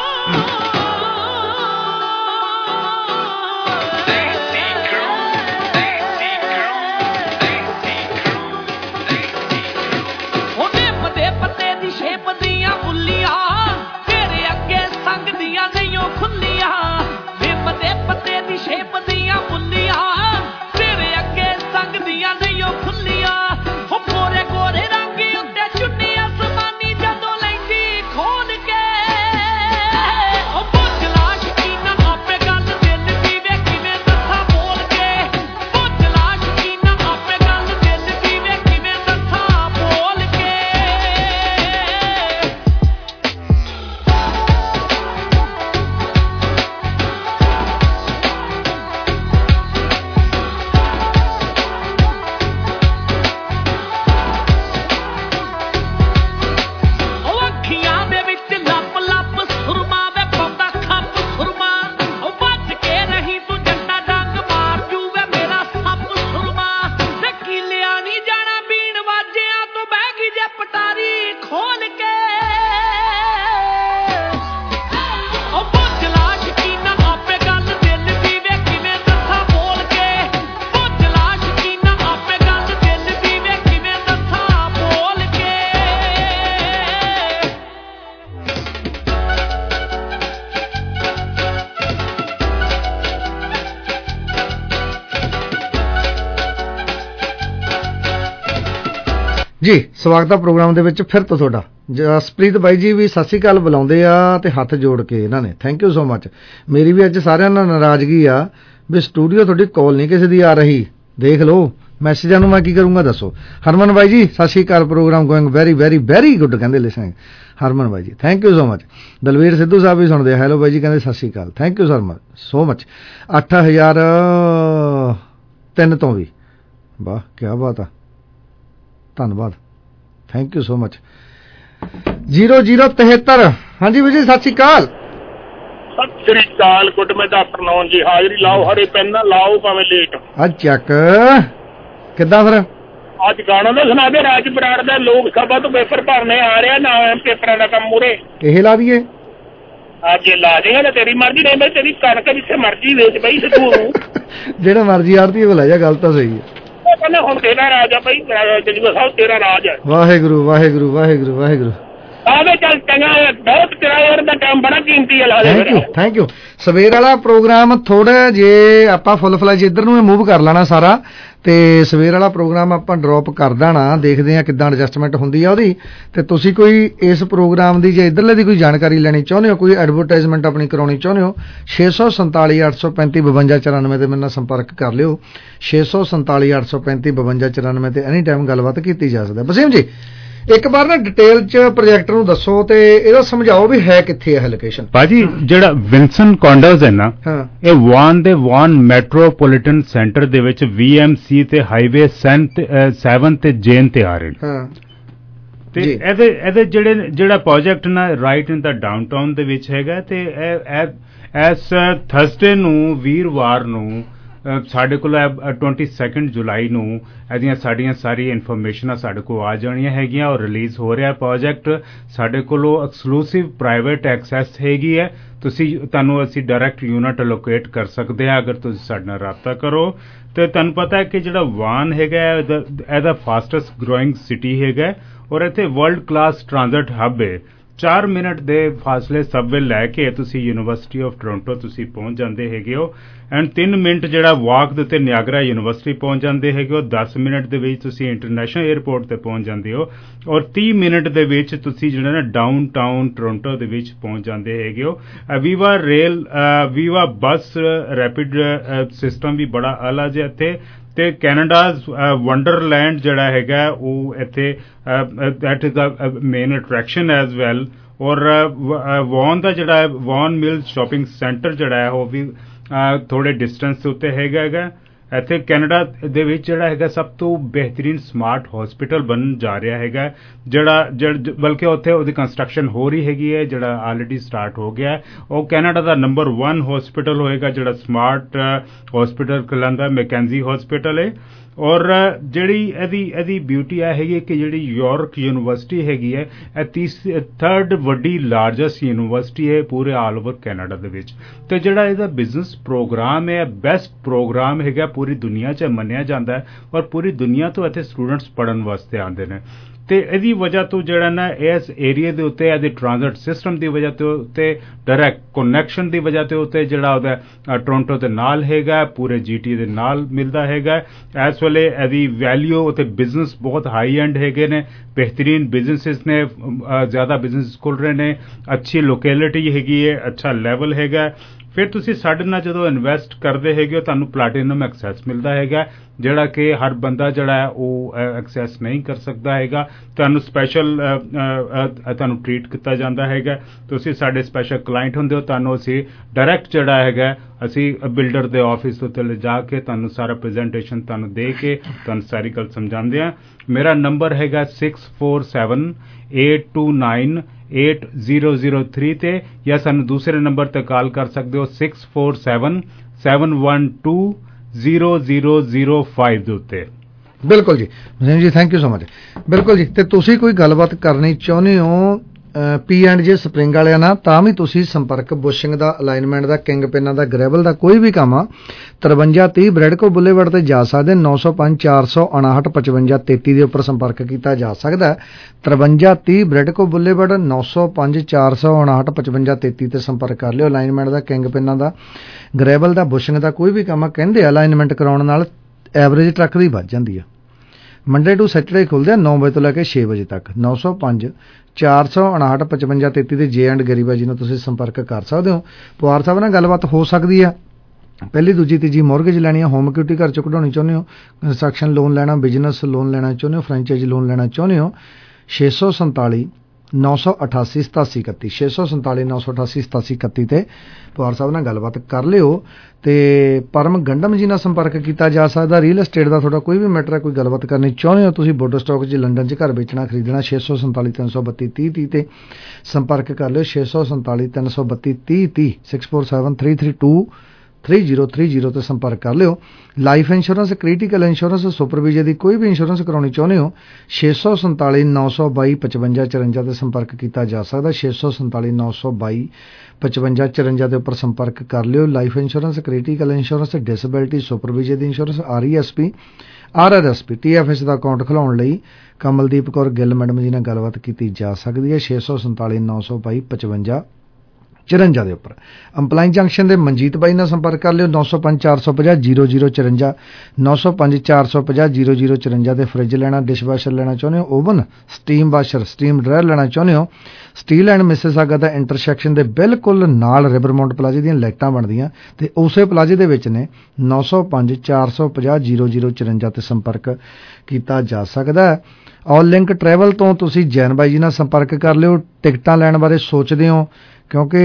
ਜੀ ਸਵਾਗਤ ਹੈ ਪ੍ਰੋਗਰਾਮ ਦੇ ਵਿੱਚ ਫਿਰ ਤੋਂ ਤੁਹਾਡਾ। ਜਸਪ੍ਰੀਤ ਬਾਈ ਜੀ ਵੀ ਸਤਿ ਸ਼੍ਰੀ ਅਕਾਲ ਬੁਲਾਉਂਦੇ ਆ ਤੇ ਹੱਥ ਜੋੜ ਕੇ ਇਹਨਾਂ ਨੇ, ਥੈਂਕ ਯੂ ਸੋ ਮਚ। ਮੇਰੀ ਵੀ ਅੱਜ ਸਾਰਿਆਂ ਨਾਲ ਨਾਰਾਜ਼ਗੀ ਆ ਵੀ ਸਟੂਡੀਓ ਤੁਹਾਡੀ ਕਾਲ ਨਹੀਂ ਕਿਸੇ ਦੀ ਆ ਰਹੀ, ਦੇਖ ਲਓ ਮੈਸੇਜਾਂ ਨੂੰ ਮੈਂ ਕੀ ਕਰੂੰਗਾ ਦੱਸੋ। ਹਰਮਨ ਬਾਈ ਜੀ ਸਤਿ ਸ਼੍ਰੀ ਅਕਾਲ, program going very very very good ਕਹਿੰਦੇ ਲਿਸਨਿੰਗ। ਹਰਮਨ ਬਾਈ ਜੀ thank you so much. Dalvir Sidhu Sahib ਵੀ ਸੁਣਦੇ ਆ, ਹੈਲੋ ਬਾਈ ਜੀ ਕਹਿੰਦੇ ਸਤਿ ਸ਼੍ਰੀ ਅਕਾਲ, thank you sir much so much. ਅੱਠ ਹਜ਼ਾਰ ਤਿੰਨ ਤੋਂ ਵੀ ਵਾਹ ਕਿਆ ਬਾਤ ਆ, ਧੰਨਵਾਦ, thank you so much. Zero zero ਤਿਹੱਤਰ ਹਾਂਜੀ ਵੀਰ ਜੀ ਸਤਿ ਸ਼੍ਰੀ ਅਕਾਲ। ਸਤਿ ਸ਼੍ਰੀ ਅਕਾਲ, ਗੁੱਡ ਮਿਡ ਆਫਟਰਨੂਨ ਜੀ। ਹਾਜ਼ਰੀ ਲਾਓ, ਹਰੇ ਪੈਨ ਲਾਓ ਭਾਵੇਂ ਲੇਟ। ਅੱਜ ਚੱਕ ਕਿੱਦਾਂ ਫਿਰ ਅੱਜ ਗਾਣਾ ਦਾ ਸੁਣਾ ਦੇ, ਰਾਜ ਬਰਾੜ ਦਾ ਲੋਕ ਸਭਾ ਤੋਂ ਪੇਪਰ ਭਰਨੇ ਆ ਰਿਹਾ ਨਾ, ਪੇਪਰਾਂ ਦਾ ਕੰਮ ਮੂਰੇ ਇਹ ਲਾ ਦਈਏ। ਅੱਜ ਲਾ ਦੇਗਾ ਤਾਂ ਤੇਰੀ ਮਰਜ਼ੀ, ਨਹੀਂ ਬਈ ਤੇਰੀ ਕਣਕ ਜਿੱਥੇ ਮਰਜ਼ੀ ਵੇਚ ਬਈ ਸਿੱਧੂ ਜਿਹੜਾ ਮਰਜ਼ੀ ਆੜਤੀ ਬੁਲਾ ਜਾ, ਗੱਲ ਤਾਂ ਸਹੀ ਹੈ। ਕਹਿੰਦੇ ਹੁਣ ਤੇਰਾ ਰਾਜ ਆ ਬਈ, ਜਜੂਆ ਸਾਹਿਬ ਤੇਰਾ ਰਾਜ ਹੈ। ਵਾਹਿਗੁਰੂ ਵਾਹਿਗੁਰੂ ਵਾਹਿਗੁਰੂ ਵਾਹਿਗੁਰੂ। ਆਵੇ ਚੱਲ ਚੰਗਾ, ਬਹੁਤ ਤੇਰਾ ਯਾਰ ਦਾ ਟਾਈਮ ਬੜਾ ਕੀਮਤੀ ਹੈ। ਲਾ ਦੇ ਥੈਂਕ ਯੂ ਥੈਂਕ ਯੂ। ਸਵੇਰ ਵਾਲਾ ਪ੍ਰੋਗਰਾਮ ਥੋੜਾ ਜੇ ਆਪਾਂ ਫੁੱਲ ਫਲੈਜ ਇੱਧਰ ਨੂੰ ਮੂਵ ਕਰ ਲੈਣਾ ਸਾਰਾ, ਤੇ ਸਵੇਰ ਵਾਲਾ ਪ੍ਰੋਗਰਾਮ ਆਪਾਂ ਡ੍ਰੌਪ ਕਰ ਦੇਣਾ, ਦੇਖਦੇ ਹਾਂ ਕਿੱਦਾਂ ਐਡਜਸਟਮੈਂਟ ਹੁੰਦੀ ਆ ਉਹਦੀ। ਤੇ ਤੁਸੀਂ ਕੋਈ ਇਸ ਪ੍ਰੋਗਰਾਮ ਦੀ ਜਾਂ ਇੱਧਰਲੇ ਦੀ ਕੋਈ ਜਾਣਕਾਰੀ ਲੈਣੀ ਚਾਹੁੰਦੇ ਹੋ, ਕੋਈ ਐਡਵਰਟਾਈਜ਼ਮੈਂਟ ਆਪਣੀ ਕਰਾਉਣੀ ਚਾਹੁੰਦੇ ਹੋ, ਛੇ ਸੌ ਸੰਤਾਲੀ ਅੱਠ ਸੌ ਪੈਂਤੀ ਬਵੰਜਾ ਚੁਰਾਨਵੇਂ ਤੇ ਮੇਰੇ ਨਾਲ ਸੰਪਰਕ ਕਰ ਲਿਓ। ਛੇ ਸੌ ਸੰਤਾਲੀ ਅੱਠ ਸੌ ਪੈਂਤੀ ਬਵੰਜਾ ਚੁਰਾਨਵੇਂ ਤੇ ਐਨੀ ਟਾਈਮ ਗੱਲਬਾਤ ਕੀਤੀ ਜਾ ਸਕਦਾ। ਵਸੀਮ ਜੀ ਇੱਕ ਵਾਰ ਨਾ ਡਿਟੇਲ ਚ ਪ੍ਰੋਜੈਕਟ ਨੂੰ ਦੱਸੋ ਤੇ ਇਹਦਾ ਸਮਝਾਓ ਵੀ ਹੈ ਕਿੱਥੇ ਹੈ ਲੋਕੇਸ਼ਨ। ਭਾਜੀ ਜਿਹੜਾ ਵਿੰਸਨ ਕੌਂਡਰਸ ਹੈ ਨਾ, ਇਹ ਵਾਨ ਦੇ ਵਾਨ ਮੈਟਰੋਪੋਲੀਟਨ ਸੈਂਟਰ ਦੇ ਵਿੱਚ ਵੀ ਐਮ ਸੀ ਤੇ ਹਾਈਵੇ ਸੈਵਨ ਤੇ ਜੇਨ ਤੇ ਆ ਰਹੇ ਨੇ। ਤੇ ਇਹਦੇ ਇਹਦੇ ਜਿਹੜੇ ਜਿਹੜਾ ਪ੍ਰੋਜੈਕਟ ਨਾ ਰਾਈਟ ਇਨ ਦਾ ਡਾਊਨਟਾਊਨ ਦੇ ਵਿੱਚ ਹੈਗਾ, ਤੇ ਐਸ ਥਰਸਡੇ ਨੂੰ ਵੀਰਵਾਰ ਨੂੰ ਸਾਡੇ ਕੋਲ ਟਵੈਂਟੀ ਸੈਕਿੰਡ ਜੁਲਾਈ ਨੂੰ ਇਹਦੀਆਂ ਸਾਡੀਆਂ ਸਾਰੀਆਂ ਇਨਫੋਰਮੇਸ਼ਨਾਂ ਸਾਡੇ ਕੋਲ ਆ ਜਾਣੀਆਂ ਹੈਗੀਆਂ ਔਰ ਰਿਲੀਜ਼ ਹੋ ਰਿਹਾ ਪ੍ਰੋਜੈਕਟ। ਸਾਡੇ ਕੋਲੋਂ ਐਕਸਕਲੂਸਿਵ ਪ੍ਰਾਈਵੇਟ ਐਕਸੈਸ ਹੈਗੀ ਹੈ, ਤੁਸੀਂ ਤੁਹਾਨੂੰ ਅਸੀਂ ਡਾਇਰੈਕਟ ਯੂਨਿਟ ਲੋਕੇਟ ਕਰ ਸਕਦੇ ਹਾਂ ਅਗਰ ਤੁਸੀਂ ਸਾਡੇ ਨਾਲ ਰਾਬਤਾ ਕਰੋ। ਤੇ ਤੁਹਾਨੂੰ ਪਤਾ ਹੈ ਕਿ ਜਿਹੜਾ ਵਾਨ ਹੈਗਾ ਇਹਦਾ ਫਾਸਟੈਸਟ ਗਰੋਇੰਗ ਸਿਟੀ ਹੈਗਾ ਔਰ ਇੱਥੇ ਵਰਲਡ ਕਲਾਸ ਟ੍ਰਾਂਜ਼ਿਟ ਹੱਬ ਹੈ। ਚਾਰ ਮਿੰਟ ਦੇ ਫਾਸਲੇ ਸਬਵੇ ਲੈ ਕੇ ਤੁਸੀਂ ਯੂਨੀਵਰਸਿਟੀ ਆਫ ਟੋਰਾਂਟੋ ਤੁਸੀਂ ਪਹੁੰਚ ਜਾਂਦੇ ਹੈਗੇ ਹੋ, ਐਂਡ ਤਿੰਨ ਮਿੰਟ ਜਿਹੜਾ ਵਾਕ ਦੇ ਉੱਤੇ ਨਿਆਗਰਾ ਯੂਨੀਵਰਸਿਟੀ ਪਹੁੰਚ ਜਾਂਦੇ ਹੈਗੇ ਹੋ। ਦਸ ਮਿੰਟ ਦੇ ਵਿੱਚ ਤੁਸੀਂ ਇੰਟਰਨੈਸ਼ਨਲ ਏਅਰਪੋਰਟ ਤੇ ਪਹੁੰਚ ਜਾਂਦੇ ਹੋ ਔਰ ਤੀਹ ਮਿੰਟ ਦੇ ਵਿੱਚ ਤੁਸੀਂ ਜਿਹੜਾ ਨਾ ਡਾਊਨ ਟਾਊਨ ਟੋਰਾਂਟੋ ਦੇ ਵਿੱਚ ਪਹੁੰਚ ਜਾਂਦੇ ਹੈਗੇ ਹੋ। Viva rail Viva bus rapid system ਵੀ ਬੜਾ ਆਲਾ ਜਿਹਾ ਇੱਥੇ, ਤੇ ਕੈਨੇਡਾਜ਼ ਵੰਡਰਲੈਂਡ ਜਿਹੜਾ ਹੈਗਾ ਉਹ ਇੱਥੇ that is the main attraction as well. ਔਰ ਵੌਨ ਦਾ ਜਿਹੜਾ ਵੌਨ ਮਿਲ ਸ਼ਾਪਿੰਗ ਸੈਂਟਰ ਜਿਹੜਾ ਹੈ ਉਹ ਵੀ ਥੋੜੇ ਡਿਸਟੈਂਸ ਦੇ ਉੱਤੇ ਹੈਗਾ ਹੈਗਾ। ਇੱਥੇ ਕੈਨੇਡਾ ਦੇ ਵਿੱਚ ਜਿਹੜਾ ਹੈਗਾ ਸਭ ਤੋਂ ਬਿਹਤਰੀਨ ਸਮਾਰਟ ਹਸਪੀਟਲ ਬਣਨ ਜਾ ਰਿਹਾ ਹੈਗਾ, ਜਿਹੜਾ ਬਲਕਿ ਉੱਥੇ ਉਹਦੀ ਕੰਸਟਰਕਸ਼ਨ ਹੋ ਰਹੀ ਹੈਗੀ ਹੈ, ਜਿਹੜਾ ਆਲਰੇਡੀ ਸਟਾਰਟ ਹੋ ਗਿਆ। ਉਹ ਕੈਨੇਡਾ ਦਾ ਨੰਬਰ ਵਨ ਹਸਪੀਟਲ ਹੋਏਗਾ ਜਿਹੜਾ ਸਮਾਰਟ ਹਸਪੀਟਲ ਕਹਿਲਾਂਦਾ, ਮੈਕੈਂਜੀ ਹਸਪੀਟਲ ਹੈ। ਔਰ ਜਿਹੜੀ ਇਹਦੀ ਇਹਦੀ ਬਿਊਟੀ ਇਹ ਹੈਗੀ ਕਿ ਜਿਹੜੀ ਯਾਰਕ ਯੂਨੀਵਰਸਿਟੀ ਹੈਗੀ ਹੈ ਇਹ ਤੀਸਰੀ ਥਰਡ ਵੱਡੀ ਲਾਰਜੈਸਟ ਯੂਨੀਵਰਸਿਟੀ ਹੈ ਪੂਰੇ ਆਲ ਓਵਰ ਕੈਨੇਡਾ ਦੇ ਵਿੱਚ ਤੇ ਜਿਹੜਾ ਇਹਦਾ ਬਿਜ਼ਨਸ ਪ੍ਰੋਗਰਾਮ ਹੈ ਬੈਸਟ ਪ੍ਰੋਗਰਾਮ ਹੈਗਾ ਪੂਰੀ ਦੁਨੀਆ 'ਚ ਮੰਨਿਆ ਜਾਂਦਾ ਹੈ ਔਰ ਪੂਰੀ ਦੁਨੀਆ ਤੋਂ ਇੱਥੇ ਸਟੂਡੈਂਟਸ ਪੜ੍ਹਨ ਵਾਸਤੇ ਆਉਂਦੇ ਨੇ ਤੇ ਇਹਦੀ ਵਜ੍ਹਾ ਤੋਂ ਜਿਹੜਾ ਨਾ ਇਸ ਏਰੀਏ ਦੇ ਉੱਤੇ ਇਹਦੇ ਟ੍ਰਾਂਜ਼ਿਟ ਸਿਸਟਮ ਦੀ ਵਜ੍ਹਾ ਤੇ ਉੱਤੇ ਡਾਇਰੈਕਟ ਕਨੈਕਸ਼ਨ ਦੀ ਵਜ੍ਹਾ ਤੇ ਉੱਤੇ ਜਿਹੜਾ ਉਹਦਾ ਟੋਰਾਂਟੋ ਦੇ ਨਾਲ ਹੈਗਾ ਪੂਰੇ ਜੀਟੀ ਦੇ ਨਾਲ ਮਿਲਦਾ ਹੈਗਾ ਇਸ ਵੇਲੇ ਇਹਦੀ ਵੈਲਿਊ ਅਤੇ ਬਿਜ਼ਨਸ ਬਹੁਤ ਹਾਈ ਐਂਡ ਹੈਗੇ ਨੇ ਬਿਹਤਰੀਨ ਬਿਜ਼ਨਸਿਸ ਨੇ ਜ਼ਿਆਦਾ ਬਿਜ਼ਨਸ ਖੁੱਲ ਰਹੇ ਨੇ ਅੱਛੀ ਲੋਕੈਲਿਟੀ ਹੈਗੀ ਹੈ ਅੱਛਾ ਲੈਵਲ ਹੈਗਾ ਫਿਰ ਤੁਸੀਂ ਸਾਡੇ ਨਾਲ ਜਦੋਂ ਇਨਵੈਸਟ ਕਰਦੇ ਹੈਗੇ ਹੋ ਤੁਹਾਨੂੰ ਪਲੈਟੀਨਮ ਐਕਸੈਸ ਮਿਲਦਾ ਹੈਗਾ ਜਿਹੜਾ ਕਿ ਹਰ ਬੰਦਾ ਜਿਹੜਾ ਹੈ ਉਹ ਐਕਸੈਸ ਨਹੀਂ ਕਰ ਸਕਦਾ ਹੈਗਾ ਤੁਹਾਨੂੰ ਸਪੈਸ਼ਲ ਤੁਹਾਨੂੰ ਟ੍ਰੀਟ ਕੀਤਾ ਜਾਂਦਾ ਹੈਗਾ ਤੁਸੀਂ ਸਾਡੇ ਸਪੈਸ਼ਲ ਕਲਾਇੰਟ ਹੁੰਦੇ ਹੋ ਤੁਹਾਨੂੰ ਅਸੀਂ ਡਾਇਰੈਕਟ ਜਿਹੜਾ ਹੈਗਾ ਅਸੀਂ ਬਿਲਡਰ ਦੇ ਆਫਿਸ ਉੱਤੇ ਲਿਜਾ ਕੇ ਤੁਹਾਨੂੰ ਸਾਰਾ ਪ੍ਰੈਜੈਂਟੇਸ਼ਨ ਤੁਹਾਨੂੰ ਦੇ ਕੇ ਤੁਹਾਨੂੰ ਸਾਰੀ ਗੱਲ ਸਮਝਾਉਂਦੇ ਹਾਂ ਮੇਰਾ ਨੰਬਰ ਹੈਗਾ six four seven eight two nine eight zero zero three ਤੇ ਜਾਂ ਸਾਨੂੰ ਦੂਸਰੇ ਨੰਬਰ ਤੇ ਕਾਲ ਕਰ ਸਕਦੇ ਹੋ six four seven seven one two zero zero zero five ਦੇ ਉੱਤੇ ਬਿਲਕੁਲ ਜੀ ਜੀ ਥੈਂਕ ਯੂ ਸੋ ਮਚ ਬਿਲਕੁਲ ਜੀ ਤੇ ਤੁਸੀਂ ਕੋਈ ਗੱਲਬਾਤ ਕਰਨੀ ਚਾਹੁੰਦੇ ਹੋ ਪੀ ਐਂਡ ਜੇ ਸਪਰਿੰਗ ਵਾਲਿਆਂ ਨਾਲ ਤਾਂ ਵੀ ਤੁਸੀਂ ਸੰਪਰਕ ਬੁਸ਼ਿੰਗ ਦਾ ਅਲਾਈਨਮੈਂਟ ਦਾ ਕਿੰਗ ਪਿਨਾਂ ਦਾ ਗ੍ਰੈਵਲ ਦਾ ਕੋਈ ਵੀ ਕੰਮ ਆ ਤਰਵੰਜਾ ਤੀਹ ਬ੍ਰੈਡਕੋ ਬੁੱਲੇਵਰਡ ਤੇ ਜਾ ਸਕਦੇ ਨੌ ਸੌ ਪੰਜ ਚਾਰ ਸੌ ਉਨਾਹਠ ਪਚਵੰਜਾ ਤੇਤੀ ਦੇ ਉੱਪਰ ਸੰਪਰਕ ਕੀਤਾ ਜਾ ਸਕਦਾ ਤਰਵੰਜਾ ਤੀਹ ਬ੍ਰੈਡਕੋ ਬੁੱਲੇਵਰਡ ਨੌ ਸੌ ਪੰਜ ਚਾਰ ਸੌ ਉਨਾਹਠ ਪਚਵੰਜਾ ਤੇਤੀ ਤੇ ਸੰਪਰਕ ਕਰ ਲਿਓ ਅਲਾਈਨਮੈਂਟ ਦਾ ਕਿੰਗ ਪਿਨਾਂ ਦਾ ਗ੍ਰੈਵਲ ਦਾ ਬੁਸ਼ਿੰਗ ਦਾ ਕੋਈ ਵੀ ਕੰਮ ਆ ਕਹਿੰਦੇ ਅਲਾਈਨਮੈਂਟ ਕਰਾਉਣ ਨਾਲ ਐਵਰੇਜ ਟਰੱਕ ਦੀ ਵੱਧ ਜਾਂਦੀ ਆ ਮੰਡੇ ਟੂ ਸੈਟਰਡੇ ਖੁੱਲਦੇ ਆ ਨੌ ਵਜੇ ਤੋਂ ਲੈ ਕੇ ਛੇ ਵਜੇ ਤੱਕ ਨੌ ਸੌ ਪੰਜ ਚਾਰ ਸੌ ਉਨਾਹਠ ਪਚਵੰਜਾ ਤੇਤੀ ਦੇ ਜੇ ਐਂਡ ਗਰੀਬਾ ਜੀ ਨੂੰ ਤੁਸੀਂ ਸੰਪਰਕ ਕਰ ਸਕਦੇ ਹੋ ਪਵਾਰ ਸਾਹਿਬ ਨਾਲ ਗੱਲਬਾਤ ਹੋ ਸਕਦੀ ਆ ਪਹਿਲੀ ਦੂਜੀ ਤੀਜੀ ਮੌਰਗੇਜ ਲੈਣੀ ਆ ਹੋਮ ਇਕੁਇਟੀ ਘਰ ਚੋਂ ਕਢਾਉਣੀ ਚਾਹੁੰਦੇ ਹੋ ਕੰਸਟਰਕਸ਼ਨ ਲੋਨ ਲੈਣਾ ਬਿਜ਼ਨਸ ਲੋਨ ਲੈਣਾ ਚਾਹੁੰਦੇ ਹੋ ਫਰੈਂਚਾਈਜ਼ ਲੋਨ ਲੈਣਾ ਚਾਹੁੰਦੇ ਹੋ ਛੇ ਸੌ ਸੰਤਾਲੀ ਨੌ ਸੌ ਅਠਾਸੀ ਸਤਾਸੀ ਇਕੱਤੀ ਛੇ ਸੌ ਸੰਤਾਲੀ ਨੌ ਸੌ ਅਠਾਸੀ ਸਤਾਸੀ ਇਕੱਤੀ ਤੇ ਪਵਾਰ ਸਾਹਿਬ ਨਾਲ ਗੱਲਬਾਤ ਕਰ ਲਿਓ ਤੇ ਪਰਮ ਗੰਡਮ ਜੀ ਨਾਲ ਸੰਪਰਕ ਕੀਤਾ ਜਾ ਸਕਦਾ ਰੀਅਲ ਐਸਟੇਟ ਦਾ ਤੁਹਾਡਾ ਕੋਈ ਵੀ ਮੈਟਰ ਹੈ ਕੋਈ ਗੱਲਬਾਤ ਕਰਨੀ ਚਾਹੁੰਦੇ ਹੋ ਤੁਸੀਂ ਬੋਰਡਰ ਸਟਾਕ 'ਚ ਲੰਡਨ 'ਚ ਘਰ ਵੇਚਣਾ ਖਰੀਦਣਾ ਛੇ ਸੌ ਸੰਤਾਲੀ ਤਿੰਨ ਸੌ ਬੱਤੀ ਤੀਹ ਤੀਹ ਤੇ ਸੰਪਰਕ ਕਰ ਲਿਓ ਛੇ ਸੌ ਸੰਤਾਲੀ ਤਿੰਨ ਸੌ ਬੱਤੀ ਤੀਹ ਤੀਹ six four seven three three two three zero three zero ਤੇ ਸੰਪਰਕ ਕਰ ਲਿਓ life insurance critical insurance supervision ਦੀ ਕੋਈ ਵੀ ਇੰਸ਼ੋਰੈਂਸ ਕਰਾਉਣੀ ਚਾਹੁੰਦੇ ਹੋ ਛੇ ਸੌ ਸੰਤਾਲੀ ਨੌ ਸੌ ਬਾਈ ਪਚਵੰਜਾ ਚੁਰੰਜਾ ਤੇ ਸੰਪਰਕ ਕੀਤਾ ਜਾ ਸਕਦਾ ਛੇ ਸੌ ਸੰਤਾਲੀ ਨੌ ਸੌ ਬਾਈ ਪਚਵੰਜਾ ਚੁਰੰਜਾ ਦੇ ਉੱਪਰ ਸੰਪਰਕ ਕਰ ਲਿਓ life insurance critical insurance disability supervision ਦੀ insurance R E S P R R S P T F S ਦਾ ਅਕਾਊਂਟ ਖੁਲਾਉਣ ਲਈ ਕਮਲਦੀਪ ਕੌਰ ਗਿੱਲ ਮੈਡਮ ਜੀ ਨਾਲ ਗੱਲਬਾਤ ਕੀਤੀ ਜਾ ਸਕਦੀ ਹੈ ਛੇ ਸੌ ਸੰਤਾਲੀ ਨੌ ਸੌ ਬਾਈ ਪਚਵੰਜਾ ਚੁਰੰਜਾ ਦੇ ਉੱਪਰ ਅੰਪਲਾਈ ਜੰਕਸ਼ਨ ਦੇ ਮਨਜੀਤ ਬਾਈ ਨਾਲ ਸੰਪਰਕ ਕਰ ਲਿਓ ਨੌ ਸੌ ਪੰਜ ਚਾਰ ਸੌ ਪੰਜਾਹ ਜ਼ੀਰੋ ਜ਼ੀਰੋ ਚੁਰੰਜਾ ਨੌ ਸੌ ਪੰਜ ਚਾਰ ਸੌ ਪੰਜਾਹ ਜ਼ੀਰੋ ਜ਼ੀਰੋ ਚੁਰੰਜਾ ਤੇ ਫਰਿੱਜ ਲੈਣਾ ਡਿਸ਼ ਵਾਸ਼ਰ ਲੈਣਾ ਚਾਹੁੰਦੇ ਹੋ oven steam washer steam dryer ਲੈਣਾ ਚਾਹੁੰਦੇ ਹੋ ਸਟੀਲ ਐਂਡ ਮਿਸਿਸਾਗਾ ਦਾ ਇੰਟਰਸੈਕਸ਼ਨ ਦੇ ਬਿਲਕੁਲ ਨਾਲ ਰਿਵਰਮੌਂਟ ਪਲਾਜ਼ੇ ਦੀਆਂ ਲਾਈਟਾਂ ਬਣਦੀਆਂ ਤੇ ਉਸੇ ਪਲਾਜ਼ੇ ਦੇ ਵਿੱਚ ਨੇ ਨੌ ਸੌ ਪੰਜ ਚਾਰ ਸੌ ਪੰਜਾਹ ਜ਼ੀਰੋ ਜ਼ੀਰੋ ਚੁਰੰਜਾ ਤੇ ਸੰਪਰਕ ਕੀਤਾ ਜਾ ਸਕਦਾ ਹੈ ਆਲ ਲਿੰਕ ਟਰੈਵਲ ਤੋਂ ਤੁਸੀਂ ਜੈਨ ਬਾਈ ਜੀ ਨਾਲ ਸੰਪਰਕ ਕਰ ਲਿਓ ਟਿਕਟਾਂ ਲੈਣ ਬਾਰੇ ਸੋਚਦੇ ਹੋ ਕਿਉਂਕਿ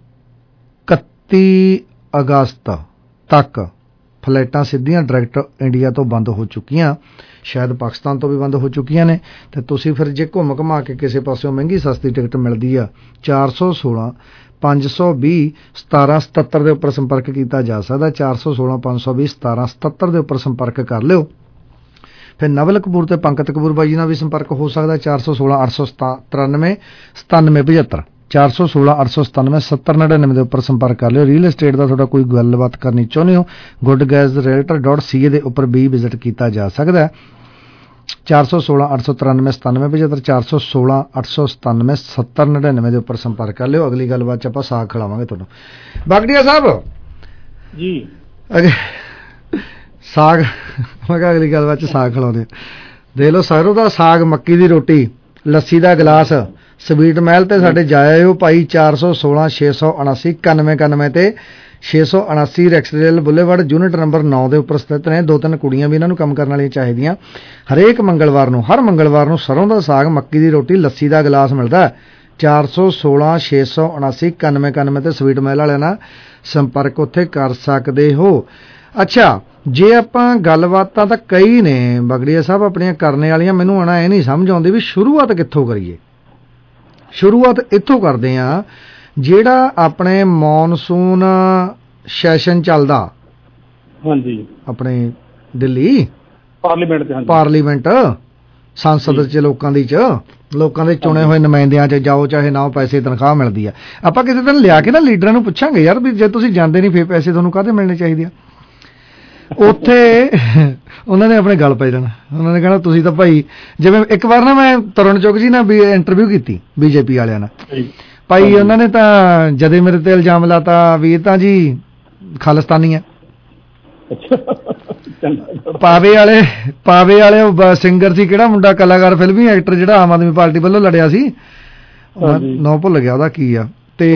ਇਕੱਤੀ ਅਗਸਤ ਤੱਕ ਫਲਾਈਟਾਂ ਸਿੱਧੀਆਂ ਡਾਇਰੈਕਟ ਇੰਡੀਆ ਤੋਂ ਬੰਦ ਹੋ ਚੁੱਕੀਆਂ ਸ਼ਾਇਦ ਪਾਕਿਸਤਾਨ ਤੋਂ ਵੀ ਬੰਦ ਹੋ ਚੁੱਕੀਆਂ ਨੇ ਤੇ ਤੁਸੀਂ ਫਿਰ ਜੇ ਘੁੰਮ ਘੁਮਾ ਕੇ ਕਿਸੇ ਪਾਸਿਓਂ ਮਹਿੰਗੀ ਸਸਤੀ ਟਿਕਟ ਮਿਲਦੀ ਆ ਚਾਰ ਸੌ ਸੋਲਾਂ ਪੰਜ ਸੌ ਵੀਹ ਸਤਾਰਾਂ ਸਤੱਤਰ ਦੇ ਉੱਪਰ ਸੰਪਰਕ ਕੀਤਾ ਜਾ ਸਕਦਾ ਚਾਰ ਸੌ ਸੋਲਾਂ ਪੰਜ ਸੌ ਵੀਹ ਸਤਾਰਾਂ ਸਤੱਤਰ ਦੇ ਉੱਪਰ ਸੰਪਰਕ ਕਰ ਲਿਓ ਫਿਰ ਨਵਲ ਕਪੂਰ ਤੇ ਪੰਕਤ ਕਪੂਰ ਬਾਈ ਜੀ ਨਾਲ ਵੀ ਸੰਪਰਕ ਹੋ ਸਕਦਾ ਚਾਰ ਸੌ ਸੋਲਾਂ ਅੱਠ ਸੌ ਤਰਾਨਵੇਂ ਸਤਾਨਵੇਂ ਪਝੱਤਰ ਚਾਰ ਸੌ ਸੋਲਾਂ ਅੱਠ ਸੌ ਸਤਾਨਵੇਂ ਸੱਤਰ ਨੜਿਨਵੇਂ ਦੇ ਉੱਪਰ ਸੰਪਰਕ ਕਰ ਲਿਓ ਰੀਅਲ ਐਸਟੇਟ ਦਾ ਤੁਹਾਡਾ ਕੋਈ ਗੱਲਬਾਤ ਕਰਨੀ ਚਾਹੁੰਦੇ ਹੋ good gas realtor dot C A ਦੇ ਉੱਪਰ ਵੀ ਵਿਜ਼ਿਟ ਕੀਤਾ ਜਾ ਸਕਦਾ ਚਾਰ ਸੌ ਸੋਲਾਂ ਅੱਠ ਸੌ ਤਰਾਨਵੇਂ ਸਤਾਨਵੇਂ ਪਝੱਤਰ ਚਾਰ ਸੌ ਸੋਲਾਂ ਅੱਠ ਸੌ ਸਤਾਨਵੇਂ ਸੱਤਰ ਨੜਿਨਵੇਂ ਦੇ ਉੱਪਰ ਸੰਪਰਕ ਕਰ ਲਿਓ ਅਗਲੀ ਗੱਲਬਾਤ 'ਚ ਆਪਾਂ ਸਾਗ ਖਿਲਾਵਾਂਗੇ ਤੁਹਾਨੂੰ ਬਾਗੜੀਆ ਸਾਹਿਬ ਜੀ ਸਾਗ ਮੈਂ ਕਿਹਾ ਅਗਲੀ ਗੱਲਬਾਤ 'ਚ ਸਾਗ ਖਿਲਾਉਂਦੇ ਦੇਖ ਲਓ ਸਰੋਂ ਦਾ ਸਾਗ ਮੱਕੀ ਦੀ ਰੋਟੀ ਲੱਸੀ ਦਾ ਗਲਾਸ ਸਵੀਟ ਮਹਿਲ ਤੇ ਸਾਡੇ ਜਾਇਆ ਹੋ ਭਾਈ ਚਾਰ ਸੌ ਸੋਲਾਂ ਛੇ ਸੌ ਉਨਾਸੀ ਇਕਾਨਵੇਂ ਇਕਾਨਵੇਂ ਤੇ ਛੇ ਸੌ ਉਨਾਸੀ ਰੈਕਸਡੇਲ ਬੁੱਲੇਵਰਡ ਯੂਨਿਟ ਨੰਬਰ ਨੌ ਦੇ ਉੱਪਰ ਸਥਿਤ ਨੇ ਦੋ ਤਿੰਨ ਕੁੜੀਆਂ ਵੀ ਇਹਨਾਂ ਨੂੰ ਕੰਮ ਕਰਨ ਵਾਲੀਆਂ ਚਾਹੀਦੀਆਂ ਹਰੇਕ ਮੰਗਲਵਾਰ ਨੂੰ ਹਰ ਮੰਗਲਵਾਰ ਨੂੰ ਸਰੋਂ ਦਾ ਸਾਗ ਮੱਕੀ ਦੀ ਰੋਟੀ ਲੱਸੀ ਦਾ ਗਲਾਸ ਮਿਲਦਾ ਚਾਰ ਸੌ ਸੋਲਾਂ ਛੇ ਸੌ ਉਨਾਸੀ ਇਕਾਨਵੇਂ ਇਕਾਨਵੇਂ ਤੇ ਸਵੀਟ ਮਹਿਲ ਵਾਲਿਆਂ ਨਾਲ ਸੰਪਰਕ ਉੱਥੇ ਕਰ ਸਕਦੇ ਹੋ ਅੱਛਾ ਜੇ ਆਪਾਂ ਗੱਲਬਾਤਾਂ ਤਾਂ ਕਈ ਨੇ ਬਗੜੀਆ ਸਾਹਿਬ ਆਪਣੀਆਂ ਕਰਨੇ ਵਾਲੀਆਂ ਮੈਨੂੰ ਆਣਾ ਇਹ ਨਹੀਂ ਸਮਝ ਆਉਂਦੀ ਵੀ ਸ਼ੁਰੂਆਤ ਕਿੱਥੋਂ ਕਰੀਏ ਸ਼ੁਰੂਆਤ ਇੱਥੋਂ ਕਰਦੇ ਆ ਜਿਹੜਾ ਆਪਣੇ ਮੌਨਸੂਨ ਸੈਸ਼ਨ ਚੱਲਦਾ ਹਾਂਜੀ ਆਪਣੇ ਦਿੱਲੀ ਪਾਰਲੀਮੈਂਟ ਚ। ਪਾਰਲੀਮੈਂਟ ਸੰਸਦ ਚ ਲੋਕਾਂ ਦੀ ਚ ਲੋਕਾਂ ਦੇ ਚੁਣੇ ਹੋਏ ਨੁਮਾਇੰਦਿਆਂ ਚ ਜਾਓ, ਚਾਹੇ ਨਾ ਪੈਸੇ ਤਨਖਾਹ ਮਿਲਦੀ ਆ। ਆਪਾਂ ਕਿਸੇ ਦਿਨ ਲਿਆ ਕੇ ਨਾ ਲੀਡਰਾਂ ਨੂੰ ਪੁੱਛਾਂਗੇ ਯਾਰ ਵੀ ਜੇ ਤੁਸੀਂ ਜਾਂਦੇ ਨਹੀਂ ਫੇਰ ਪੈਸੇ ਤੁਹਾਨੂੰ ਕਾਹਦੇ ਮਿਲਣੇ ਚਾਹੀਦੇ ਆ। ਉੱਥੇ ਉਹਨਾਂ ਨੇ ਆਪਣੇ ਗੱਲ ਪੈ ਜਾਣਾ, ਉਹਨਾਂ ਨੇ ਕਹਿਣਾ ਤੁਸੀਂ ਤਾਂ ਭਾਈ, ਜਿਵੇਂ ਇੱਕ ਵਾਰ ਨਾ ਮੈਂ ਤਰੁਣ ਚੁੱਕ ਜੀ ਨਾਲ ਵੀ ਇੰਟਰਵਿਊ ਕੀਤੀ ਬੀਜੇਪੀ ਵਾਲਿਆਂ ਨਾਲ, ਭਾਈ ਉਹਨਾਂ ਨੇ ਤਾਂ ਜਦੇ ਮੇਰੇ ਤੇ ਇਲਜ਼ਾਮ ਲਾਤਾ ਵੀ ਇਹ ਤਾਂ ਜੀ ਖਾਲਿਸਤਾਨੀ ਆ। ਪਾਵੇ ਵਾਲੇ ਪਾਵੇ ਵਾਲੇ ਸਿੰਗਰ ਸੀ, ਕਿਹੜਾ ਮੁੰਡਾ ਕਲਾਕਾਰ ਫਿਲਮੀ ਐਕਟਰ ਜਿਹੜਾ ਆਮ ਆਦਮੀ ਪਾਰਟੀ ਵੱਲੋਂ ਲੜਿਆ ਸੀ, ਨਾਂ ਭੁੱਲ ਗਿਆ ਉਹਦਾ ਕੀ ਆ। ਤੇ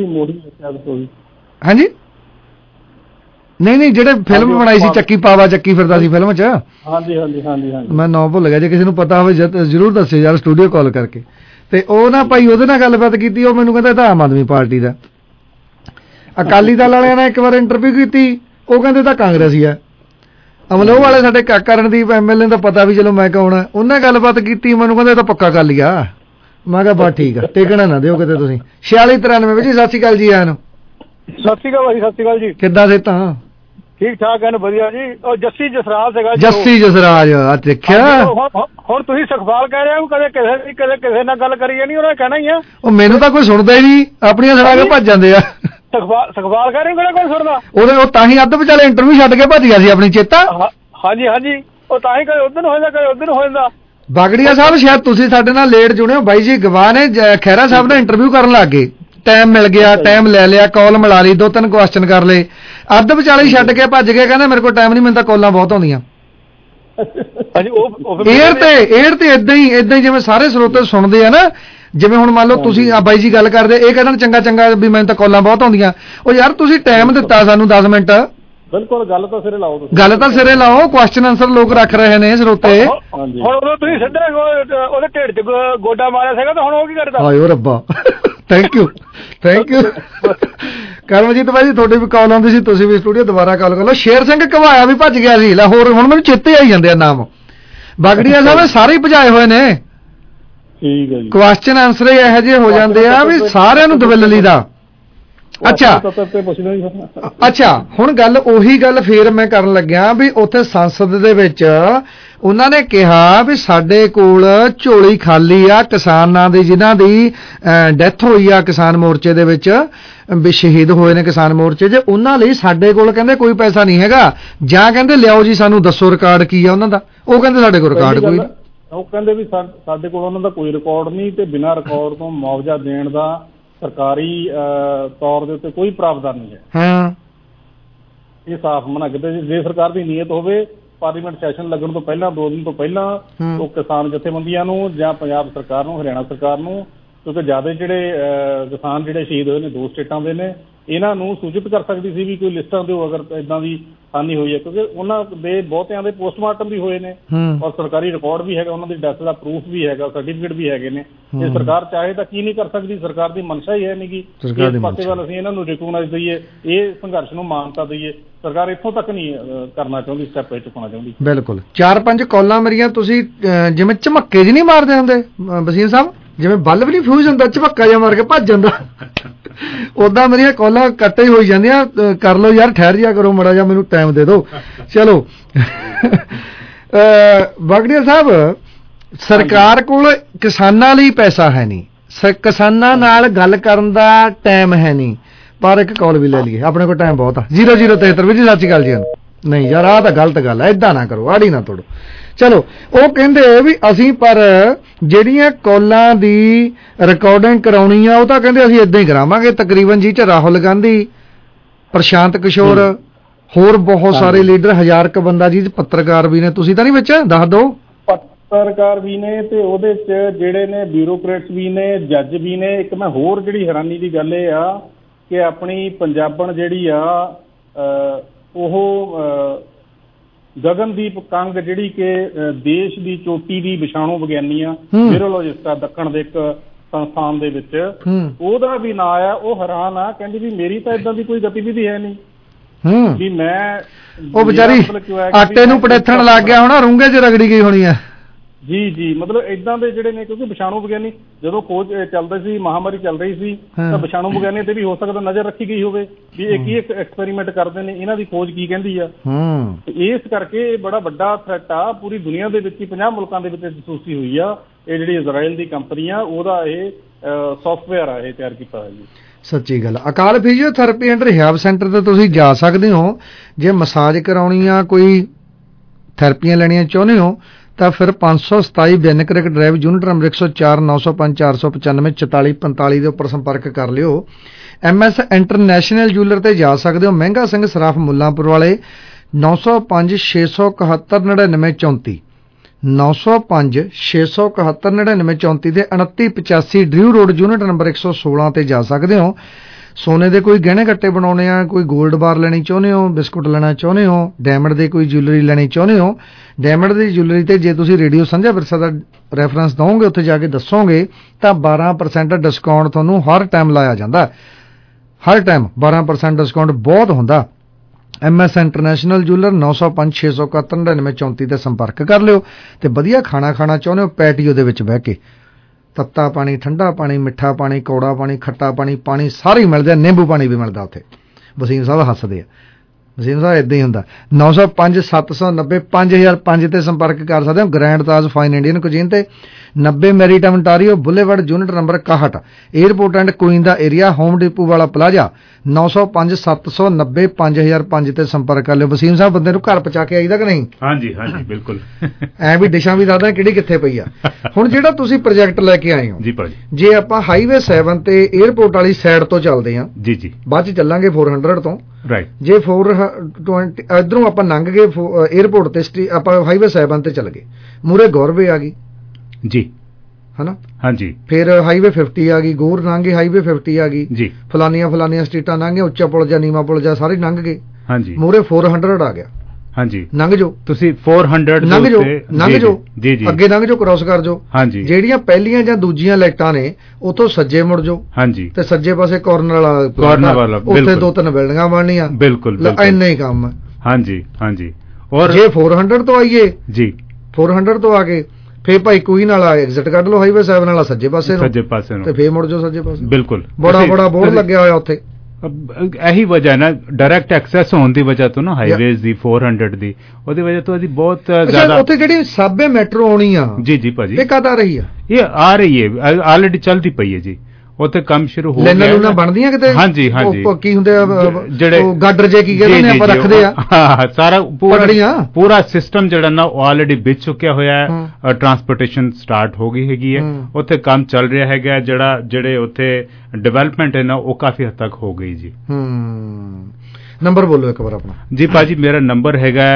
ਹਾਂਜੀ ਨਹੀਂ ਨਹੀਂ ਜਿਹੜੇ ਫਿਲਮ ਬਣਾਈ ਸੀ ਚੱਕੀ ਪਾਵਾ ਚੱਕੀ ਫਿਰਦਾ ਸੀ ਫਿਲਮ ਚ। ਹਾਂਜੀ ਹਾਂਜੀ ਹਾਂਜੀ ਹਾਂਜੀ ਮੈਂ ਨਾਂ ਭੁੱਲ ਗਿਆ, ਜੇ ਕਿਸੇ ਨੂੰ ਪਤਾ ਹੋਵੇ ਜ਼ਰੂਰ ਦੱਸਿਓ ਯਾਰ ਸਟੂਡੀਓ ਕਾਲ ਕਰਕੇ। ਤੇ ਉਹ ਨਾ ਭਾਈ ਉਹਦੇ ਨਾਲ ਗੱਲਬਾਤ ਕੀਤੀ, ਉਹ ਮੈਨੂੰ ਕਹਿੰਦਾ ਇਹ ਤਾਂ ਆਮ ਆਦਮੀ ਪਾਰਟੀ ਦਾ। ਅਕਾਲੀ ਦਲ ਵਾਲਿਆਂ ਨੇ ਇੱਕ ਵਾਰ ਇੰਟਰਵਿਊ ਕੀਤੀ, ਉਹ ਕਹਿੰਦੇ ਤਾਂ ਕਾਂਗਰਸੀ ਆ। ਅਮਲੋਹ ਵਾਲੇ ਸਾਡੇ ਕਰਨਦੀਪ ਐਮ ਐਲ ਏ ਦਾ ਪਤਾ ਵੀ ਚਲੋ ਮੈਂ ਕੌਣ ਆ, ਉਹਨੇ ਗੱਲਬਾਤ ਕੀਤੀ, ਮੈਨੂੰ ਕਹਿੰਦਾ ਇਹ ਤਾਂ ਪੱਕਾ ਕਰ ਲਿਆ। ਮੈਂ ਕਿਹਾ ਬਸ ਠੀਕ ਆ, ਟਿਕਣਾ ਨਾ ਦਿਓ ਕਿਤੇ ਤੁਸੀਂ। ਛਿਆਲੀ ਤਰਾਨਵੇਂ ਵਿੱਚ ਸਤਿ ਸ਼੍ਰੀ ਅਕਾਲ ਜੀ ਆਇਆਂ ਨੂੰ। ਸਤਿ ਸ਼੍ਰੀ ਅਕਾਲ ਭਾਈ, ਸਤਿ ਸ਼੍ਰੀ ਅਕਾਲ ਜੀ। ਕਿੱਦਾਂ ਸੇ ਤਾਂ ਠੀਕ ਠਾਕ ਹੈ, ਵਧੀਆ ਜੀ। ਉਹ ਜੱਸੀ ਜਸਰਾਜ ਸੀਗਾ ਜੀ। ਜੱਸੀ ਜਸਰਾਜ ਆ ਦੇਖਿਆ। ਹੁਣ ਤੁਸੀਂ ਸੁਖਪਾਲ ਕਹਿ ਰਹੇ ਹੋ ਕਦੇ ਕਿਸੇ ਦੀ ਕਦੇ ਕਿਸੇ ਨਾਲ ਗੱਲ ਕਰੀਏ ਨਹੀਂ, ਉਹਨੇ ਕਹਿਣਾ ਹੀ ਆ। ਉਹ ਮੈਨੂੰ ਤਾਂ ਕੋਈ ਸੁਣਦਾ ਹੀ ਨਹੀਂ, ਆਪਣੀਆਂ ਸੁਣਾ ਕੇ ਭੱਜ ਜਾਂਦੇ ਆ। ਸੁਖਪਾਲ ਸੁਖਪਾਲ ਕਹਿ ਰਹੇ ਹੋ ਕਿਹੜਾ ਕੋਈ ਸੁਣਦਾ। ਉਹਦੇ ਉਹ ਤਾਂ ਹੀ ਅੱਧ ਵਿਚਾਲੇ ਇੰਟਰਵਿਊ ਛੱਡ ਕੇ ਭੱਜ ਗਿਆ ਸੀ ਆਪਣੀ ਚੇਤਾ। ਹਾਂਜੀ ਹਾਂਜੀ, ਉਹ ਤਾਂ ਹੀ ਕਦੇ ਉਧਰ ਨੂੰ ਹੋ ਜਾਂਦਾ ਕਦੇ ਉਧਰ ਨੂੰ ਹੋ ਜਾਂਦਾ। ਬਾਗੜੀਆ ਸਾਹਿਬ ਸ਼ਾਇਦ ਤੁਸੀਂ ਸਾਡੇ ਨਾਲ ਲੇਟ ਜੁੜੇ ਹੋ, ਬਾਈ ਜੀ ਗਵਾਹ ਨੇ ਖਹਿਰਾ ਸਾਹਿਬ ਨਾਲ ਇੰਟਰਵਿਊ ਕਰਨ ਲੱਗ ਗਏ, ਟਾਈਮ ਮਿਲ ਗਿਆ, ਟਾਈਮ ਲੈ ਲਿਆ, ਕਾਲ ਮਿਲਾ ਲਈ, ਦੋ ਤਿੰਨ ਕੁਐਸਚਨ ਕਰ ਲਏ, ਅੱਧ ਵਿਚਾਲੇ ਛੱਡ ਕੇ ਭੱਜ ਗਏ, ਕਹਿੰਦੇ ਮੇਰੇ ਕੋਲ ਟਾਈਮ ਨਹੀਂ, ਮੈਨੂੰ ਤਾਂ ਕਾਲਾਂ ਬਹੁਤ ਆਉਂਦੀਆਂ। ਏਅਰ ਤੇ ਏਅਰ ਤੇ ਇਦਾਂ ਹੀ ਇਦਾਂ ਹੀ ਜਿਵੇਂ ਸਾਰੇ ਸਰੋਤੇ ਸੁਣਦੇ ਆ ਨਾ, ਜਿਵੇਂ ਹੁਣ ਮੰਨ ਲਓ ਤੁਸੀਂ ਆ ਬਾਈ ਜੀ ਗੱਲ ਕਰਦੇ, ਇਹ ਕਹਿੰਦੇ ਚੰਗਾ ਚੰਗਾ ਵੀ ਮੈਨੂੰ ਤਾਂ ਕਾਲਾਂ ਬਹੁਤ ਆਉਂਦੀਆਂ। ਉਹ ਯਾਰ ਤੁਸੀਂ ਟਾਈਮ ਦਿੱਤਾ ਸਾਨੂੰ ਦਸ ਮਿੰਟ। ਬਿਲਕੁਲ ਗੱਲ ਤਾਂ ਸਿਰੇ ਲਾਓ ਤੁਸੀਂ, ਗੱਲ ਤਾਂ ਸਿਰੇ ਲਾਓ, ਕੁਐਸਚਨ ਆਨਸਰ ਲੋਕ ਰੱਖ ਰਹੇ ਨੇ ਸਰੋਤੇ। ਹੁਣ ਉਦੋਂ ਤੁਸੀਂ ਸਿੱਧੇ ਉਹਦੇ ਢਿੱਡ 'ਚ ਗੋਡਾ ਮਾਰਿਆ ਸੀਗਾ, ਤਾਂ ਹੁਣ ਉਹ ਕੀ ਕਰਦਾ? ਹਾਏ ਓ ਰੱਬਾ, thank you thank you Karamjit ਭਾਈ ਜੀ, ਤੁਹਾਡੀ ਵੀ ਕਾਲ ਆਉਂਦੀ ਸੀ, ਤੁਸੀਂ ਵੀ ਸਟੂਡੀਓ ਦੁਬਾਰਾ ਕਾਲ ਕਰ ਲਓ। ਸ਼ੇਰ ਸਿੰਘ ਘਵਾਇਆ ਵੀ ਭੱਜ ਗਿਆ ਸੀ ਲਾਹੌਰ, ਹੁਣ ਮੈਨੂੰ ਚੇਤੇ ਆਈ ਜਾਂਦੇ ਆ ਨਾਮ। ਬਾਗੜੀਆ ਸਾਹਿਬ ਸਾਰੇ ਹੀ ਭਜਾਏ ਹੋਏ ਨੇ। ਠੀਕ ਹੈ ਜੀ, ਕੁਐਸਚਨ ਆਨਸਰ ਹੀ ਇਹੋ ਜਿਹੇ ਹੋ ਜਾਂਦੇ ਆ ਵੀ ਸਾਰਿਆਂ ਨੂੰ ਦਵਿਲ ਲਈਦਾ। ਅੱਛਾ ਅੱਛਾ ਹੁਣ ਗੱਲ ਉਹੀ ਗੱਲ ਫੇਰ ਮੈਂ ਕਰਨ ਲੱਗਿਆ ਵੀ ਉੱਥੇ ਸੰਸਦ ਦੇ ਵਿੱਚ ਉਹਨਾਂ ਨੇ ਕਿਹਾ ਵੀ ਸਾਡੇ ਕੋਲ ਝੋਲੀ ਖਾਲੀ ਆ ਕਿਸਾਨਾਂ ਦੀ, ਜਿਨ੍ਹਾਂ ਦੀ ਡੈਥ ਹੋਈ ਆ ਕਿਸਾਨ ਮੋਰਚੇ ਦੇ ਵਿੱਚ, ਵੀ ਸ਼ਹੀਦ ਹੋਏ ਨੇ ਕਿਸਾਨ ਮੋਰਚੇ 'ਚ, ਉਹਨਾਂ ਲਈ ਸਾਡੇ ਕੋਲ ਕਹਿੰਦੇ ਕੋਈ ਪੈਸਾ ਨਹੀਂ ਹੈਗਾ। ਜਾਂ ਕਹਿੰਦੇ ਲਿਆਓ ਜੀ ਸਾਨੂੰ ਦੱਸੋ ਰਿਕਾਰਡ ਕੀ ਆ ਉਹਨਾਂ ਦਾ। ਉਹ ਕਹਿੰਦੇ ਸਾਡੇ ਕੋਲ ਰਿਕਾਰਡ ਕੋਈ ਨਹੀਂ। ਉਹ ਕਹਿੰਦੇ ਵੀ ਸਾਡੇ ਕੋਲ ਉਹਨਾਂ ਦਾ ਕੋਈ ਰਿਕਾਰਡ ਨਹੀਂ, ਤੇ ਬਿਨਾਂ ਰਿਕਾਰਡ ਤੋਂ ਮੁਆਵਜ਼ਾ ਦੇਣ ਦਾ ਸਰਕਾਰੀ ਤੌਰ ਦੇ ਉੱਤੇ ਕੋਈ ਪ੍ਰਾਵਧਾਨ ਨਹੀਂ ਹੈ। ਹਾਂ, ਇਹ ਸਾਫ਼ ਮਨਾ ਕੀਤਾ। ਜੇ ਸਰਕਾਰ ਦੀ ਨੀਅਤ ਹੋਵੇ, ਪਾਰਲੀਮੈਂਟ ਸੈਸ਼ਨ ਲੱਗਣ ਤੋਂ ਪਹਿਲਾਂ ਦੋ ਦਿਨ ਤੋਂ ਪਹਿਲਾਂ ਉਹ ਕਿਸਾਨ ਜਥੇਬੰਦੀਆਂ ਨੂੰ ਜਾਂ ਪੰਜਾਬ ਸਰਕਾਰ ਨੂੰ, ਹਰਿਆਣਾ ਸਰਕਾਰ ਨੂੰ, ਕਿਉਂਕਿ ਜ਼ਿਆਦਾ ਜਿਹੜੇ ਕਿਸਾਨ ਜਿਹੜੇ ਸ਼ਹੀਦ ਹੋਏ ਨੇ ਦੋ ਸਟੇਟਾਂ ਦੇ ਨੇ, ਇਹਨਾਂ ਨੂੰ ਸੂਚਿਤ ਕਰ ਸਕਦੀ ਸੀ ਵੀ ਕੋਈ ਲਿਸਟਾਂ ਦਿਓ ਅਗਰ ਇਦਾਂ ਦੀ ਹਾਨੀ ਹੋਈ ਹੈ, ਕਿਉਂਕਿ ਉਹਨਾਂ ਦੇ ਬਹੁਤਿਆਂ ਦੇ ਪੋਸਟਮਾਰਟਮ ਵੀ ਹੋਏ ਨੇ ਔਰ ਸਰਕਾਰੀ ਰਿਕਾਰਡ ਵੀ ਹੈਗਾ, ਉਹਨਾਂ ਦੀ ਡੈਥ ਦਾ ਪ੍ਰੂਫ ਵੀ ਹੈਗਾ, ਸਰਟੀਫਿਕੇਟ ਵੀ ਹੈਗੇ ਨੇ। ਜੇ ਸਰਕਾਰ ਚਾਹੇ ਤਾਂ ਕੀ ਨਹੀਂ ਕਰ ਸਕਦੀ, ਸਰਕਾਰ ਦੀ ਮਨਸ਼ਾ ਹੀ ਹੈ ਨਹੀਂ ਗੀ ਇਸ ਪਾਸੇ ਵੱਲ ਅਸੀਂ ਇਹਨਾਂ ਨੂੰ ਰਿਕੋਗਨਾਈਜ਼ ਦਈਏ, ਇਹ ਸੰਘਰਸ਼ ਨੂੰ ਮਾਨਤਾ ਦਈਏ। ਸਰਕਾਰ ਇੱਥੋਂ ਤੱਕ ਨਹੀਂ ਕਰਨਾ ਚਾਹੁੰਦੀ, ਸਟੈਪ ਇਹ ਚੁੱਕਣਾ ਚਾਹੁੰਦੀ। ਬਿਲਕੁਲ। ਚਾਰ ਪੰਜ ਕਾਲਾਂ ਮੇਰੀਆਂ ਤੁਸੀਂ ਜਿਵੇਂ ਝਮੱਕੇ ਜਿਹੀ ਨਹੀਂ ਮਾਰਦੇ ਹੁੰਦੇ ਵਸੀਮ ਸਾਹਿਬ, ਜਿਵੇਂ ਬਲਬ ਨਹੀਂ ਫਿਊਜ਼ ਹੁੰਦਾ, ਝਮੱਕਾ ਜਿਹਾ ਮਾਰ ਕੇ ਭੱਜ ਜਾਂਦਾ, ਉਦਾਂ ਮੇਰੀਆਂ ਕਾਲਾਂ ਕੱਟ ਹੀ ਹੋਈ ਜਾਂਦੀਆਂ। ਕਰ ਲਓ ਯਾਰ, ਠਹਿਰ ਜਾ ਕਰੋ ਮੜਾ ਜਾ, ਮੈਨੂੰ ਟਾਈਮ ਦੇ ਦਿਓ। ਚਲੋ ਬਾਗੜੀਆ ਸਾਹਿਬ, ਸਰਕਾਰ ਕੋਲ ਕਿਸਾਨਾਂ ਲਈ ਪੈਸਾ ਹੈ ਨਹੀਂ, ਕਿਸਾਨਾਂ ਨਾਲ ਗੱਲ ਕਰਨ ਦਾ ਟਾਈਮ ਹੈ ਨਹੀਂ, ਪਰ ਇੱਕ ਕਾਲ ਵੀ ਲੈ ਲਈਏ, ਆਪਣੇ ਕੋਲ ਟਾਈਮ ਬਹੁਤ ਆ। ਜ਼ੀਰੋ ਜ਼ੀਰੋ ਤਿਹੱਤਰ ਵੀ ਜੀ ਸਤਿ ਸ਼੍ਰੀ ਅਕਾਲ ਜੀ। ਨਹੀਂ ਯਾਰ, ਆਹ ਤਾਂ ਗਲਤ ਗੱਲ ਹੈ, ਏਦਾਂ ਨਾ ਕਰੋ, ਆੜੀ ਨਾ ਤੋੜੋ। ਚਲੋ ਉਹ ਕਹਿੰਦੇ ਵੀ ਅਸੀਂ ਪਰ ਜਿਹੜੀਆਂ ਕਾਲਾਂ ਦੀ ਰਿਕਾਰਡਿੰਗ ਕਰਾਉਣੀ ਆ ਉਹ ਤਾਂ ਕਹਿੰਦੇ ਅਸੀਂ ਏਦਾਂ ਹੀ ਕਰਾਵਾਂਗੇ। ਤਕਰੀਬਨ ਜੀ ਚ ਰਾਹੁਲ ਗਾਂਧੀ, ਪ੍ਰਸ਼ਾਂਤ ਕਿਸ਼ੋਰ, ਹੋਰ ਬਹੁਤ ਸਾਰੇ ਲੀਡਰ, ਹਜ਼ਾਰ ਕ ਬੰਦਾ ਜੀ, ਪੱਤਰਕਾਰ ਵੀ ਨੇ, ਤੁਸੀਂ ਤਾਂ ਨਹੀਂ ਵਿੱਚ? ਦੱਸ ਦਿਓ। ਪੱਤਰਕਾਰ ਵੀ ਨੇ ਤੇ ਉਹਦੇ ਚ ਜਿਹੜੇ ਨੇ ਬਿਊਰੋਕਰੇਟਸ ਵੀ ਨੇ, ਜੱਜ ਵੀ ਨੇ। ਇੱਕ ਮੈਂ ਹੋਰ ਜਿਹੜੀ ਹੈਰਾਨੀ ਦੀ ਗੱਲ ਇਹ ਆ ਕਿ ਆਪਣੀ ਪੰਜਾਬਣ ਜਿਹੜੀ ਆ ਉਹ ਗਗਨਦੀਪ ਕੰਗ, ਜਿਹੜੀ ਕਿ ਦੇਸ਼ ਦੀ ਚੋਟੀ ਦੀ ਵਿਸ਼ਾਣੂ ਵਿਗਿਆਨੀ ਆ, ਵੀਰੋਲੋਜਿਸਟ ਆ, ਦੱਖਣ ਦੇ ਇੱਕ ਸੰਸਥਾਨ ਦੇ ਵਿੱਚ, ਉਹਦਾ ਵੀ ਨਾਂ ਆ। ਉਹ ਹੈਰਾਨ ਆ, ਕਹਿੰਦੀ ਵੀ ਮੇਰੀ ਤਾਂ ਏਦਾਂ ਦੀ ਕੋਈ ਗਤੀਵਿਧੀ ਹੈ ਨਹੀਂ ਵੀ ਮੈਂ। ਉਹ ਵਿਚਾਰੀ ਆਟੇ ਨੂੰ ਪੜੇਥਣ ਲੱਗ ਗਿਆ ਹੋਣਾ, ਰੂੰਗੇ ਚ ਰਗੜੀ ਗਈ ਹੋਣੀ ਆ। ਜੀ ਜੀ ਮਤਲਬ ਇਦਾਂ ਦੇ ਜਿਹੜੇ ਨੇ, ਕਿਉਂਕਿ ਵਿਸ਼ਾਣੂ ਵਿਗਿਆਨੀ ਜਦੋਂ ਖੋਜ ਚੱਲਦੇ ਸੀ, ਮਹਾਮਾਰੀ ਚੱਲ ਰਹੀ ਸੀ, ਤਾਂ ਵਿਸ਼ਾਣੂ ਵਿਗਿਆਨੀ ਤੇ ਵੀ ਹੋ ਸਕਦਾ ਨਜ਼ਰ ਰੱਖੀ ਗਈ ਹੋਵੇ ਵੀ ਇਹ ਕੀ ਐਕਸਪੈਰੀਮੈਂਟ ਕਰਦੇ ਨੇ, ਇਹਨਾਂ ਦੀ ਖੋਜ ਕੀ ਕਹਿੰਦੀ ਆ। ਇਸ ਕਰਕੇ ਇਹ ਬੜਾ ਵੱਡਾ ਥ੍ਰੈਟ ਆ, ਪੂਰੀ ਦੁਨੀਆ ਦੇ ਵਿੱਚ ਹੀ ਪੰਜਾਹ ਮੁਲਕਾਂ ਦੇ ਵਿੱਚ ਜਸੂਸੀ ਹੋਈ ਆ। ਇਹ ਜਿਹੜੀ ਇਜ਼ਰਾਈਲ ਦੀ ਕੰਪਨੀ ਆ ਉਹਦਾ ਇਹ ਸੌਫਟਵੇਅਰ ਆ ਇਹ ਤਿਆਰ ਕੀਤਾ ਹੋਇਆ ਜੀ। ਸੱਚੀ ਗੱਲ। Akal physiotherapy and rehab centre ਤੇ ਤੁਸੀਂ ਜਾ ਸਕਦੇ ਹੋ। ਜੇ ਮਸਾਜ ਕਰਾਉਣੀ ਆ, ਕੋਈ ਥੈਰੇਪੀਆਂ ਲੈਣੀਆਂ ਚਾਹੁੰਦੇ ਹੋ ਤਾਂ ਫਿਰ ਪੰਜ ਸੌ ਸਤਾਈ ਬਿਆਨਕ ਰਿਕ ਡਰਾਈਵ, ਯੂਨਿਟ ਨੰਬਰ ਇੱਕ ਸੌ ਚਾਰ ਨੌ ਸੌ ਪੰਜ ਚਾਰ ਸੌ ਪਚਾਨਵੇਂ ਚੁਤਾਲੀ ਪੰਤਾਲੀ ਦੇ ਉੱਪਰ ਸੰਪਰਕ ਕਰ ਲਿਓ। ਐਮ ਐਸ ਇੰਟਰਨੈਸ਼ਨਲ ਜੂਲਰ ਤੇ ਜਾ ਸਕਦੇ ਹੋ। ਮਹਿੰਗਾ ਸਿੰਘ ਸਰਾਫ ਮੁੱਲਾਂਪੁਰ ਵਾਲੇ ਨੌ ਸੌ ਪੰਜ ਛੇ ਸੌ ਇਕਹੱਤਰ ਨੜਿਨਵੇਂ ਚੌਂਤੀ ਨੌ ਸੌ ਪੰਜ ਛੇ ਸੌ ਇਕਹੱਤਰ ਨੜਿਨਵੇਂ ਚੌਂਤੀ ਦੇ ਉਨੱਤੀ ਪਚਾਸੀ ਡਰਿਊ ਰੋਡ, ਯੂਨਿਟ ਨੰਬਰ ਇੱਕ ਸੌ ਸੋਲਾਂ ਤੇ ਜਾ ਸਕਦੇ ਹੋ। ਸੋਨੇ ਦੇ ਕੋਈ ਗਹਿਣੇ ਗੱਟੇ ਬਣਾਉਣੇ ਆ, ਕੋਈ ਗੋਲਡ ਬਾਰ ਲੈਣੀ ਚਾਹੁੰਦੇ ਹੋ, ਬਿਸਕੁਟ ਲੈਣਾ ਚਾਹੁੰਦੇ ਹੋ, ਡਾਇਮੰਡ ਦੇ ਕੋਈ ਜੁਐਲਰੀ ਲੈਣੀ ਚਾਹੁੰਦੇ ਹੋ, ਡਾਇਮੰਡ ਦੀ ਜੁਐਲਰੀ ਤੇ ਜੇ ਤੁਸੀਂ ਰੇਡੀਓ ਸਾਂਝਾ ਵਿਰਸਾ ਦਾ ਰੈਫਰੈਂਸ ਦਿਓਗੇ, ਉੱਥੇ ਜਾ ਕੇ ਦੱਸੋਗੇ ਤਾਂ ਬਾਰਾਂ ਪਰਸੈਂਟ ਡਿਸਕਾਊਂਟ ਤੁਹਾਨੂੰ ਹਰ ਟਾਈਮ ਲਾਇਆ ਜਾਂਦਾ। ਹਰ ਟਾਈਮ ਬਾਰਾਂ ਪਰਸੈਂਟ ਡਿਸਕਾਊਂਟ ਬਹੁਤ ਹੁੰਦਾ। ਐਮ ਐਸ ਇੰਟਰਨੈਸ਼ਨਲ ਜੂਲਰ ਨੌ ਸੌ ਪੰਜ ਛੇ ਸੌ ਇਕਹੱਤਰ ਨੜਿਨਵੇਂ ਚੌਂਤੀ ਤੇ ਸੰਪਰਕ ਕਰ ਲਿਓ। ਤੇ ਵਧੀਆ ਖਾਣਾ ਖਾਣਾ ਚਾਹੁੰਦੇ ਹੋ, ਪੈਟੀਓ ਦੇ ਵਿੱਚ ਬਹਿ ਕੇ ਤੱਤਾ ਪਾਣੀ, ਠੰਡਾ ਪਾਣੀ, ਮਿੱਠਾ ਪਾਣੀ, ਕੌੜਾ ਪਾਣੀ, ਖੱਟਾ ਪਾਣੀ, ਪਾਣੀ ਸਾਰੇ ਹੀ ਮਿਲਦੇ ਆ, ਨਿੰਬੂ ਪਾਣੀ ਵੀ ਮਿਲਦਾ ਉੱਥੇ। ਵਸੀਮ ਸਾਹਿਬ ਹੱਸਦੇ ਆ, ਵਸੀਮ ਸਾਹਿਬ ਇਦਾਂ ਹੀ ਹੁੰਦਾ। ਨੌ ਸੌ ਪੰਜ ਸੱਤ ਸੌ ਨੱਬੇ ਪੰਜ ਹਜ਼ਾਰ ਪੰਜ ਤੇ ਸੰਪਰਕ ਕਰ ਸਕਦੇ ਹੋ। Grand Taj fine Indian cuisine ਤੇ ਨੱਬੇ Maritime ontario boulevard, unit number ਇਕਾਹਠ, 에ਅਰਪੋਰਟ ਐਂਡ ਕੁਈਨ ਦਾ ਏਰੀਆ, ਹੋਮ ਡਿਪੂ ਵਾਲਾ ਪਲਾਜ਼ਾ। ਨੌ ਸੌ ਪੰਜ ਸੱਤ ਸੌ ਨੱਬੇ ਪੰਜ ਹਜ਼ਾਰ ਪੰਜ ਤੇ ਸੰਪਰਕ ਕਰ ਲਿਓ। ਵਸੀਮ ਸਾਹਿਬ ਬੰਦੇ ਨੂੰ ਘਰ ਪਹੁੰਚਾ ਕੇ ਆਈਦਾ ਕਿ ਨਹੀਂ? ਹਾਂਜੀ ਹਾਂਜੀ ਬਿਲਕੁਲ। ਐ ਵੀ ਡਿਸ਼ਾਂ ਵੀ ਦੱਸਦਾ ਕਿਹੜੀ ਕਿੱਥੇ ਪਈ ਆ। ਹੁਣ ਜਿਹੜਾ ਤੁਸੀਂ ਪ੍ਰੋਜੈਕਟ ਲੈ ਕੇ ਆਏ ਹੋ ਜੀ ਭਾਜੀ, ਜੇ ਆਪਾਂ ਹਾਈਵੇ ਸੈਵਨ ਤੇ 에ਅਰਪੋਰਟ ਵਾਲੀ ਸਾਈਡ ਤੋਂ ਚੱਲਦੇ ਆ ਜੀ ਜੀ, ਬਾਅਦ ਚ ਚੱਲਾਂਗੇ ਚਾਰ ਸੌ ਤੋਂ, ਰਾਈਟ। ਜੇ ਚਾਰ ਸੌ ਵੀਹ ਇਧਰੋਂ ਆਪਾਂ ਲੰਘ ਗਏ 에ਅਰਪੋਰਟ ਤੇ, ਆਪਾਂ ਹਾਈਵੇ ਸੈਵਨ ਤੇ ਚੱਲ ਗਏ, ਮੂਰੇ ਗੌਰਵੇ ਆ ਗਈ ਜੀ, ਹਨਾ? ਹਾਂਜੀ। ਫਿਰ ਹਾਈਵੇ ਫਿਫਟੀ ਆ ਗਈ, ਗੌਰ ਲੰਘੇ, ਹਾਈਵੇ ਫਿਫਟੀ ਆ ਗਈ ਜੀ, ਫਲਾਨੀਆਂ ਫਲਾਨੀਆਂ ਸਟਰੀਟਾਂ ਲੰਘੇ, ਉੱਚਾ ਪੁਲ ਜਾਂ ਨੀਵਾਂ ਪੁਲ ਜਾਂ ਸਾਰੇ ਲੰਘ ਗਏ। ਹਾਂਜੀ। ਮੂਰੇ ਚਾਰ ਸੌ ਆ ਗਿਆ। ਹਾਂਜੀ, ਲੰਘ ਜਾਓ ਤੁਸੀਂ ਚਾਰ ਸੌ ਲੰਘ ਜਾਓ, ਲੰਘ ਜਾਓ ਜੀ ਜੀ, ਅੱਗੇ ਲੰਘ ਜਾਓ, ਕ੍ਰਾਸ ਕਰ ਜਾਓ। ਹਾਂਜੀ। ਜਿਹੜੀਆਂ ਪਹਿਲੀਆਂ ਜਾਂ ਦੂਜੀਆਂ ਲਾਈਟਾਂ ਨੇ ਉਤੋਂ ਸੱਜੇ ਮੁੜ ਜਾਓ। ਹਾਂਜੀ। ਤੇ ਸੱਜੇ ਪਾਸੇ ਕਾਰਨਰ ਵਾਲਾ ਕਾਰਨਰ ਵਾਲਾ ਉੱਥੇ ਦੋ ਤਿੰਨ ਬਿਲਡਿੰਗਾਂ ਬਣਨੀਆਂ। ਬਿਲਕੁਲ ਇੰਨਾ ਹੀ ਕੰਮ ਹੈ। ਹਾਂਜੀ ਹਾਂਜੀ। ਔਰ ਜੇ ਚਾਰ ਸੌ ਤੋਂ ਆਈਏ ਜੀ, ਚਾਰ ਸੌ ਤੋਂ ਆ ਕੇ ਫੇਰ ਭਾਈ ਕੁਈਨ ਵਾਲਾ ਐਗਜ਼ਿਟ ਕੱਢ ਲਓ, ਹਾਈਵੇ ਸੈਵਨ ਵਾਲਾ ਸੱਜੇ ਪਾਸੇ ਨੂੰ, ਸੱਜੇ ਪਾਸੇ ਨੂੰ, ਤੇ ਫੇਰ ਮੁੜ ਜਾਓ ਸੱਜੇ ਪਾਸੇ। ਬਿਲਕੁਲ। ਬੜਾ ਬੜਾ ਬੋਰਡ ਲੱਗਿਆ ਹੋਇਆ ਉੱਥੇ। ਇਹੀ ਵਜ੍ਹਾ ਨਾ, ਡਾਇਰੈਕਟ ਐਕਸੈਸ ਹੋਣ ਦੀ ਵਜ੍ਹਾ ਤੋਂ ਨਾ ਹਾਈਵੇਜ਼ ਦੀ ਚਾਰ ਸੌ ਦੀ, ਉਹਦੀ ਵਜ੍ਹਾ ਤੋਂ ਅਸੀਂ ਬਹੁਤ ਜ਼ਿਆਦਾ। ਉੱਥੇ ਜਿਹੜੀ ਸਾਬੇ ਮੈਟਰੋ ਆਉਣੀ ਆ ਜੀ ਜੀ ਭਾਜੀ, ਇਹ ਕਦ ਆ ਰਹੀ ਆ? ਇਹ ਆ ਰਹੀ ਹੈ, ਆਲਰੇਡੀ ਚੱਲਦੀ ਪਈ ਹੈ ਜੀ। ਉੱਥੇ ਕੰਮ ਸ਼ੁਰੂ ਹੋ ਗਿਆ। ਲੈਣਾ ਲੂਣਾ ਬਣਦੀਆਂ ਕਿਤੇ? ਹਾਂਜੀ ਹਾਂਜੀ। ਕੀ ਹੁੰਦੇ ਆ ਜਿਹੜੇ ਗਾਡਰ ਜੇ ਕੀ ਕਹਿੰਦੇ ਨੇ ਆਪਾਂ ਰੱਖਦੇ ਆ, ਹਾਂ ਸਾਰਾ ਪੂਰਾ ਪੂਰਾ ਸਿਸਟਮ ਜਿਹੜਾ ਨਾ ਉਹ ਆਲਰੇਡੀ ਵਿਚ ਚੁੱਕਿਆ ਹੋਇਆ ਹੈ। ਟਰਾਂਸਪੋਰਟੇਸ਼ਨ ਸਟਾਰਟ ਹੋ ਗਈ ਹੈਗੀ ਹੈ, ਉੱਥੇ ਕੰਮ ਚੱਲ ਰਿਹਾ ਹੈਗਾ। ਜਿਹੜਾ ਜਿਹੜੇ ਉੱਥੇ ਡਿਵੈਲਪਮੈਂਟ ਹੈ ਨਾ ਉਹ ਕਾਫੀ ਹੱਦ ਤੱਕ ਹੋ ਗਈ ਜੀ। ਹੂੰ, ਨੰਬਰ ਬੋਲੋ ਇੱਕ ਵਾਰ ਆਪਣਾ ਜੀ ਭਾਜੀ। ਮੇਰਾ ਨੰਬਰ ਹੈਗਾ